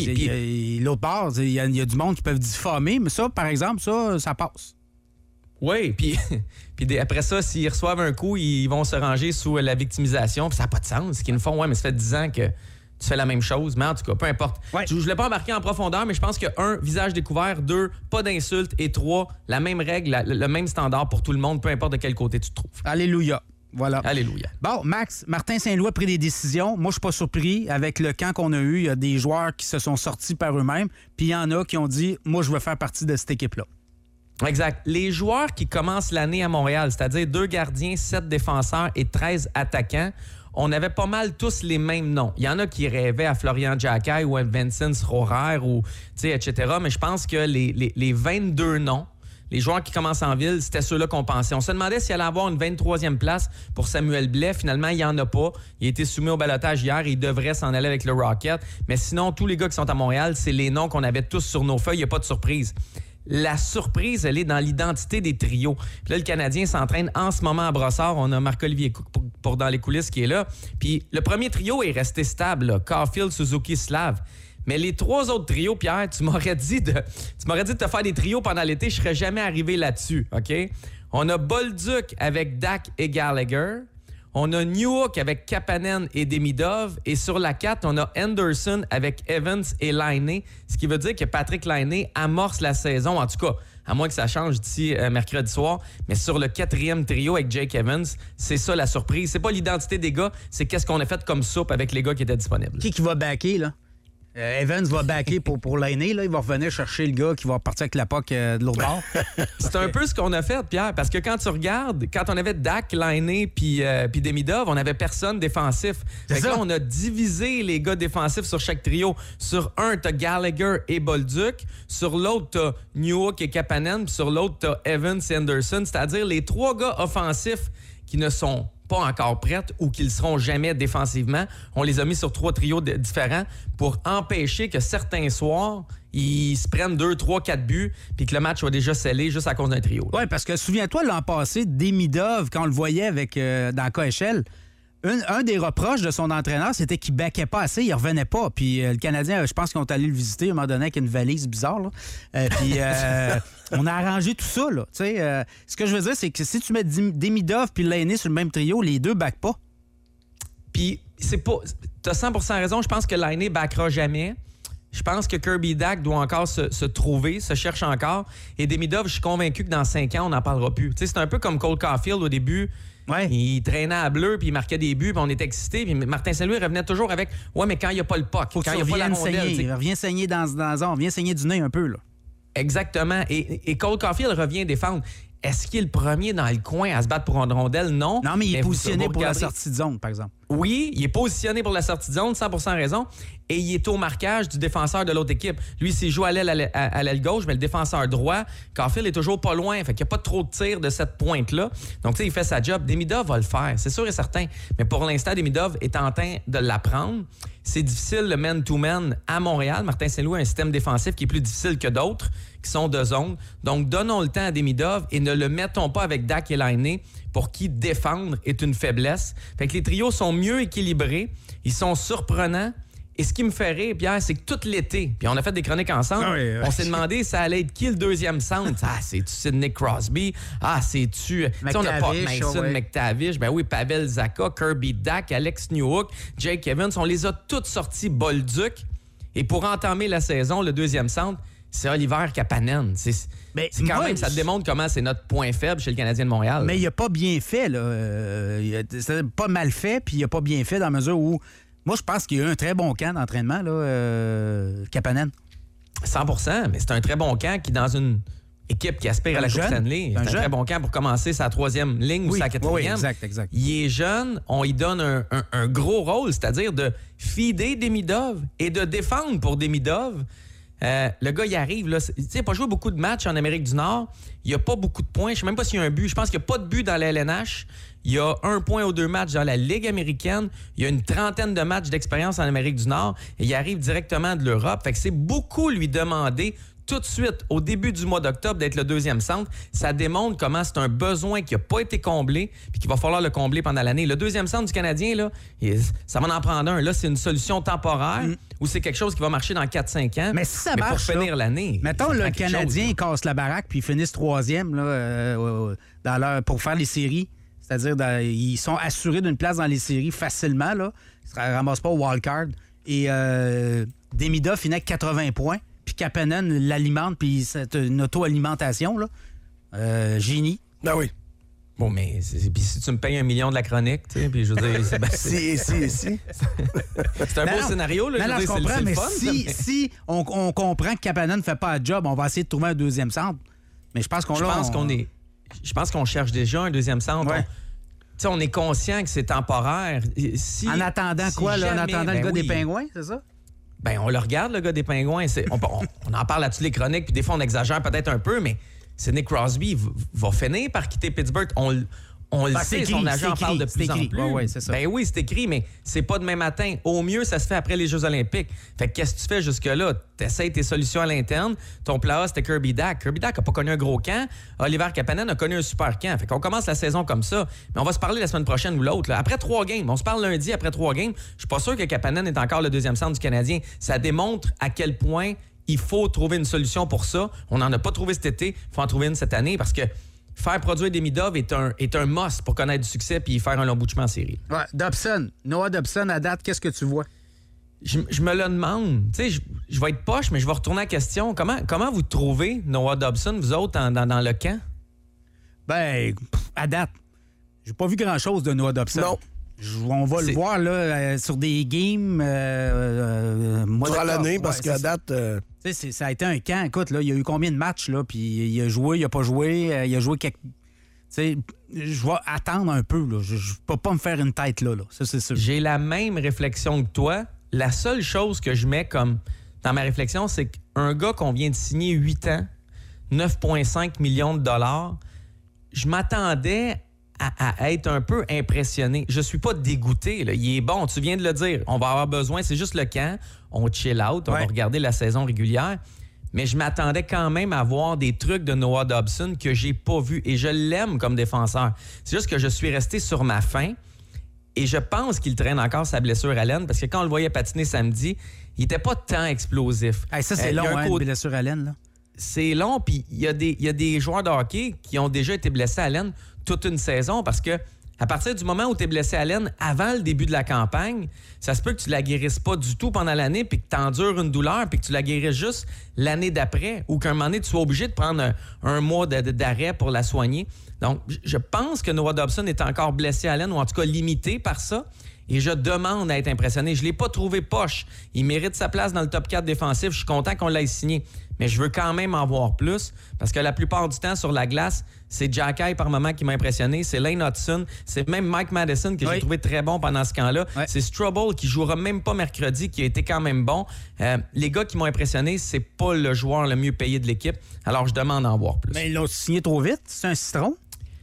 Puis l'autre part, il y a du monde qui peuvent diffamer, mais ça, par exemple, ça passe. Oui, puis après ça, s'ils reçoivent un coup, ils vont se ranger sous la victimisation, puis ça n'a pas de sens. Ce qu'ils nous font, mais ça fait 10 ans que tu fais la même chose. Mais en tout cas, peu importe. Ouais. Je ne l'ai pas embarqué en profondeur, mais je pense que 1, visage découvert, 2, pas d'insultes, et 3, la même règle, le même standard pour tout le monde, peu importe de quel côté tu te trouves. Alléluia. Voilà. Alléluia. Bon, Max, Martin Saint-Louis a pris des décisions. Moi, je suis pas surpris. Avec le camp qu'on a eu, il y a des joueurs qui se sont sortis par eux-mêmes, puis il y en a qui ont dit « Moi, je veux faire partie de cette équipe-là ». Exact. Les joueurs qui commencent l'année à Montréal, c'est-à-dire 2 gardiens, 7 défenseurs et 13 attaquants, on avait pas mal tous les mêmes noms. Il y en a qui rêvaient à Florian Giacai ou à Vincent Rohrer, ou, etc. Mais je pense que les 22 noms, les joueurs qui commencent en ville, c'était ceux-là qu'on pensait. On se demandait s'il allait avoir une 23e place pour Samuel Blais. Finalement, il n'y en a pas. Il a été soumis au ballottage hier et il devrait s'en aller avec le Rocket. Mais sinon, tous les gars qui sont à Montréal, c'est les noms qu'on avait tous sur nos feuilles. Il n'y a pas de surprise. La surprise, elle est dans l'identité des trios. Puis là, le Canadien s'entraîne en ce moment à Brossard. On a Marc-Olivier Cook pour dans les coulisses qui est là. Puis le premier trio est resté stable, là. Caulfield, Suzuki, Slav. Mais les 3 autres trios, Pierre, tu m'aurais dit de te faire des trios pendant l'été, je serais jamais arrivé là-dessus, OK? On a Bolduc avec Dak et Gallagher. On a Newhook avec Kapanen et Demidov. Et sur la 4, on a Anderson avec Evans et Laine. Ce qui veut dire que Patrick Laine amorce la saison, en tout cas, à moins que ça change d'ici mercredi soir. Mais sur le 4e trio avec Jake Evans, c'est ça la surprise. C'est pas l'identité des gars, c'est qu'est-ce qu'on a fait comme soupe avec les gars qui étaient disponibles. Qui va backer, là? Evans va backer pour l'année. Là. Il va revenir chercher le gars qui va partir avec la POC de l'autre bord. C'est un peu ce qu'on a fait, Pierre, parce que quand tu regardes, quand on avait Dak, Laine puis Demidov, on n'avait personne défensif. Fait que là, on a divisé les gars défensifs sur chaque trio. Sur un, t'as Gallagher et Bolduc. Sur l'autre, t'as Newhook et Kapanen. Puis sur l'autre, t'as Evans et Anderson. C'est-à-dire les 3 gars offensifs qui ne sont pas encore prêtes ou qu'ils ne seront jamais défensivement. On les a mis sur 3 trios différents pour empêcher que certains soirs, ils se prennent 2, 3, 4 buts puis que le match soit déjà scellé juste à cause d'un trio. Oui, parce que souviens-toi, l'an passé, Demidov, quand on le voyait avec dans KHL, un des reproches de son entraîneur, c'était qu'il backait pas assez, il revenait pas. Puis le Canadien, je pense qu'ils ont allé le visiter à un moment donné avec une valise bizarre. Là. Puis on a arrangé tout ça. Là. Ce que je veux dire, c'est que si tu mets Demidov puis Laine sur le même trio, les deux backent pas. Puis c'est pas... T'as 100% raison, je pense que Laine backera jamais. Je pense que Kirby Dak doit encore se trouver, se cherche encore. Et Demidov, je suis convaincu que dans 5 ans, on n'en parlera plus. C'est un peu comme Cole Caulfield au début. Ouais. Il traînait à bleu, puis il marquait des buts, puis on était excités. Puis Martin Saint-Louis revenait toujours avec « Ouais, mais quand il n'y a pas le puck, quand il n'y a pas la rondelle... » Il revient saigner dans la zone, revient saigner du nez un peu. Là. Exactement. Et Cole Caulfield revient défendre. Est-ce qu'il est le premier dans le coin à se battre pour une rondelle? Non. Non, mais il est positionné pour la sortie de zone, par exemple. Oui, il est positionné pour la sortie de zone, 100% raison. Et il est au marquage du défenseur de l'autre équipe. Lui, s'il joue à l'aile gauche, mais le défenseur droit, Caulfield est toujours pas loin. Fait qu'il n'y a pas trop de tir de cette pointe-là. Donc, tu sais, il fait sa job. Demidov va le faire, c'est sûr et certain. Mais pour l'instant, Demidov est en train de l'apprendre. C'est difficile, le man-to-man à Montréal. Martin Saint-Louis a un système défensif qui est plus difficile que d'autres, qui sont de zone. Donc, donnons le temps à Demidov et ne le mettons pas avec Dak et Laine pour qui défendre est une faiblesse. Fait que les trios sont mieux équilibrés. Ils sont surprenants. Et ce qui me fait rire, Pierre, c'est que tout l'été, puis on a fait des chroniques ensemble, on s'est demandé ça allait être qui le deuxième centre. Ah, c'est-tu Sidney Crosby? Ah, c'est-tu... on n'a pas Mason McTavish. Ben oui, Pavel Zacha, Kirby Dak, Alex Newhook, Jake Evans. On les a toutes sortis Bolduc. Et pour entamer la saison, le deuxième centre, c'est Oliver Kapanen. C'est quand même, ça démontre comment c'est notre point faible chez le Canadien de Montréal. Mais il n'a pas bien fait, là. C'est pas mal fait, puis il n'a pas bien fait dans la mesure où... Moi, je pense qu'il y a eu un très bon camp d'entraînement, là, Kapanen. 100%, mais c'est un très bon camp qui, dans une équipe qui aspire à la Coupe Stanley, c'est un très bon camp pour commencer sa 3e ligne ou sa 4e. Oui, exact. Il est jeune, on lui donne un gros rôle, c'est-à-dire de feeder Demidov et de défendre pour Demidov. Le gars, il arrive, là, il n'a pas joué beaucoup de matchs en Amérique du Nord. Il n'y a pas beaucoup de points. Je ne sais même pas s'il y a un but. Je pense qu'il n'y a pas de but dans la LNH. Il y a 1 point ou 2 matchs dans la Ligue américaine. Il y a une trentaine de matchs d'expérience en Amérique du Nord. Et il arrive directement de l'Europe. Fait que c'est beaucoup lui demander tout de suite, au début du mois d'octobre, d'être le deuxième centre. Ça démontre comment c'est un besoin qui n'a pas été comblé puis qu'il va falloir le combler pendant l'année. Le deuxième centre du Canadien, là, ça va en prendre un. Là, c'est une solution temporaire ou c'est quelque chose qui va marcher dans 4-5 ans. Mais si ça marche, pour finir l'année... Mettons, le Canadien casse la baraque puis ils finissent troisième là, pour faire les séries. C'est-à-dire, ils sont assurés d'une place dans les séries facilement. Là. Ils ne ramassent pas au wildcard. Et Demida finit avec 80 points. Puis Kapanen l'alimente, puis c'est une auto-alimentation, là. Génie. Ben oui. Bon, mais puis si tu me payes 1 million de la chronique, tu sais, puis je veux dire... Si. C'est un beau scénario, là. Non, je comprends, mais si on comprend que Kapanen ne fait pas le job, on va essayer de trouver un deuxième centre. Mais je pense Je pense qu'on cherche déjà un deuxième centre. Ouais. On est conscient que c'est temporaire. En attendant quoi, là? En attendant le gars des Pingouins, c'est ça? Ben, on le regarde, le gars des Pingouins. On en parle là-dessus les chroniques, puis des fois, on exagère peut-être un peu, mais Sidney Crosby va finir par quitter Pittsburgh. On le sait, son agent en parle de plus en plus. Ouais, c'est ça. Ben oui, c'est écrit, mais c'est pas demain matin. Au mieux, ça se fait après les Jeux olympiques. Fait que qu'est-ce que tu fais jusque-là? T'essayes tes solutions à l'interne. Ton plat A, c'était Kirby Dach. Kirby Dach n'a pas connu un gros camp. Oliver Kapanen a connu un super camp. Fait qu'on commence la saison comme ça. Mais on va se parler la semaine prochaine ou l'autre. Là. Après 3 games. On se parle lundi après 3 games. Je suis pas sûr que Kapanen est encore le deuxième centre du Canadien. Ça démontre à quel point il faut trouver une solution pour ça. On n'en a pas trouvé cet été. Il faut en trouver une cette année parce que faire produire Demidov est un must pour connaître du succès puis faire un long bout de chemin en série. Ouais, Dobson. Noah Dobson, à date, qu'est-ce que tu vois? Je me le demande. Tu sais, je vais être poche, mais je vais retourner à la question. Comment vous trouvez Noah Dobson, vous autres, dans le camp? Ben, à date, j'ai pas vu grand-chose de Noah Dobson. Non. On va le voir là, sur des games. Durant l'année, parce qu'à date... Ça a été un camp. Écoute, là, il y a eu combien de matchs, là, puis il a joué, il a pas joué, il a joué quelques... Je vais attendre un peu, là. Je peux pas me faire une tête là. Ça, c'est sûr. J'ai la même réflexion que toi. La seule chose que je mets comme dans ma réflexion, c'est qu'un gars qu'on vient de signer 8 ans, 9,5 millions de dollars, je m'attendais à être un peu impressionné. Je suis pas dégoûté. Là. Il est bon, tu viens de le dire. On va avoir besoin, c'est juste le camp. On chill out, on va regarder la saison régulière. Mais je m'attendais quand même à voir des trucs de Noah Dobson que j'ai pas vus. Et je l'aime comme défenseur. C'est juste que je suis resté sur ma faim. Et je pense qu'il traîne encore sa blessure à l'aine parce que quand on le voyait patiner samedi, il était pas tant explosif. Hey, ça, c'est long, une blessure à l'aine, là. C'est long, puis il y a des joueurs de hockey qui ont déjà été blessés à l'aine toute une saison parce que à partir du moment où tu es blessé à l'aine avant le début de la campagne, ça se peut que tu la guérisses pas du tout pendant l'année puis que tu endures une douleur puis que tu la guérisses juste l'année d'après ou qu'à un moment donné, tu sois obligé de prendre un mois d'arrêt pour la soigner. Donc, je pense que Noah Dobson est encore blessé à l'aine ou en tout cas limité par ça. Et je demande à être impressionné. Je ne l'ai pas trouvé poche. Il mérite sa place dans le top 4 défensif. Je suis content qu'on l'ait signé. Mais je veux quand même en voir plus parce que la plupart du temps, sur la glace, c'est Jack Eye par moment qui m'a impressionné. C'est Lane Hudson. C'est même Mike Madison que j'ai trouvé très bon pendant ce camp-là. Ouais. C'est Struble qui jouera même pas mercredi, qui a été quand même bon. Les gars qui m'ont impressionné, c'est pas le joueur le mieux payé de l'équipe. Alors, je demande à en voir plus. Mais ils l'ont signé trop vite. C'est un citron.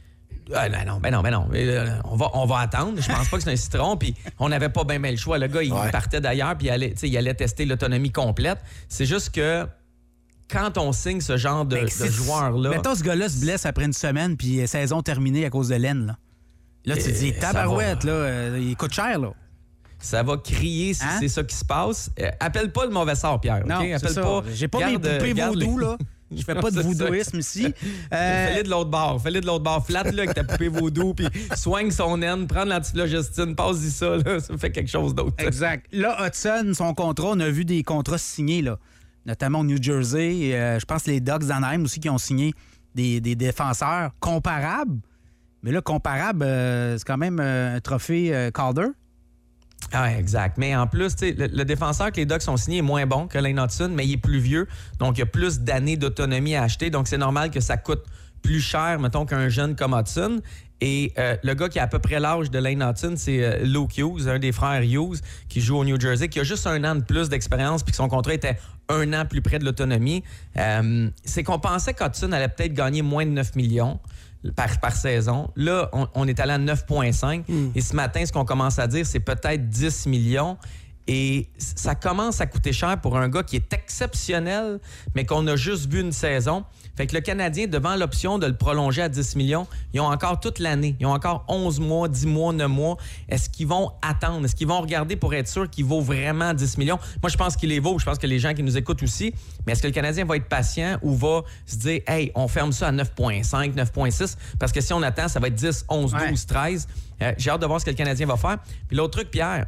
Ben non. On va attendre. Je pense pas que c'est un citron. Puis on n'avait pas bien le choix. Le gars, il partait d'ailleurs puis il allait tester l'autonomie complète. C'est juste que quand on signe ce genre de joueur-là... Mettons, ce gars-là se blesse après une semaine puis saison terminée à cause de l'aine. Là, tu te dis, tabarouette, là, il coûte cher, là. Ça va crier si c'est ça qui se passe. Appelle pas le mauvais sort, Pierre. Non, okay? Appelle pas. J'ai pas mes poupées vaudou, là. Je fais pas de voodooisme ici. Fais-le de l'autre bord. Flatte-le avec ta poupée vaudou, puis soigne son haine, prends de l'antiflogestine, passe-y ça, là, ça fait quelque chose d'autre. Exact. Là, Hudson, son contrat, on a vu des contrats signés, là, notamment au New Jersey. Et, je pense les Ducks d'Anaheim aussi qui ont signé des défenseurs comparables. Mais là, comparable, c'est quand même un trophée Calder. Ah, exact. Mais en plus, le défenseur que les Ducks ont signé est moins bon que Lane Hudson, mais il est plus vieux. Donc, il y a plus d'années d'autonomie à acheter. Donc, c'est normal que ça coûte plus cher, mettons, qu'un jeune comme Hudson. Et le gars qui a à peu près l'âge de Lane Hutson, c'est Luke Hughes, un des frères Hughes, qui joue au New Jersey, qui a juste 1 an de plus d'expérience, puis que son contrat était 1 an plus près de l'autonomie. C'est qu'on pensait qu'Hutson allait peut-être gagner moins de 9 millions par saison. Là, on est allé à 9,5. Et ce matin, ce qu'on commence à dire, c'est peut-être 10 millions. Et ça commence à coûter cher pour un gars qui est exceptionnel, mais qu'on a juste vu une saison. Fait que le Canadien, devant l'option de le prolonger à 10 millions, ils ont encore toute l'année. Ils ont encore 11 mois, 10 mois, 9 mois. Est-ce qu'ils vont attendre? Est-ce qu'ils vont regarder pour être sûr qu'il vaut vraiment 10 millions? Moi, je pense qu'il les vaut. Je pense que les gens qui nous écoutent aussi. Mais est-ce que le Canadien va être patient ou va se dire, hey, on ferme ça à 9,5, 9,6? Parce que si on attend, ça va être 10, 11, 12, 13. J'ai hâte de voir ce que le Canadien va faire. Puis l'autre truc, Pierre...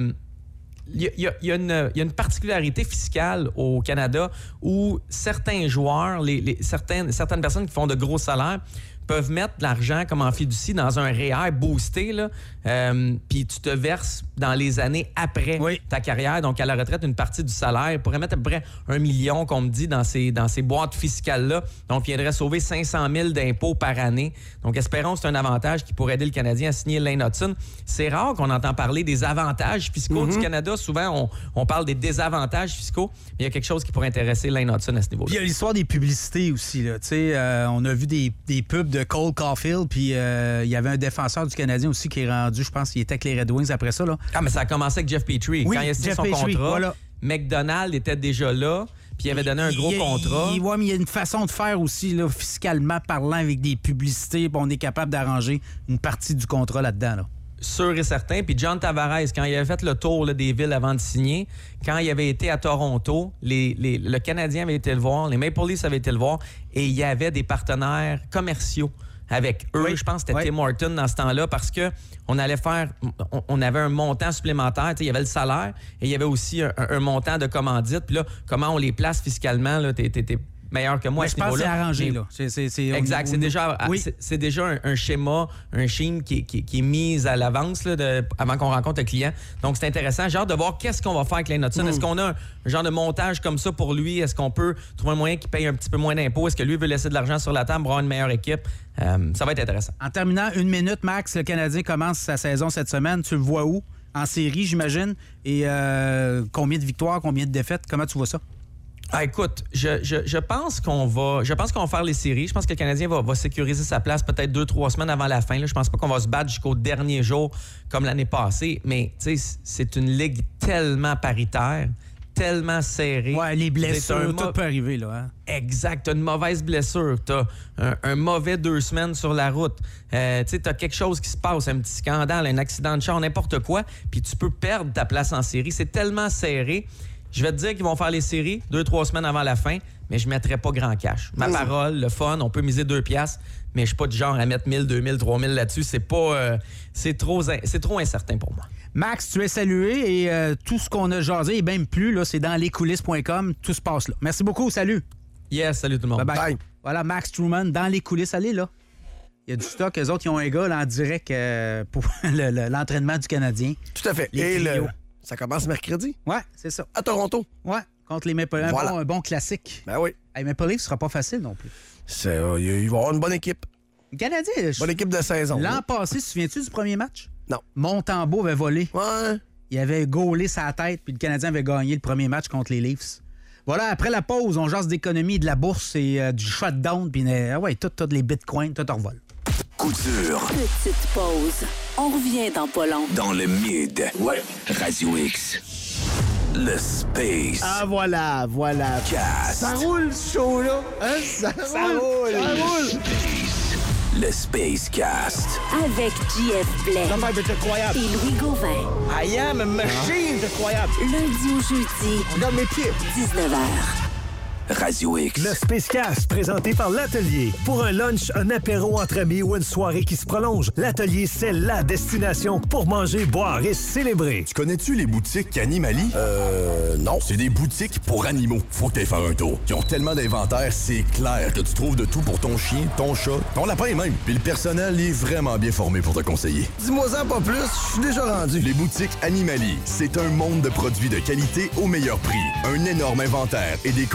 Il y a une particularité fiscale au Canada où certains joueurs, certaines personnes qui font de gros salaires peuvent mettre de l'argent comme en fiducie dans un REER boosté, puis tu te verses dans les années après ta carrière, donc à la retraite, une partie du salaire. Ils pourraient mettre à peu près 1 million, qu'on me dit, dans ces boîtes fiscales-là. Donc, il viendrait sauver 500 000 d'impôts par année. Donc, espérons que c'est un avantage qui pourrait aider le Canadien à signer Lane Hutson. C'est rare qu'on entend parler des avantages fiscaux du Canada. Souvent, on parle des désavantages fiscaux, mais il y a quelque chose qui pourrait intéresser Lane Hutson à ce niveau-là. Puis il y a l'histoire des publicités aussi. On a vu des pubs de Cole Caulfield, puis il y avait un défenseur du Canadien aussi qui est rendu, je pense qu'il était avec les Red Wings après ça. Là. Ah, mais ça a commencé avec Jeff Petrie. Oui, quand il a signé son contrat, voilà. McDonald était déjà là, puis il avait donné un gros contrat. Oui, mais il y a une façon de faire aussi, là, fiscalement parlant, avec des publicités, puis on est capable d'arranger une partie du contrat là-dedans. Là. Sûr et certain. Puis John Tavares, quand il avait fait le tour là, des villes avant de signer, quand il avait été à Toronto, le Canadien avait été le voir, les Maple Leafs avaient été le voir, et il y avait des partenaires commerciaux avec eux. Oui. Je pense que c'était Tim Horton dans ce temps-là, parce que on avait un montant supplémentaire. Il y avait le salaire et il y avait aussi un montant de commandite. Puis là, comment on les place fiscalement, là, t'es meilleur que moi. Mais je pense que c'est arrangé. Là. Exact. C'est déjà un schéma, un scheme qui est mis à l'avance là, avant qu'on rencontre le client. Donc, c'est intéressant. J'ai hâte de voir qu'est-ce qu'on va faire avec Lane Hutson. Est-ce qu'on a un genre de montage comme ça pour lui? Est-ce qu'on peut trouver un moyen qu'il paye un petit peu moins d'impôts? Est-ce que lui veut laisser de l'argent sur la table pour avoir une meilleure équipe? Ça va être intéressant. En terminant, 1 minute, Max, le Canadien commence sa saison cette semaine. Tu le vois où? En série, j'imagine. Et combien de victoires, combien de défaites? Comment tu vois ça? Ah, écoute, je pense qu'on va faire les séries. Je pense que le Canadien va sécuriser sa place peut-être 2-3 semaines avant la fin. Là. Je pense pas qu'on va se battre jusqu'au dernier jour comme l'année passée. Mais tu sais, c'est une ligue tellement paritaire, tellement serrée. Ouais, les blessures, tout peut arriver là. Hein? Exact. T'as une mauvaise blessure, t'as un mauvais 2 semaines sur la route. Tu sais, t'as quelque chose qui se passe, un petit scandale, un accident de char, n'importe quoi, puis tu peux perdre ta place en série. C'est tellement serré. Je vais te dire qu'ils vont faire les séries 2-3 semaines avant la fin, mais je ne mettrai pas grand cash. Ma parole, le fun, on peut miser 2 piastres, mais je ne suis pas du genre à mettre 1000, 2000, 3000 là-dessus. C'est trop incertain pour moi. Max, tu es salué et tout ce qu'on a jasé et même plus, là, c'est dans lescoulisses.com. Tout se passe là. Merci beaucoup. Salut. Yes, salut tout le monde. Bye. Voilà, Max Truman dans les coulisses. Allez là. Il y a du stock. Eux autres, ils ont un gars là, en direct pour l'entraînement du Canadien. Tout à fait. Les trios. Ça commence mercredi? Ouais, c'est ça. À Toronto? Ouais, contre les Maple Leafs. Un bon classique. Ben oui. Hey, Maple Leafs, ce sera pas facile non plus. Il va y avoir une bonne équipe. Le Canadien... Bonne équipe de saison. L'an passé, te souviens-tu du premier match? Non. Montembeault avait volé. Ouais. Il avait gaulé sa tête, puis le Canadien avait gagné le premier match contre les Leafs. Voilà, après la pause, on jase d'économie, de la bourse et du shutdown, puis tout les bitcoins, tout en revol. Couture. Petite pause. On revient dans pas long. Dans le mid. Ouais. Radio X. Le Space. Ah, voilà. Cast. Ça roule, ce show-là. Hein? Ça roule. Le Space Cast. Avec JF Blais. Ça va être incroyable. Et Louis Gauvin. I am a machine. Incroyable. Lundi au jeudi. On regarde mes pieds. 19h. Radio X. Le Spacecast, présenté par l'Atelier. Pour un lunch, un apéro entre amis ou une soirée qui se prolonge, l'Atelier, c'est la destination pour manger, boire et célébrer. Tu connais-tu les boutiques Animali? Non. C'est des boutiques pour animaux. Faut que t'ailles faire un tour. Ils ont tellement d'inventaire, c'est clair que tu trouves de tout pour ton chien, ton chat, ton lapin même. Puis le personnel est vraiment bien formé pour te conseiller. Dis-moi-en pas plus, je suis déjà rendu. Les boutiques Animali, c'est un monde de produits de qualité au meilleur prix. Un énorme inventaire et des conseillers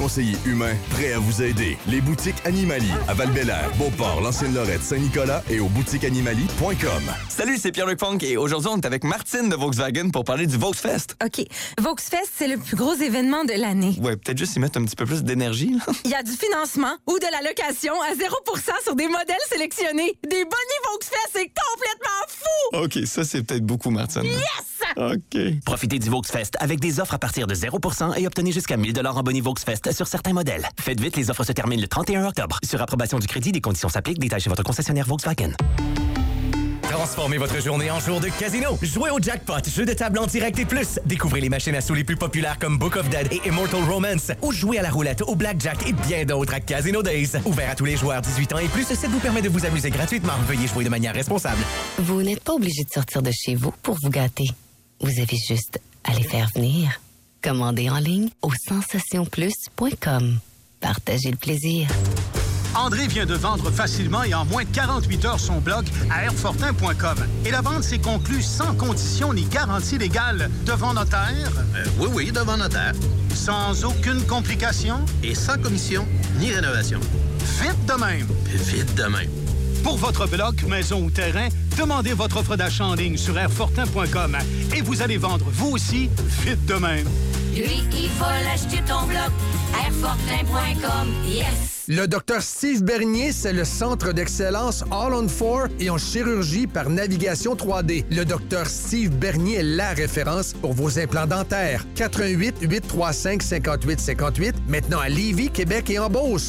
humain prêts à vous aider. Les boutiques Animali à Val-Bélair, Beauport, L'ancienne-Lorette, Saint-Nicolas et au boutiqueanimali.com. Salut, c'est Pierre-Luc Funk et aujourd'hui, on est avec Martine de Volkswagen pour parler du Volksfest. OK. Volksfest, c'est le plus gros événement de l'année. Ouais, peut-être juste y mettre un petit peu plus d'énergie, là. Il y a du financement ou de la location à 0% sur des modèles sélectionnés. Des bonnets Volksfest, c'est complètement fou! OK, ça, c'est peut-être beaucoup, Martine. Yes! OK. Profitez du Volksfest avec des offres à partir de 0% et obtenez jusqu'à 1 000 en bonnets Volksfest sur certains modèles. Faites vite, les offres se terminent le 31 octobre. Sur approbation du crédit, des conditions s'appliquent. Détails chez votre concessionnaire Volkswagen. Transformez votre journée en jour de casino. Jouez au Jackpot, jeu de table en direct et plus. Découvrez les machines à sous les plus populaires comme Book of Dead et Immortal Romance. Ou jouez à la roulette, au blackjack et bien d'autres à Casino Days. Ouvert à tous les joueurs 18 ans et plus, ça vous permet de vous amuser gratuitement. Veuillez jouer de manière responsable. Vous n'êtes pas obligé de sortir de chez vous pour vous gâter. Vous avez juste à les faire venir. Commandez en ligne au sensationplus.com. Partagez le plaisir. André vient de vendre facilement et en moins de 48 heures son blog à airfortin.com. Et la vente s'est conclue sans condition ni garantie légale. Devant notaire? Oui, devant notaire. Sans aucune complication? Et sans commission ni rénovation. Vite de même. Vite de même. Pour votre bloc, maison ou terrain, demandez votre offre d'achat en ligne sur airfortin.com et vous allez vendre vous aussi vite de même. Lui, il va l'acheter ton bloc. Airfortin.com. Yes! Le Dr Steve Bernier, c'est le centre d'excellence All on 4 et en chirurgie par navigation 3D. Le Dr Steve Bernier est la référence pour vos implants dentaires. 88 835 58 58, maintenant à Lévis, Québec et en Beauce.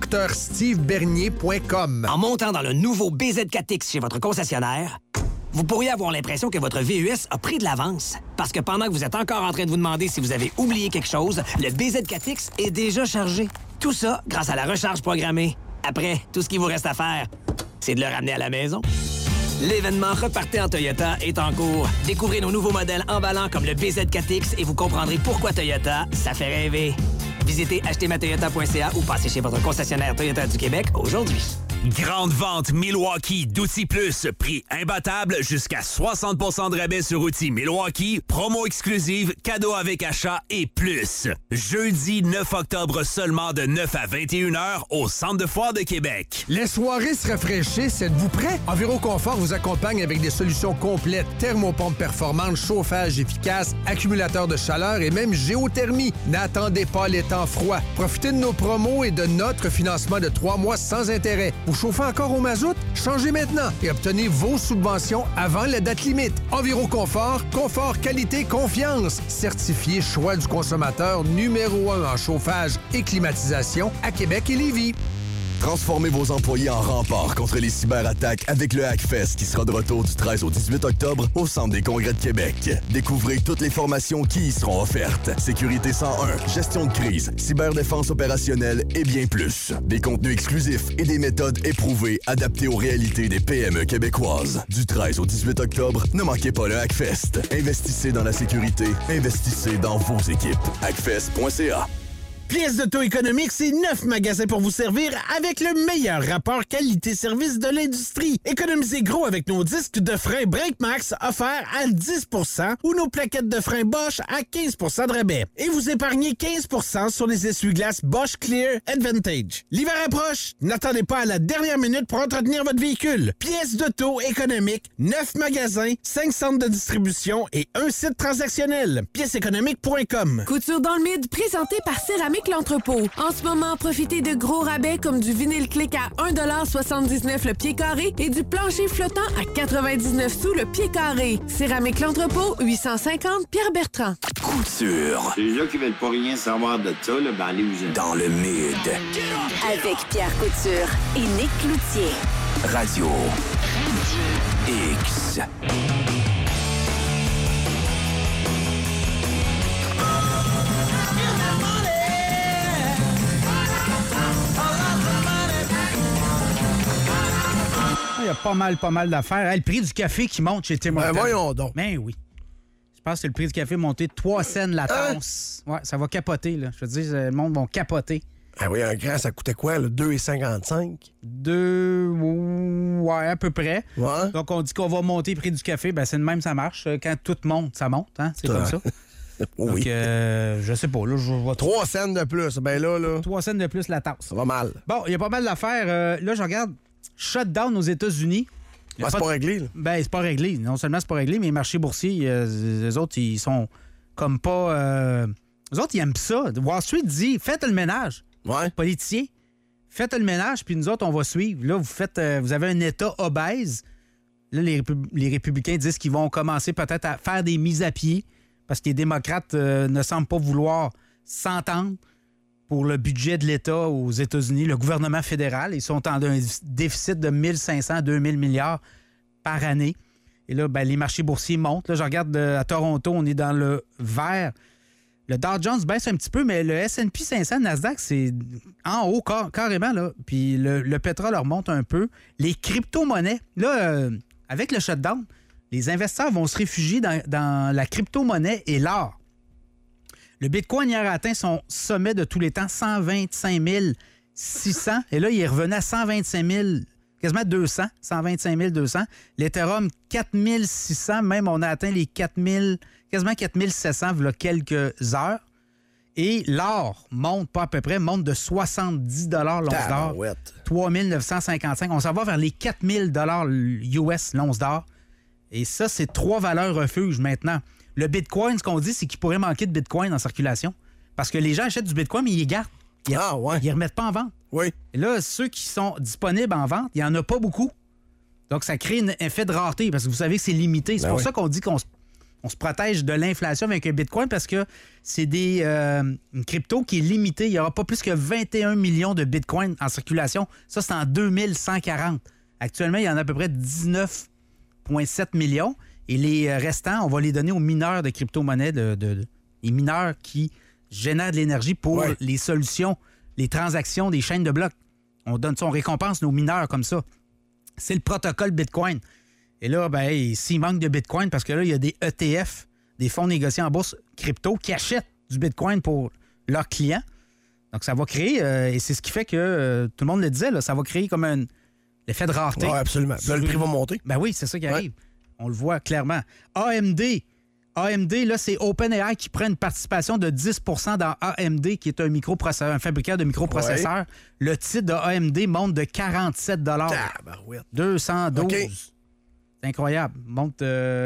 drstevebernier.com. En montant dans le nouveau BZ4X chez votre concessionnaire, vous pourriez avoir l'impression que votre VUS a pris de l'avance. Parce que pendant que vous êtes encore en train de vous demander si vous avez oublié quelque chose, le BZ4X est déjà chargé. Tout ça grâce à la recharge programmée. Après, tout ce qu'il vous reste à faire, c'est de le ramener à la maison. L'événement Repartez en Toyota est en cours. Découvrez nos nouveaux modèles emballants comme le BZ4X et vous comprendrez pourquoi Toyota, ça fait rêver. Visitez achetezmatoyota.ca ou passez chez votre concessionnaire Toyota du Québec aujourd'hui. Grande vente Milwaukee d'Outils Plus. Prix imbattable jusqu'à 60% de rabais sur outils Milwaukee. Promo exclusive, cadeau avec achat et plus. Jeudi 9 octobre seulement de 9 à 21 heures au Centre de foire de Québec. Les soirées se rafraîchissent. Êtes-vous prêts? Environ Confort vous accompagne avec des solutions complètes. Thermopompe performante, chauffage efficace, accumulateur de chaleur et même géothermie. N'attendez pas les temps froids. Profitez de nos promos et de notre financement de 3 mois sans intérêt. Vous chauffez encore au mazout? Changez maintenant et obtenez vos subventions avant la date limite. Enviro Confort, confort, qualité, confiance. Certifié choix du consommateur numéro 1 en chauffage et climatisation à Québec et Lévis. Transformez vos employés en rempart contre les cyberattaques avec le Hackfest qui sera de retour du 13 au 18 octobre au Centre des congrès de Québec. Découvrez toutes les formations qui y seront offertes. Sécurité 101, gestion de crise, cyberdéfense opérationnelle et bien plus. Des contenus exclusifs et des méthodes éprouvées adaptées aux réalités des PME québécoises. Du 13 au 18 octobre, ne manquez pas le Hackfest. Investissez dans la sécurité, investissez dans vos équipes. Hackfest.ca. Pièces d'auto économique, c'est 9 magasins pour vous servir avec le meilleur rapport qualité-service de l'industrie. Économisez gros avec nos disques de frein BrakeMax offerts à 10 % ou nos plaquettes de frein Bosch à 15 % de rabais. Et vous épargnez 15 % sur les essuie-glaces Bosch Clear Advantage. L'hiver approche, n'attendez pas à la dernière minute pour entretenir votre véhicule. Pièces d'auto économique, 9 magasins, 5 centres de distribution et un site transactionnel. Pièceséconomique.com. Couture dans le mid, présenté par Céramique L'Entrepôt. En ce moment, profitez de gros rabais comme du vinyle clic à 1,79 $ le pied carré et du plancher flottant à 99 sous le pied carré. Céramique L'Entrepôt, 850 Pierre-Bertrand. Couture. Les gens qui veulent pas rien savoir de ça, là, ben allez-vous dans le mid. Avec Pierre Couture et Nick Cloutier. Radio X. Il y a pas mal d'affaires. Hey, le prix du café qui monte chez Tim Hortons. Ben voyons donc. Ben oui. Je pense que le prix du café est monté de 3 cents la tasse. Ouais, ça va capoter, là. Je veux dire, le monde va capoter. Ah oui, un grand, ça coûtait quoi, là? 2,55? 2, ouais, à peu près. Ouais. Donc, on dit qu'on va monter le prix du café. Ben, c'est de même, ça marche. Quand tout monte, ça monte. Hein? C'est comme ça. Oui. Donc, je sais pas. Là, je vois 3 cents de plus. Ben là. 3 cents de plus la tasse. Ça va mal. Bon, il y a pas mal d'affaires. Là, je regarde shutdown aux États-Unis. C'est pas réglé, là. Ben, c'est pas réglé. Non seulement c'est pas réglé, mais les marchés boursiers, les autres, ils sont comme pas... les autres, ils aiment ça. Wall Street dit, faites le ménage. Ouais. Politiciens, faites le ménage, puis nous autres, on va suivre. Là, vous avez un État obèse. Là, les républicains disent qu'ils vont commencer peut-être à faire des mises à pied parce que les démocrates ne semblent pas vouloir s'entendre pour le budget de l'État aux États-Unis, le gouvernement fédéral. Ils sont en un déficit de 1 500 à 2 000 milliards par année. Et là, ben, les marchés boursiers montent. Là, je regarde à Toronto, on est dans le vert. Le Dow Jones baisse un petit peu, mais le S&P 500, Nasdaq, c'est en haut carrément. Là. Puis le pétrole remonte un peu. Les crypto-monnaies, là, avec le shutdown, les investisseurs vont se réfugier dans la crypto-monnaie et l'or. Le Bitcoin hier a atteint son sommet de tous les temps, 125 600. Et là, il est revenu à 125 000, quasiment 200, 125 200. L'Ethereum, 4 600. Même, on a atteint les 4 000, quasiment 4 700 il y a quelques heures. Et l'or monte, pas à peu près, monte de 70 l'once d'or. 3 955. On s'en va vers les 4 000 US l'once d'or. Et ça, c'est 3 valeurs refuge maintenant. Le Bitcoin, ce qu'on dit, c'est qu'il pourrait manquer de Bitcoin en circulation. Parce que les gens achètent du Bitcoin, mais ils les gardent. Ils ne remettent pas en vente. Oui. Et là, ceux qui sont disponibles en vente, il n'y en a pas beaucoup. Donc, ça crée un effet de rareté parce que vous savez que c'est limité. C'est pour ça qu'on dit qu'on se protège de l'inflation avec un Bitcoin parce que c'est une crypto qui est limitée. Il n'y aura pas plus que 21 millions de Bitcoin en circulation. Ça, c'est en 2140. Actuellement, il y en a à peu près 19,7 millions. Et les restants, on va les donner aux mineurs de crypto-monnaies, les mineurs qui génèrent de l'énergie pour les solutions, les transactions des chaînes de blocs. On donne ça, on récompense nos mineurs comme ça. C'est le protocole Bitcoin. Et là, ben, s'il manque de Bitcoin, parce que là, il y a des ETF, des fonds négociés en bourse crypto, qui achètent du Bitcoin pour leurs clients. Donc, ça va créer, et c'est ce qui fait que, tout le monde le disait, là, ça va créer comme l'effet de rareté. Oui, absolument. Là, le prix va monter. Ben oui, c'est ça qui arrive. On le voit clairement. AMD, là, c'est OpenAI qui prend une participation de 10 dans AMD, qui est un fabricant de microprocesseurs. Ouais. Le titre de AMD monte de 47 $. 212. Okay. C'est incroyable. Monte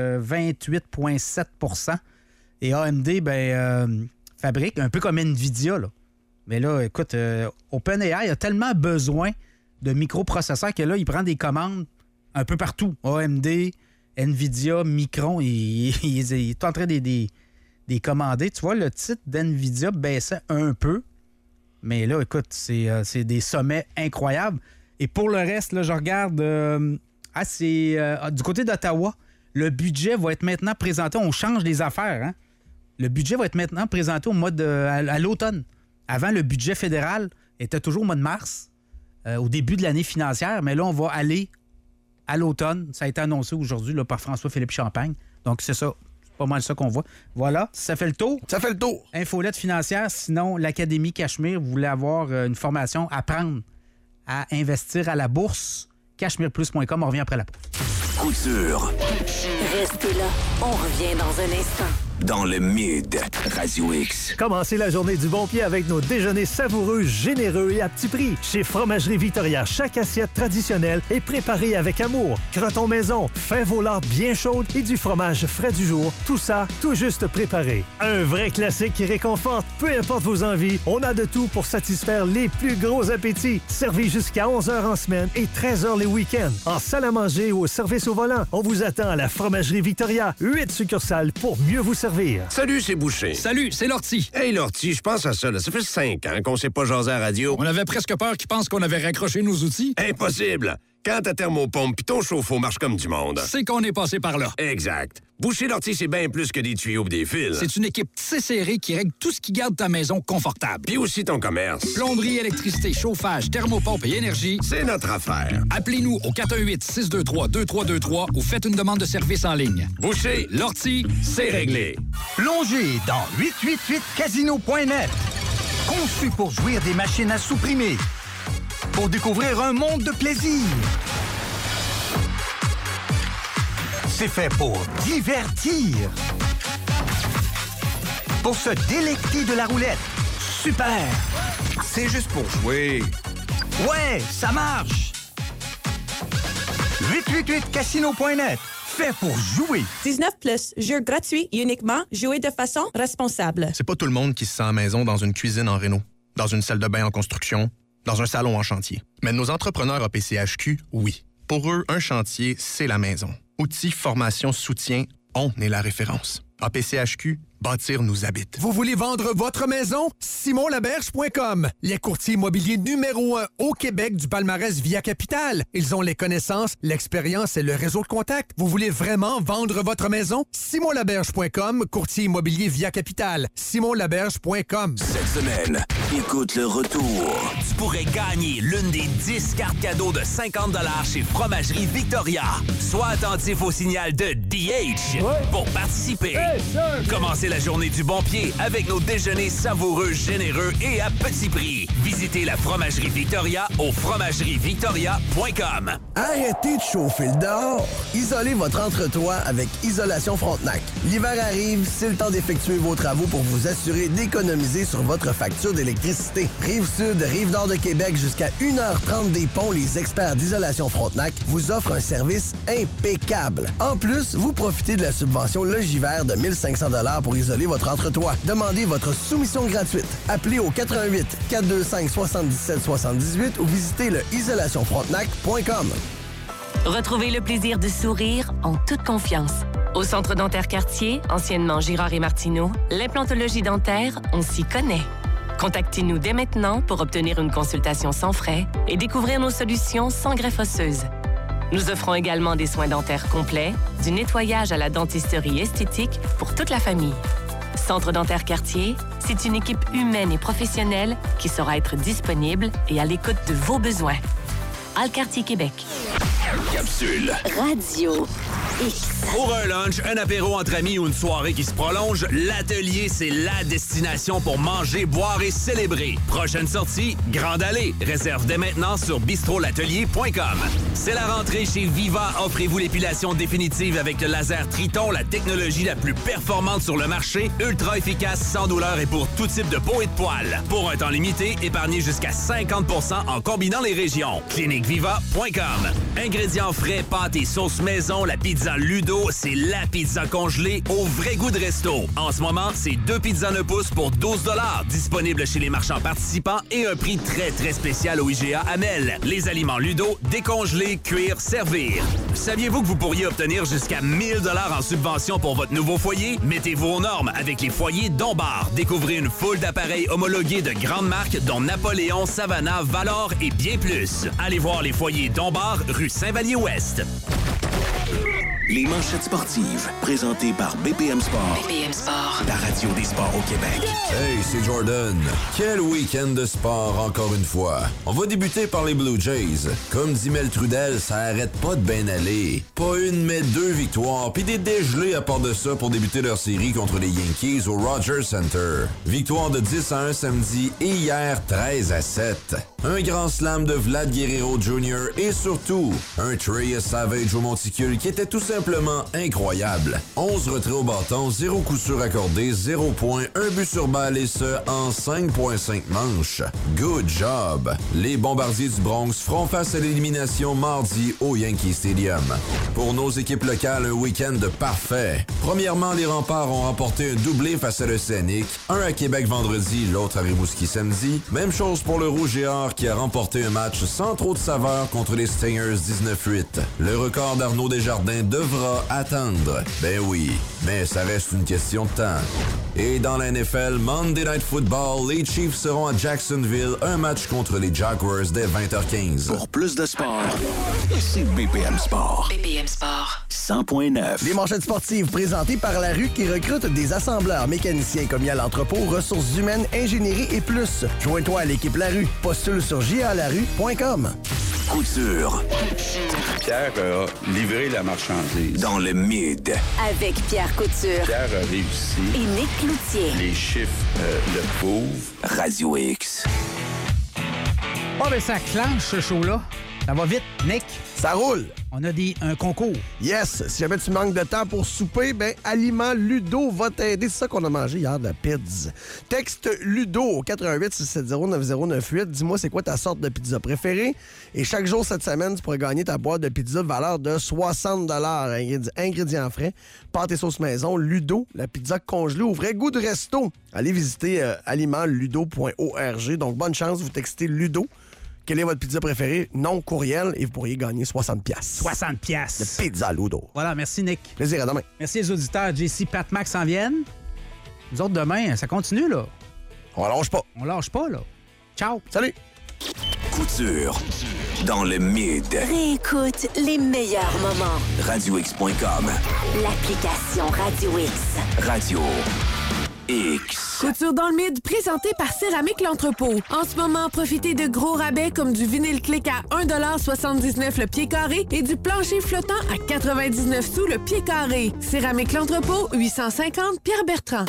28,7 Et AMD, fabrique un peu comme Nvidia, là. Mais là, écoute, OpenAI a tellement besoin de microprocesseurs que là, il prend des commandes un peu partout. AMD, Nvidia, Micron, il est en train de les commander. Tu vois, le titre d'Nvidia baissait un peu. Mais là, écoute, c'est des sommets incroyables. Et pour le reste, là, je regarde... du côté d'Ottawa, le budget va être maintenant présenté... On change les affaires, hein? Le budget va être maintenant présenté au mois à l'automne. Avant, le budget fédéral était toujours au mois de mars, au début de l'année financière. Mais là, on va aller... à l'automne. Ça a été annoncé aujourd'hui là, par François-Philippe Champagne. Donc, c'est ça. C'est pas mal ça qu'on voit. Voilà, ça fait le tour. Ça fait le tour. Infolette financière. Sinon, l'Académie Cachemire, vous voulez avoir une formation, apprendre à investir à la bourse. CachemirePlus.com, on revient après la pause. Couture. Restez là, on revient dans un instant. Dans le Mid, Radio X. Commencez la journée du bon pied avec nos déjeuners savoureux, généreux et à petit prix. Chez Fromagerie Victoria, chaque assiette traditionnelle est préparée avec amour. Croton maison, fin volard bien chaude et du fromage frais du jour. Tout ça, tout juste préparé. Un vrai classique qui réconforte, peu importe vos envies. On a de tout pour satisfaire les plus gros appétits. Servi jusqu'à 11h en semaine et 13h les week-ends. En salle à manger ou au service au volant, on vous attend à la Fromagerie Victoria. 8 succursales pour mieux vous servir. Salut, c'est Boucher. Salut, c'est Lortie. Hey, Lortie, je pense à ça. Là. Ça fait 5 ans qu'on s'est pas jasé à la radio. On avait presque peur qu'ils pensent qu'on avait raccroché nos outils. Impossible. Quand ta thermopompe pis ton chauffe-eau marche comme du monde. C'est qu'on est passé par là. Exact. Boucher Lortie, c'est bien plus que des tuyaux pis des fils. C'est une équipe tissée serrée qui règle tout ce qui garde ta maison confortable. Puis aussi ton commerce. Plomberie, électricité, chauffage, thermopompe et énergie. C'est notre affaire. Appelez-nous au 418-623-2323 ou faites une demande de service en ligne. Boucher Lortie, c'est réglé. Plongez dans 888casino.net. Conçu pour jouir des machines à supprimer. Pour découvrir un monde de plaisir. C'est fait pour divertir. pour se délecter de la roulette. Super! C'est juste pour jouer. Ouais, ça marche! 888casino.net. Fait pour jouer. 19+, jeux gratuits et uniquement jouer de façon responsable. C'est pas tout le monde qui se sent à maison dans une cuisine en réno, dans une salle de bain en construction, dans un salon en chantier. Mais nos entrepreneurs APCHQ, oui. Pour eux, un chantier, c'est la maison. Outils, formation, soutien, on est la référence. APCHQ, bâtir nous habite. Vous voulez vendre votre maison? SimonLaberge.com. Les courtiers immobiliers numéro 1 au Québec du palmarès Via Capital. Ils ont les connaissances, l'expérience et le réseau de contacts. Vous voulez vraiment vendre votre maison? SimonLaberge.com, courtier immobilier Via Capital. SimonLaberge.com. Cette semaine, écoute le retour. Tu pourrais gagner l'une des 10 cartes cadeaux de 50 $ chez Fromagerie Victoria. Sois attentif au signal de DH pour participer. Commencez la journée du bon pied avec nos déjeuners savoureux, généreux et à petit prix. Visitez la Fromagerie Victoria au fromagerivictoria.com. Arrêtez de chauffer le dehors. Isolez votre entre-toit avec Isolation Frontenac. L'hiver arrive, c'est le temps d'effectuer vos travaux pour vous assurer d'économiser sur votre facture d'électricité. Rive-Sud, Rive-Nord de Québec jusqu'à 1h30 des ponts, les experts d'Isolation Frontenac vous offrent un service impeccable. En plus, vous profitez de la subvention Logivert de 1 500 $ pour isoler votre entre-toit. Demandez votre soumission gratuite. Appelez au 88 425 77 78 ou visitez le isolationfrontenac.com. Retrouvez le plaisir de sourire en toute confiance. Au Centre dentaire Cartier, anciennement Girard et Martineau, l'implantologie dentaire, on s'y connaît. Contactez-nous dès maintenant pour obtenir une consultation sans frais et découvrir nos solutions sans greffe osseuse. Nous offrons également des soins dentaires complets, du nettoyage à la dentisterie esthétique pour toute la famille. Centre dentaire Cartier, c'est une équipe humaine et professionnelle qui saura être disponible et à l'écoute de vos besoins. Alcartier Québec. Capsule. Radio X. Pour un lunch, un apéro entre amis ou une soirée qui se prolonge, l'Atelier, c'est la destination pour manger, boire et célébrer. Prochaine sortie, Grande Allée. Réserve dès maintenant sur bistrolatelier.com. C'est la rentrée chez Viva. Offrez-vous l'épilation définitive avec le laser Triton, la technologie la plus performante sur le marché, ultra efficace, sans douleur et pour tout type de peau et de poils. Pour un temps limité, épargnez jusqu'à 50% en combinant les régions. Cliniqueviva.com. Ingrédients frais, pâtes et sauces maison, la pizza Ludo, c'est la pizza congelée au vrai goût de resto. En ce moment, c'est 2 pizzas 9 pouces pour 12 $, disponible chez les marchands participants et un prix très, très spécial au IGA Amel. Les aliments Ludo, décongeler, cuire, servir. Saviez-vous que vous pourriez obtenir jusqu'à 1 000 $ en subvention pour votre nouveau foyer? Mettez-vous aux normes avec les foyers Dombar. Découvrez une foule d'appareils homologués de grandes marques dont Napoléon, Savannah, Valor et bien plus. Allez voir les foyers Dombar, rue Saint-Vallier-Ouest. Les manchettes sportives, présentées par BPM Sport. BPM Sport. La radio des sports au Québec. Hey, c'est Jordan. Quel week-end de sport, encore une fois. On va débuter par les Blue Jays. Comme dit Mel Trudel, ça arrête pas de bien aller. Pas une, mais 2 victoires, puis des dégelés à part de ça pour débuter leur série contre les Yankees au Rogers Center. Victoire de 10-1 samedi et hier 13-7. Un grand slam de Vlad Guerrero Jr. et surtout, un Trey Savage au monticule qui était tout simplement incroyable. 11 retraits au bâton, 0 coup sûr accordé, 0 points, 1 but sur balle et ce en 5,5 manches. Good job! Les Bombardiers du Bronx feront face à l'élimination mardi au Yankee Stadium. Pour nos équipes locales, un week-end parfait. Premièrement, les Remparts ont remporté un doublé face à l'Océanique, un à Québec vendredi, l'autre à Rimouski samedi. Même chose pour le Rouge et Or qui a remporté un match sans trop de saveur contre les Stingers 19-8. Le record d'Arnaud Desjardins devra attendre. Ben oui, mais ça reste une question de temps. Et dans la NFL, Monday Night Football, les Chiefs seront à Jacksonville, un match contre les Jaguars dès 20h15. Pour plus de sport, c'est BPM Sport. BPM Sport. 100.9. Les manchettes sportives présentées par La Rue qui recrute des assembleurs, mécaniciens commis à l'entrepôt, ressources humaines, ingénierie et plus. Joins-toi à l'équipe La Rue. Postule sur jalarue.com. Couture. Pierre a livré la marchandise. Dans le mid. Avec Pierre Couture. Pierre a réussi. Et Nick Cloutier. Les chiffres le prouvent. Radio X. Ah, ben ça clenche, ce show-là. Ça va vite, Nick. Ça roule. On a un concours. Yes. Si jamais tu manques de temps pour souper, ben Aliment Ludo va t'aider. C'est ça qu'on a mangé hier, de la pizza. Texte Ludo au 88-670-9098. Dis-moi c'est quoi ta sorte de pizza préférée. Et chaque jour cette semaine, tu pourrais gagner ta boîte de pizza de valeur de 60 ingrédients frais. Pâte et sauce maison. Ludo, la pizza congelée au vrai goût de resto. Allez visiter alimentludo.org. Donc, bonne chance, vous textez Ludo. Quelle est votre pizza préférée? Nom, courriel, et vous pourriez gagner 60$. 60$. De pizza Ludo. Voilà, merci Nick. Plaisir, à demain. Merci les auditeurs. JC, Pat, Max s'en viennent. Nous autres, demain, ça continue, là. On lâche pas. On lâche pas, là. Ciao. Salut. Couture. Dans le mid. Réécoute les meilleurs moments. RadioX.com. L'application Radio X. Radio X. Couture dans le mid, présenté par Céramique L'Entrepôt. En ce moment, profitez de gros rabais comme du vinyle clic à 1,79$ le pied carré et du plancher flottant à 99 sous le pied carré. Céramique L'Entrepôt, 850 Pierre-Bertrand.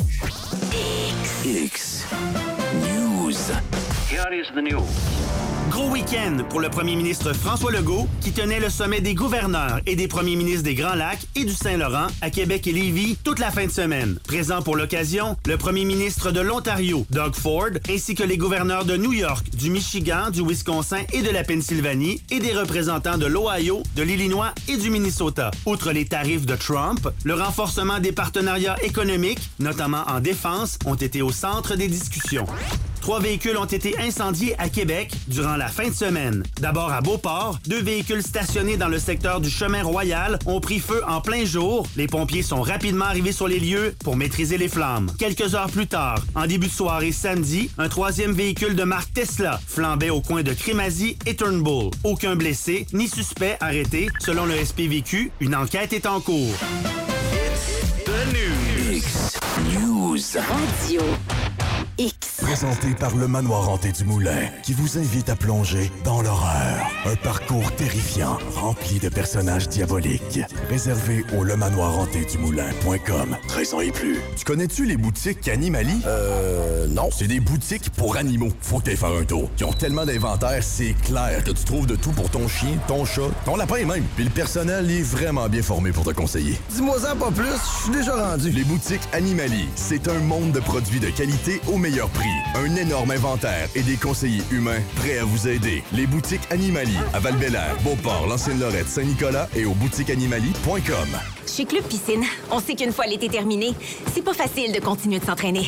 X. News. Here is the news. Gros week-end pour le premier ministre François Legault qui tenait le sommet des gouverneurs et des premiers ministres des Grands Lacs et du Saint-Laurent à Québec et Lévis toute la fin de semaine. Présent pour l'occasion, le premier ministre de l'Ontario, Doug Ford, ainsi que les gouverneurs de New York, du Michigan, du Wisconsin et de la Pennsylvanie et des représentants de l'Ohio, de l'Illinois et du Minnesota. Outre les tarifs de Trump, le renforcement des partenariats économiques, notamment en défense, ont été au centre des discussions. 3 véhicules ont été incendiés à Québec durant la fin de semaine. D'abord à Beauport, 2 véhicules stationnés dans le secteur du Chemin Royal ont pris feu en plein jour. Les pompiers sont rapidement arrivés sur les lieux pour maîtriser les flammes. Quelques heures plus tard, en début de soirée samedi, un 3e véhicule de marque Tesla flambait au coin de Crémazie et Turnbull. Aucun blessé ni suspect arrêté. Selon le SPVQ, une enquête est en cours. It's the news. X News. Radio X. Présenté par le Manoir Hanté du Moulin, qui vous invite à plonger dans l'horreur. Un parcours terrifiant, rempli de personnages diaboliques. Réservé au lemanoirhantédumoulin.com. 13 ans et plus. Tu connais-tu les boutiques Animali? Non. C'est des boutiques pour animaux. Faut que t'ailles faire un tour. Ils ont tellement d'inventaire, c'est clair que tu trouves de tout pour ton chien, ton chat, ton lapin même. Puis le personnel est vraiment bien formé pour te conseiller. Dis-moi-en pas plus, je suis déjà rendu. Les boutiques Animali, c'est un monde de produits de qualité au meilleur prix. Un énorme inventaire et des conseillers humains prêts à vous aider. Les boutiques Animali à Val-Bélair, Beauport, L'ancienne-Lorette, Saint-Nicolas et au boutiqueanimali.com. Chez Club Piscine, on sait qu'une fois l'été terminé, c'est pas facile de continuer de s'entraîner.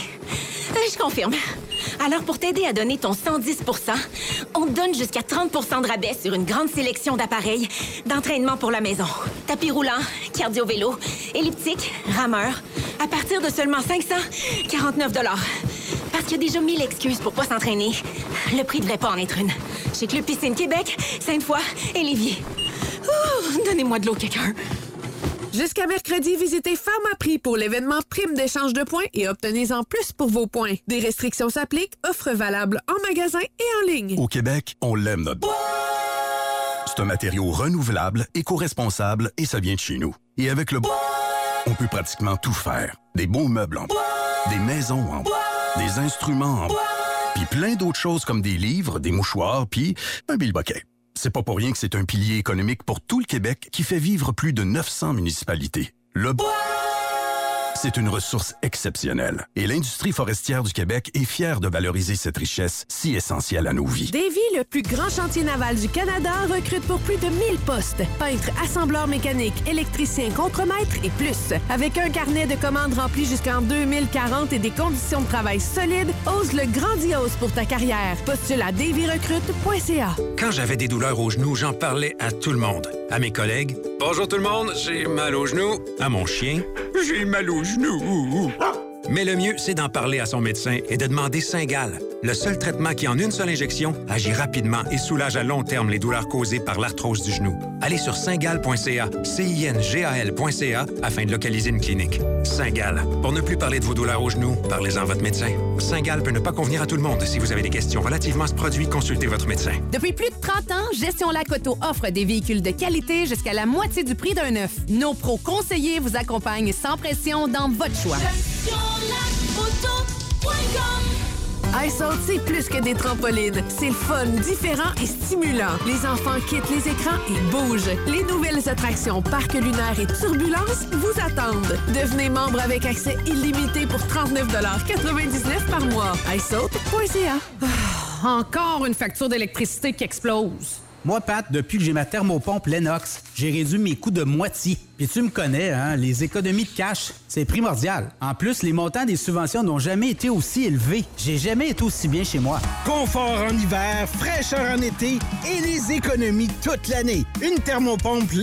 Je confirme. Alors, pour t'aider à donner ton 110%, on te donne jusqu'à 30% de rabais sur une grande sélection d'appareils d'entraînement pour la maison. Tapis roulant, cardio-vélo, elliptique, rameur, à partir de seulement 549 $. Parce qu'il y a déjà 1000 excuses pour pas s'entraîner. Le prix devrait pas en être une. Chez Club Piscine Québec, Sainte-Foy et Lévis. Ouh, donnez-moi de l'eau, quelqu'un. Jusqu'à mercredi, visitez Pharmaprix pour l'événement Prime d'échange de points et obtenez-en plus pour vos points. Des restrictions s'appliquent, offres valables en magasin et en ligne. Au Québec, on l'aime notre bois. C'est un matériau renouvelable, éco-responsable et ça vient de chez nous. Et avec le bois, on peut pratiquement tout faire. Des beaux meubles en bois, des maisons en bois, des instruments en bois, puis plein d'autres choses comme des livres, des mouchoirs, puis un bilboquet. C'est pas pour rien que c'est un pilier économique pour tout le Québec qui fait vivre plus de 900 municipalités. Le bois, c'est une ressource exceptionnelle. Et l'industrie forestière du Québec est fière de valoriser cette richesse si essentielle à nos vies. Davy, le plus grand chantier naval du Canada, recrute pour plus de 1000 postes. Peintres, assembleurs mécaniques, électriciens, contremaîtres et plus. Avec un carnet de commandes rempli jusqu'en 2040 et des conditions de travail solides, ose le grandiose pour ta carrière. Postule à davyrecrute.ca. Quand j'avais des douleurs aux genoux, j'en parlais à tout le monde. À mes collègues, « Bonjour tout le monde, j'ai mal aux genoux. » À mon chien, « J'ai mal aux genoux. » Mais le mieux, c'est d'en parler à son médecin et de demander Cingal, le seul traitement qui, en une seule injection, agit rapidement et soulage à long terme les douleurs causées par l'arthrose du genou. Allez sur cingal.ca, cingal.ca, afin de localiser une clinique. Cingal. Pour ne plus parler de vos douleurs aux genoux, parlez-en à votre médecin. Cingal peut ne pas convenir à tout le monde. Si vous avez des questions relativement à ce produit, consultez votre médecin. Depuis plus de 30 ans, Gestion Lac Auto offre des véhicules de qualité jusqu'à la moitié du prix d'un neuf. Nos pros conseillers vous accompagnent sans pression dans votre choix. GestionLacAuto.com. iSaute, c'est plus que des trampolines. C'est le fun, différent et stimulant. Les enfants quittent les écrans et bougent. Les nouvelles attractions Parc Lunaire et Turbulence vous attendent. Devenez membre avec accès illimité pour 39,99 par mois. iSaute.ca. Encore une facture d'électricité qui explose. Moi, Pat, depuis que j'ai ma thermopompe Lennox, j'ai réduit mes coûts de moitié. Puis tu me connais, hein, les économies de cash, c'est primordial. En plus, les montants des subventions n'ont jamais été aussi élevés. J'ai jamais été aussi bien chez moi. Confort en hiver, fraîcheur en été et les économies toute l'année. Une thermopompe